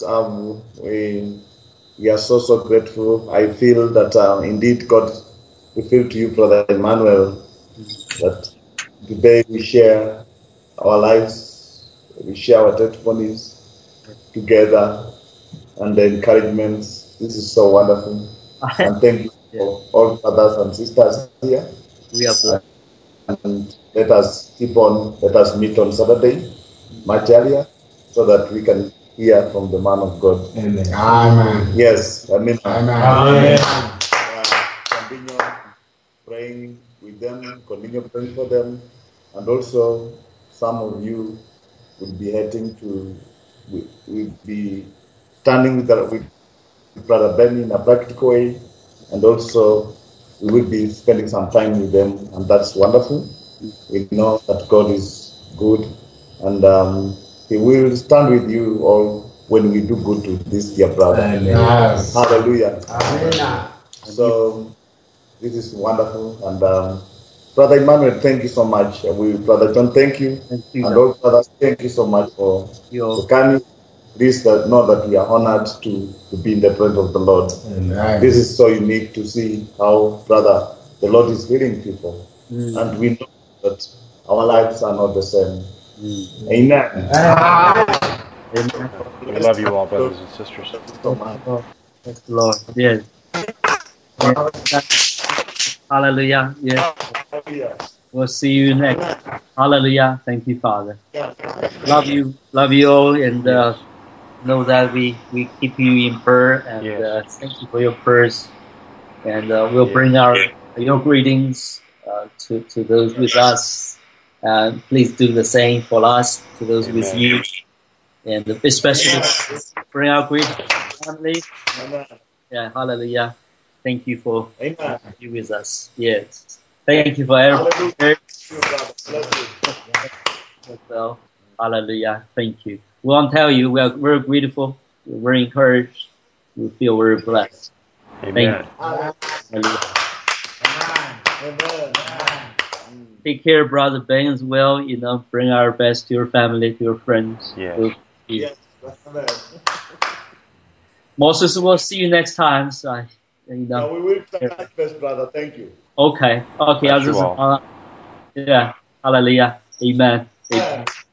We are so grateful. I feel that indeed God revealed to you, Brother Emmanuel, that today we share our lives, we share our testimonies together, and the encouragements. This is so wonderful. And thank you for all brothers and sisters here. We are blessed. And let us meet on Saturday, much earlier, so that we can hear from the man of God. Amen. Amen. Yes, amen. Amen. Continue praying with them, continue praying for them, and also some of you will be heading to, we'll be standing with Brother Benny in a practical way, and also we will be spending some time with them, and that's wonderful. We know that God is good, and He will stand with you all when we do good to this dear brother. Yes. Hallelujah. Amen. So this is wonderful, and Brother Emmanuel, thank you so much. Brother John, thank you, and all brothers, thank you so much for coming. Please know that we are honored to be in the presence of the Lord. Amen. This is so unique to see how, brother, the Lord is healing people. And we know that our lives are not the same. Amen. Amen. We love you all, brothers and sisters. Yes, Lord. Yes. Hallelujah. Yes. We'll see you next. Hallelujah. Thank you, Father. Love you all, and know that we keep you in prayer, and thank you for your prayers, and we'll bring your greetings to those with us, and please do the same for us, to those with you, and especially bring our great family. Yeah, hallelujah. Thank you for you with us. Yes. Thank you for everything. So, hallelujah. Thank you. We want to tell you we are very grateful, we're very encouraged, we feel very blessed. Amen. Thank you. Take care, Brother Ben, as well. Bring our best to your family, to your friends. Yes. Moses, we'll see you next time. So, we will touch best, brother. Thank you. Okay. I'll just. Hallelujah. Amen.